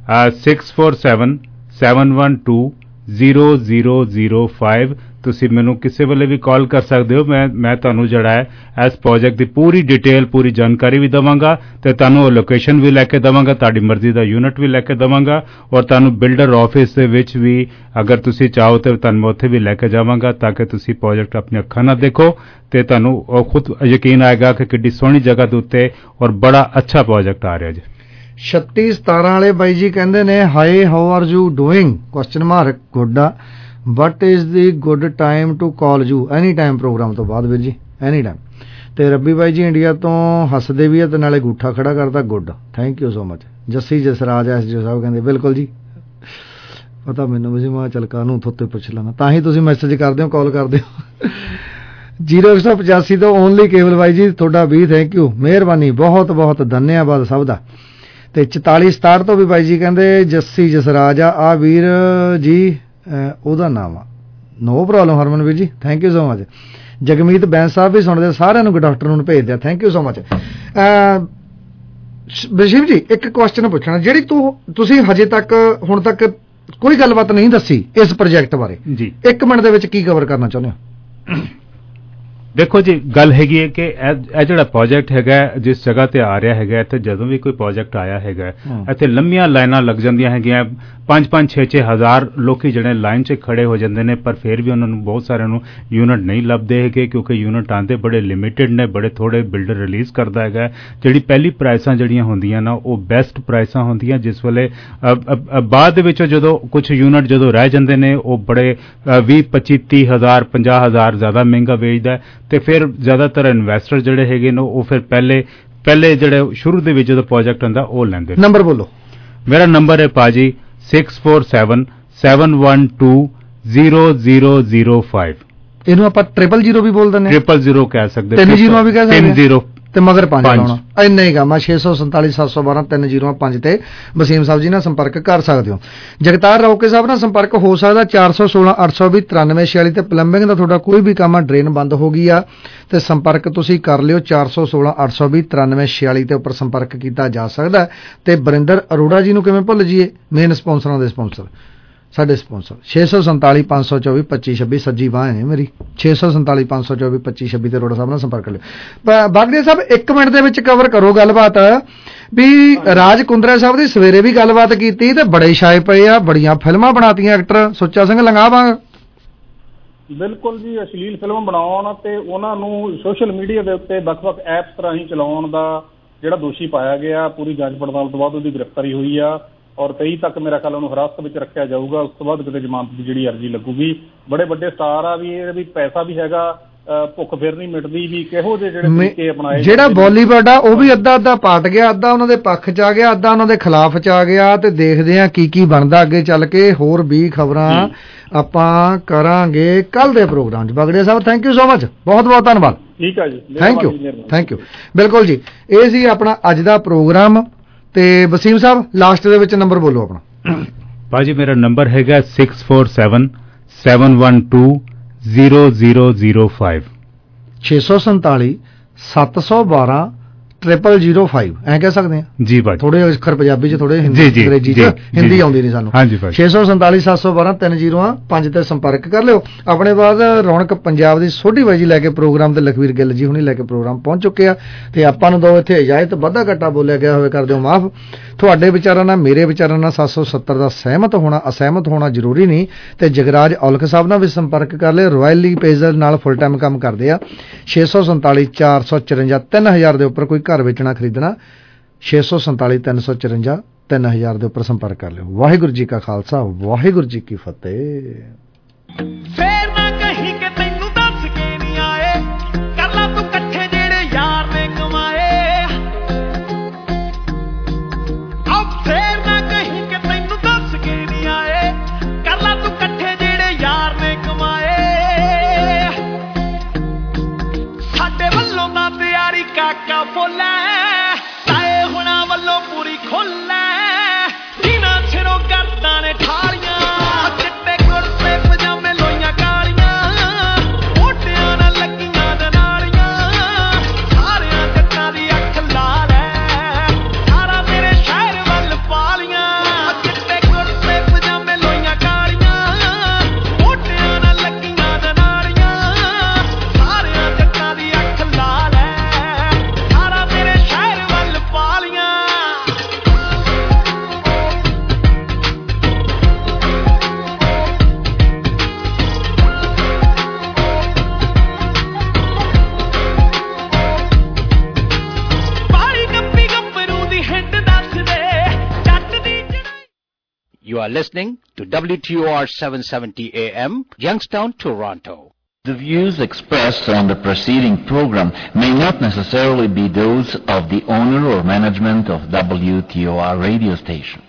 six four seven seven one two zero zero zero five. ਤੁਸੀਂ ਮੈਨੂੰ ਕਿਸੇ ਵੇਲੇ ਵੀ ਕਾਲ ਕਰ ਸਕਦੇ ਹੋ। ਮੈਂ ਮੈਂ ਤੁਹਾਨੂੰ ਜਿਹੜਾ ਹੈ ਇਸ ਪ੍ਰੋਜੈਕਟ ਦੀ ਪੂਰੀ ਡਿਟੇਲ, ਪੂਰੀ ਜਾਣਕਾਰੀ ਵੀ ਦੇਵਾਂਗਾ ਤੇ ਤੁਹਾਨੂੰ ਲੋਕੇਸ਼ਨ ਵੀ ਲੈ ਕੇ ਦੇਵਾਂਗਾ, ਤੁਹਾਡੀ ਮਰਜ਼ੀ ਦਾ ਯੂਨਿਟ ਵੀ ਲੈ ਕੇ ਦੇਵਾਂਗਾ, ਔਰ ਤੁਹਾਨੂੰ ਬਿਲਡਰ ਆਫਿਸ ਦੇ ਵਿੱਚ ਵੀ ਅਗਰ ਤੁਸੀਂ ਚਾਹੋ ਤਾਂ ਤੁਹਾਨੂੰ ਉੱਥੇ ਵੀ ਲੈ ਕੇ ਜਾਵਾਂਗਾ, ਤਾਂ ਕਿ ਤੁਸੀਂ ਪ੍ਰੋਜੈਕਟ ਆਪਣੀ ਅੱਖਾਂ ਨਾਲ ਦੇਖੋ ਤੇ ਤੁਹਾਨੂੰ ਉਹ ਖੁਦ ਯਕੀਨ ਆਏਗਾ ਕਿ ਕਿੱਡੀ ਸੋਹਣੀ ਜਗ੍ਹਾ ਦੇ ਉੱਤੇ ਔਰ ਬੜਾ ਅੱਛਾ ਪ੍ਰੋਜੈਕਟ ਆ ਰਿਹਾ ਜੀ। ਛੱਤੀ ਸਤਾਰਾਂ ਵਾਲੇ ਬਾਈ ਜੀ ਕਹਿੰਦੇ ਨੇ, hi how are you doing question mark good ਆ, what is the good time to call you? Any time program ਤੋਂ ਬਾਅਦ ਵੀਰ ਜੀ, ਐਨੀ ਟਾਈਮ। ਤੇ ਰੱਬੀ ਬਾਈ ਜੀ ਇੰਡੀਆ ਤੋਂ ਹੱਸਦੇ ਵੀ ਆ ਤੇ ਨਾਲੇ ਗੂਠਾ ਖੜਾ ਕਰਦਾ, good, thank you so much. Jassi Jasraj S G Sahib ਕਹਿੰਦੇ ਬਿਲਕੁਲ ਜੀ, ਪਤਾ ਮੈਨੂੰ ਵੀ ਮੈਂ ਚੱਲ ਕਾਹਨੂੰ ਥੋਤੇ ਪੁੱਛ ਲੈਣਾ, ਤਾਂ ਹੀ ਤੁਸੀਂ ਮੈਸੇਜ ਕਰਦੇ ਹੋ, ਕਾਲ ਕਰਦੇ ਹੋ। ਜ਼ੀਰੋ ਇੱਕ ਸੌ ਪਚਾਸੀ ਤੋਂ ਓਨਲੀ ਕੇਵਲ ਬਾਈ ਜੀ ਤੁਹਾਡਾ ਵੀ ਥੈਂਕ ਯੂ, ਮਿਹਰਬਾਨੀ, ਬਹੁਤ ਬਹੁਤ ਧੰਨਵਾਦ ਸਭ ਦਾ। ਤੇ ਚੁਤਾਲੀ ਸਤਾਹਠ ਤੋਂ ਵੀ ਬਾਈ ਜੀ ਕਹਿੰਦੇ ਜੱਸੀ ਜਸਰਾਜ ਆ ਆ ਵੀਰ ਜੀ, ਉਹਦਾ ਨਾਮ ਆ, ਨੋ ਪ੍ਰੋਬਲਮ ਹਰਮਨ ਵੀਰ ਜੀ, thank you so much. Jagmeet Bains Sahib ਵੀ ਸੁਣਦੇ, ਸਾਰਿਆਂ ਨੂੰ ਗੁੱਡ ਆਫਟਰਨੂਨ ਭੇਜਦੇ ਆ, thank you so much. Bashim ਜੀ ਇੱਕ ਕੁਐਸਚਨ ਪੁੱਛਣਾ, ਜਿਹੜੀ ਤੂੰ ਤੁਸੀਂ ਹਜੇ ਤੱਕ ਹੁਣ ਤੱਕ ਕੋਈ ਗੱਲਬਾਤ ਨਹੀਂ ਦੱਸੀ ਇਸ ਪ੍ਰੋਜੈਕਟ ਬਾਰੇ ਜੀ, ਇੱਕ ਮਿੰਟ ਦੇ ਵਿੱਚ ਕੀ ਕਵਰ ਕਰਨਾ ਚਾਹੁੰਦੇ ਹੋ? ਦੇਖੋ ਜੀ ਗੱਲ ਹੈਗੀ ਹੈ ਕਿ ਇਹ ਜਿਹੜਾ ਪ੍ਰੋਜੈਕਟ ਹੈਗਾ ਜਿਸ ਜਗ੍ਹਾ ਤੇ ਆ ਰਿਹਾ ਹੈਗਾ ਇੱਥੇ ਜਦੋਂ ਵੀ ਕੋਈ ਪ੍ਰੋਜੈਕਟ ਆਇਆ ਹੈਗਾ ਇੱਥੇ ਲੰਮੀਆਂ ਲਾਈਨਾਂ ਲੱਗ ਜਾਂਦੀਆਂ ਹੈਗੀਆਂ ਪੰਜ ਪੰਜ ਛੇ ਛੇ ਹਜ਼ਾਰ ਲੋਕੀ ਜਿਹੜੇ ਲਾਈਨ 'ਚ ਖੜੇ ਹੋ ਜਾਂਦੇ ਨੇ ਪਰ ਫਿਰ ਵੀ ਉਹਨਾਂ ਨੂੰ ਬਹੁਤ ਸਾਰਿਆਂ ਨੂੰ ਯੂਨਿਟ ਨਹੀਂ ਲੱਭਦੇ ਹੈਗੇ ਕਿਉਂਕਿ ਯੂਨਿਟ ਆਉਂਦੇ ਬੜੇ ਲਿਮਿਟਿਡ ਨੇ ਬੜੇ ਥੋੜੇ ਬਿਲਡਰ ਰਿਲੀਜ਼ ਕਰਦਾ ਹੈਗਾ ਜਿਹੜੀ ਪਹਿਲੀ ਪ੍ਰਾਈਸਾਂ ਜਿਹੜੀਆਂ ਹੁੰਦੀਆਂ ਨਾ ਉਹ ਬੈਸਟ ਪ੍ਰਾਈਸਾਂ ਹੁੰਦੀਆਂ ਜਿਸ ਵੇਲੇ ਬਾਅਦ ਦੇ ਵਿੱਚ ਜਦੋਂ ਕੁਝ ਯੂਨਿਟ ਜਦੋਂ ਰਹਿ ਜਾਂਦੇ ਨੇ ਉਹ ਬੜੇ ਵੀਹ ਪੱਚੀ ਤੀਹ ਹਜ਼ਾਰ ਪੰਜਾਹ ਹਜ਼ਾਰ ਜ਼ਿਆਦਾ ਮਹਿੰਗਾ ਵੇਚਦਾ ਤੇ ਫਿਰ ਜ਼ਿਆਦਾਤਰ ਇਨਵੈਸਟਰ ਜਿਹੜੇ ਹੈਗੇ ਨੇ ਉਹ ਫਿਰ ਪਹਿਲੇ ਪਹਿਲੇ ਜਿਹੜੇ ਸ਼ੁਰੂ ਦੇ ਵਿੱਚ ਜਦੋਂ ਪ੍ਰੋਜੈਕਟ ਹੁੰਦਾ ਉਹ ਲੈਂਦੇ ਨੰਬਰ ਬੋਲੋ ਮੇਰਾ ਨੰਬਰ ਹੈ ਭਾਜੀ six four seven seven one two zero zero zero five ਇਹਨੂੰ ਆਪਾਂ ਟ੍ਰਿਪਲ ਜ਼ੀਰੋ ਵੀ ਬੋਲ ਦਿੰਦੇ ਟ੍ਰਿਪਲ ਜ਼ੀਰੋ ਕਹਿ ਸਕਦੇ ਤਿੰਨ ਜ਼ੀਰੋ ਵੀ ਕਹਿ ਸਕਦੇ ਤਿੰਨ ਜ਼ੀਰੋ ਤੇ ਮਗਰ ਪੰਜ ਲਾਉਣਾ ਇੰਨਾ ਹੀ ਕੰਮ ਆ ਛੇ ਸੌ ਸੰਤਾਲੀ ਸੱਤ ਸੌ ਬਾਰਾਂ ਤਿੰਨ ਜ਼ੀਰੋ ਪੰਜ ਤੇ ਵਸੀਮ ਸਾਹਿਬ ਜੀ ਨਾਲ ਸੰਪਰਕ ਕਰ ਸਕਦੇ ਹੋ ਜਗਤਾਰ ਰੌਕੇ ਸਾਹਿਬ ਨਾਲ ਸੰਪਰਕ ਹੋ ਸਕਦਾ ਚਾਰ ਸੌ ਸੋਲਾਂ ਅੱਠ ਸੌ ਵੀਹ ਤਰਾਨਵੇਂ ਛਿਆਲੀ ਤੇ ਪਲੰਬਿੰਗ ਦਾ ਤੁਹਾਡਾ ਕੋਈ ਵੀ ਕੰਮ ਆ ਡਰੇਨ ਬੰਦ ਹੋ ਗਈ ਆ ਤੇ ਸੰਪਰਕ ਤੁਸੀਂ ਕਰ ਲਿਓ ਚਾਰ ਸੌ ਸੋਲਾਂ ਅੱਠ ਸੌ ਵੀਹ ਤਰਾਨਵੇਂ ਛਿਆਲੀ ਤੇ ਉੱਪਰ ਸੰਪਰਕ ਕੀਤਾ ਜਾ ਸਕਦਾ ਤੇ ਬਰਿੰਦਰ ਅਰੋੜਾ ਜੀ ਨੂੰ ਕਿਵੇਂ ਭੁੱਲ ਜਾਈਏ ਮੇਨ ਸਪਾਂਸਰਾਂ ਦੇ ਸਪਾਂਸਰ ਸਾਡੇ ਸਪਾਂਸਰ ਛੇ ਸੌ ਸੰਤਾਲੀ ਪੰਜ ਸੌ ਚੌਵੀ ਪੱਚੀ ਛੱਬੀ ਸੱਜੀ ਬਾਂਹ ਹੈ ਮੇਰੀ ਛੇ ਸੌ ਸੰਤਾਲੀ ਪੰਜ ਸੌ ਚੌਵੀ ਪੱਚੀ ਛੱਬੀ ਤੇ ਅਰੋੜਾ ਸਾਹਿਬ ਨਾਲ ਸੰਪਰਕ ਲਿਓ ਬਾਗੜੀਆ ਸਾਹਿਬ ਇੱਕ ਮਿੰਟ ਦੇ ਵਿੱਚ ਕਵਰ ਕਰੋ ਗੱਲਬਾਤ ਵੀ ਰਾਜ ਕੁੰਦਰਾ ਸਾਹਿਬ ਦੀ ਸਵੇਰੇ ਵੀ ਗੱਲਬਾਤ ਕੀਤੀ ਤੇ ਬੜੇ ਛਾਏ ਪਏ ਆ ਬੜੀਆਂ ਫਿਲਮਾਂ ਬਣਾਤੀਆਂ ਐਕਟਰ ਸੁੱਚਾ ਸਿੰਘ ਲੰਗਾਵਾਂ ਬਿਲਕੁਲ ਜੀ ਅਸ਼ਲੀਲ ਫਿਲਮ ਬਣਾਉਣ ਤੇ ਉਹਨਾਂ ਨੂੰ ਸੋਸ਼ਲ ਮੀਡੀਆ ਦੇ ਉੱਤੇ ਵੱਖ-ਵੱਖ ਐਪਸ ਰਾਹੀਂ ਚਲਾਉਣ ਦਾ ਜਿਹੜਾ ਦੋਸ਼ੀ ਪਾਇਆ ਗਿਆ ਪੂਰੀ ਜਾਂਚ ਪੜਤਾਲ ਤੋਂ ਬਾਅਦ ਉਹਦੀ ਗ੍ਰਿਫਤਾਰੀ ਹੋਈ ਆ ਔਰ ਤੇਈ ਤੱਕ ਮੇਰਾ ਖਿਆਲ ਉਹਨੂੰ ਹਿਰਾਸਤ ਵਿੱਚ ਰੱਖਿਆ ਜਾਊਗਾ ਉਸ ਤੋਂ ਬਾਅਦ ਕਿਤੇ ਜ਼ਮਾਨਤ ਦੀ ਜਿਹੜੀ ਅਰਜ਼ੀ ਲੱਗੂਗੀ ਬੜੇ ਵੱਡੇ ਸਟਾਰ ਆ ਵੀ ਇਹ ਵੀ ਪੈਸਾ ਵੀ ਹੈਗਾ ਭੁੱਖ ਫਿਰ ਨਹੀਂ ਮਿਟਦੀ ਵੀ ਕਿਹੋ ਜਿਹੇ ਜਿਹੜੇ ਤਰੀਕੇ ਅਪਣਾਏ ਜਿਹੜਾ ਬਾਲੀਵੁੱਡ ਆ ਉਹ ਵੀ ਅੱਧਾ ਅੱਧਾ ਪਾਟ ਗਿਆ ਅੱਧਾ ਉਹਨਾਂ ਦੇ ਪੱਖ 'ਚ ਆ ਗਿਆ ਅੱਧਾ ਉਹਨਾਂ ਦੇ ਖਿਲਾਫ 'ਚ ਆ ਗਿਆ ਤੇ ਦੇਖਦੇ ਆ ਕੀ ਕੀ ਬਣਦਾ ਅੱਗੇ ਚੱਲ ਕੇ ਹੋਰ ਵੀ ਖਬਰਾਂ ਆਪਾਂ ਕਰਾਂਗੇ ਕੱਲ ਦੇ ਪ੍ਰੋਗਰਾਮ 'ਚ Bagria Sahib thank you so much ਬਹੁਤ ਬਹੁਤ ਧੰਨਵਾਦ ਠੀਕ ਆ ਜੀ ਥੈਂਕ ਯੂ ਥੈਂਕ ਯੂ ਬਿਲਕੁਲ ਜੀ ਇਹ ਸੀ ਆਪਣਾ ਅੱਜ ਦਾ ਪ੍ਰੋਗਰਾਮ ਤੇ ਵਸੀਮ ਸਾਹਿਬ ਲਾਸਟ ਦੇ ਵਿੱਚ ਨੰਬਰ ਬੋਲੋ ਆਪਣਾ ਭਾਜੀ ਮੇਰਾ ਨੰਬਰ ਹੈਗਾ six four seven seven one two zero zero zero five ਛੇ ਸੌ ਸੰਤਾਲੀ ਸੱਤ ਸੌ ਬਾਰਾਂ ਟ੍ਰਿਪਲ ਜ਼ੀਰੋ ਫਾਈਵ ਐਂ ਕਹਿ ਸਕਦੇ ਆ ਜੀ ਭਾਜੀ ਥੋੜੇ ਅੱਖਰ ਪੰਜਾਬੀ ਚ ਥੋੜੇ ਹਿੰਦੀ ਅੰਗਰੇਜ਼ੀ ਚ ਹਿੰਦੀ ਆਉਂਦੀ ਨਹੀਂ ਸਾਨੂੰ ਛੇ ਸੌ ਸੰਤਾਲੀ ਸੱਤ ਸੌ ਬਾਰਾਂ ਤਿੰਨ ਜ਼ੀਰੋ ਪੰਜ ਤੇ ਸੰਪਰਕ ਕਰ ਲਿਓ ਆਪਣੇ ਬਾਅਦ ਰੌਣਕ ਪੰਜਾਬ ਦੀ ਸੋਢੀ ਬਾਜੀ ਲੈ ਕੇ ਪ੍ਰੋਗਰਾਮ ਤੇ ਲਖਵੀਰ ਗਿੱਲ ਜੀ ਹੁਣੀ ਲੈ ਕੇ ਪ੍ਰੋਗਰਾਮ ਪਹੁੰਚ ਚੁੱਕੇ ਆ ਤੇ ਆਪਾਂ ਨੂੰ ਦੋ ਇੱਥੇ ਇਜਾਜ਼ਤ ਵਾਧਾ ਘੱਟਾ ਬੋਲਿਆ ਗਿਆ ਹੋਵੇ ਕਰ ਦਿਓ ਮਾਫ ਤੁਹਾਡੇ ਵਿਚਾਰਾਂ ਨਾਲ ਮੇਰੇ ਵਿਚਾਰਾਂ ਨਾਲ ਸੱਤ ਸੌ ਸੱਤਰ ਦਾ ਸਹਿਮਤ ਹੋਣਾ ਅਸਹਿਮਤ ਹੋਣਾ ਜ਼ਰੂਰੀ ਨਹੀਂ ਤੇ ਜਗਰਾਜ ਔਲਖ ਸਾਹਿਬ ਨਾਲ ਵੀ ਸੰਪਰਕ ਕਰ ਲਿਓ ਰਾਇਲ ਲੀਗ ਪੇਜਰ ਨਾਲ ਫੁੱਲ ਟਾਈਮ ਕੰਮ ਕਰਦੇ ਆ ਛੇ ਸੌ ਸੰਤਾਲੀ ਚਾਰ ਸੌ ਚੁਰੰਜਾ ਤਿੰਨ ਹਜ਼ਾਰ ਦੇ ਉੱਪਰ ਕੋਈ ਘਰ ਵੇਚਣਾ ਖਰੀਦਣਾ ਛੇ ਸੌ ਸੰਤਾਲੀ ਤਿੰਨ ਸੌ ਚੁਰੰਜਾ ਤਿੰਨ ਹਜ਼ਾਰ ਦੇ ਉੱਪਰ ਸੰਪਰਕ ਕਰ ਲਿਓ ਵਾਹਿਗੁਰੂ ਜੀ ਕਾ ਖਾਲਸਾ ਵਾਹਿਗੁਰੂ ਜੀ ਕੀ ਫਤਿਹ ਫੇਰ ਨਾ ਕਹੀਂ ਕਿ ਤੈਨੂੰ ਦੱਸ ਕੇ ਨਹੀਂ ਆਏ ਕਰ ਲਾ ਤੂੰ ਇਕੱਠੇ ਜਿਹੜੇ ਯਾਰ ਨੇ ਕਮਾਏ ਅਬ ਫੇਰ ਨਾ ਕਹੀਂ ਕਿ ਤੈਨੂੰ ਦੱਸ ਕੇ ਨਹੀਂ ਆਏ ਕਰ ਲਾ ਤੂੰ ਇਕੱਠੇ ਜਿਹੜੇ ਯਾਰ ਨੇ ਕਮਾਏ ਸਾਡੇ ਵੱਲੋਂ ਨਾ ਤਿਆਰੀ ਕਾਕਾ ਫੋਲਾ ਤਾਏ ਹੁਣਾਂ ਵੱਲੋਂ ਪੂਰੀ ਖੋਲਾ ਜਿਨ੍ਹਾਂ ਸਿਰੋਂ ਕਰਦਾ ਨੇ ਠਾਲੀਆਂ ਚਿੱਟੇ ਕੁੜਤੇ ਪਜਾਮੇ ਲੋਈਆਂ ਕਾਲੀਆਂ ਮੋਟਿਆਂ ਨਾਲ ਲੱਗੀਆਂ ਦਨਾਲੀਆਂ ਸਾਰਿਆਂ ਜੱਟਾਂ ਦੀ ਅੱਖ ਲਾਲ ਐ ਸਾਰਾ ਮੇਰੇ ਸ਼ਹਿਰ ਵੱਲ ਪਾਲੀਆਂ ਚਿੱਟੇ ਕੁੜਤੇ ਪਜਾਮੇ ਲੋਈਆਂ ਕਾਲੀਆਂ ਮੋਟਿਆਂ ਨਾਲ ਲੱਗੀਆਂ ਦਨਾਲੀਆਂ ਸਾਰਿਆਂ ਜੱਟਾਂ ਦੀ ਅੱਖ ਲਾਲ ਐ ਸਾਰਾ ਮੇਰੇ ਸ਼ਹਿਰ ਵੱਲ ਪਾਲੀਆਂ You are listening to W T O R seven seventy A M, Youngstown, Toronto. The views expressed on the preceding program may not necessarily be those of the owner or management of W T O R radio station.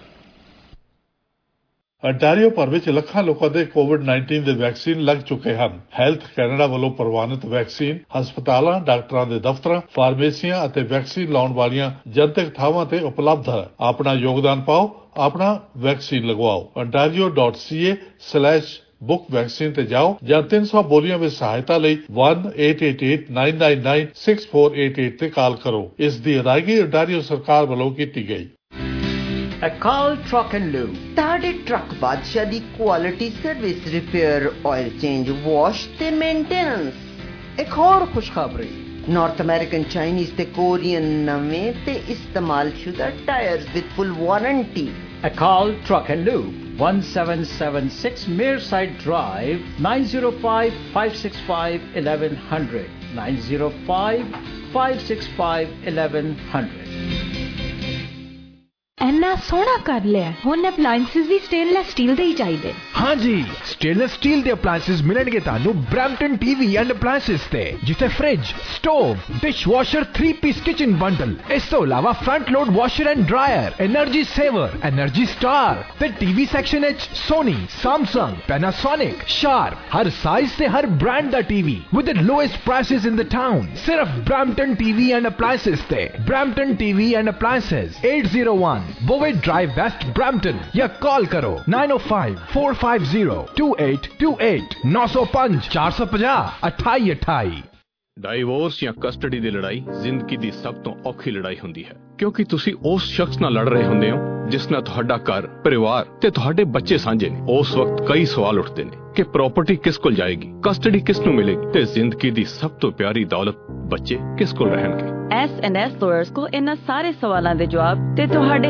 Ontario ਭਰ ਵਿੱਚ ਲੱਖਾਂ ਲੋਕਾਂ ਦੇ Covid ਉੱਨੀ ਦੇ vaccine ਲੱਗ ਚੁੱਕੇ ਹਨ। ਹੈਲਥ ਕੈਨੇਡਾ ਵੱਲੋਂ ਪ੍ਰਵਾਨਿਤ ਵੈਕਸੀਨ ਹਸਪਤਾਲਾਂ, ਡਾਕਟਰਾਂ ਦੇ ਦਫ਼ਤਰਾਂ, ਫਾਰਮੇਸੀਆਂ ਅਤੇ ਵੈਕਸੀਨ ਲਾਉਣ ਵਾਲੀਆਂ ਜਨਤਕ ਥਾਵਾਂ ਤੇ ਉਪਲਬਧ ਹੈ। ਆਪਣਾ ਯੋਗਦਾਨ ਪਾਓ, ਆਪਣਾ ਵੈਕਸੀਨ ਲਗਵਾਓ। ontario dot c a slash book vaccine ਤੇ ਜਾਓ ਜਾਂ ਤਿੰਨ ਸੌ ਬੋਲੀਆਂ ਵਿੱਚ ਸਹਾਇਤਾ ਲਈ one eight eight eight nine nine nine six four eight eight ਤੇ ਕਾਲ ਕਰੋ। ਇਸ ਦੀ ਅਦਾਇਗੀ ontario ਸਰਕਾਰ ਵੱਲੋਂ ਕੀਤੀ ਗਈ। ਅਕਾਲ ਟਰੱਕ ਐਂਡ ਲੂਬ ਤੁਹਾਡੇ ਟਰੱਕ ਬਾਦਸ਼ਾਹ ਦੀ quality service repair oil change wash ਤੇ ਮੇਨਟੇਨੈਂਸ एक और खुशखबरी, नॉर्थ अमेरिकन, चाइनीज ते कोरियन नवें ते इस्तेमाल शुदा tyres with full warranty. Akal Truck and Lube, one seven seven six Mearside Drive, nine zero five, five six five, eleven hundred, nine zero five, five six five, eleven hundred। ਇੰਨਾ ਸੋਹਣਾ ਕਰ ਲਿਆ, ਹੁਣ appliances ਵੀ stainless steel ਦੇ ਹੀ ਚਾਹੀਦੇ। ਹਾਂਜੀ, stainless steel ਦੇ appliances ਮਿਲਣਗੇ ਤੁਹਾਨੂੰ ਬ੍ਰੈਂਪਟਨ ਟੀਵੀ ਐਂਡ ਅਪਲਾਈਐਂਸਸ ਤੇ, ਜਿੱਥੇ fridge, stove, dishwasher, three piece kitchen bundle, ਇਸ ਤੋਂ ਇਲਾਵਾ front load washer and dryer, energy saver, energy star ਤੇ ਟੀਵੀ ਸੈਕਸ਼ਨ ਵਿੱਚ ਸੋਨੀ, ਸੈਮਸੰਗ, ਪੈਨਾਸੋਨਿਕ, ਸ਼ਾਰਪ, ਹਰ ਸਾਈਜ਼ ਤੇ ਹਰ ਬ੍ਰਾਂਡ ਦਾ TV with the lowest prices in the town, ਸਿਰਫ ਬ੍ਰੈਂਪਟਨ ਟੀਵੀ ਐਂਡ ਅਪਲਾਈਐਂਸਸ ਤੇ। Brampton TV and appliances, eight zero one Bovett Drive West, Brampton, या call करो nine oh five, four five zero, two eight two eight, nine oh five, four five zero, अठाई अठाई। Divorce ਜਾਂ custody ਦੀ ਲੜਾਈ ਜ਼ਿੰਦਗੀ ਦੀ ਸਭ ਤੋਂ ਔਖੀ ਲੜਾਈ ਹੁੰਦੀ ਹੈ, ਕਿਉਂਕਿ ਤੁਸੀਂ ਉਸ ਸ਼ਖਸ ਨਾਲ ਲੜ ਰਹੇ ਹੁੰਦੇ ਹੋ ਜਿਸ ਨਾਲ ਤੁਹਾਡਾ ਘਰ, ਪਰਿਵਾਰ ਤੇ ਤੁਹਾਡੇ ਬੱਚੇ ਸਾਂਝੇ ਨੇ। ਉਸ ਵਕਤ ਕਈ ਸਵਾਲ ਉੱਠਦੇ ਨੇ ਕਿ ਪ੍ਰਾਪਰਟੀ ਕਿਸ ਕੋਲ ਜਾਏਗੀ, ਕਸਟਡੀ ਕਿਸ ਨੂੰ ਮਿਲੇਗੀ ਤੇ ਜ਼ਿੰਦਗੀ ਦੀ ਸਭ ਤੋਂ ਪਿਆਰੀ ਦੌਲਤ ਬੱਚੇ ਕਿਸ ਕੋਲ ਰਹਿਣਗੇ। ਐਸ ਐਂਡ ਐਸ ਲਾਇਰਸ ਕੋ ਇਹਨਾਂ ਸਾਰੇ ਸਵਾਲਾਂ ਦੇ ਜਵਾਬ ਤੇ ਤੁਹਾਡੇ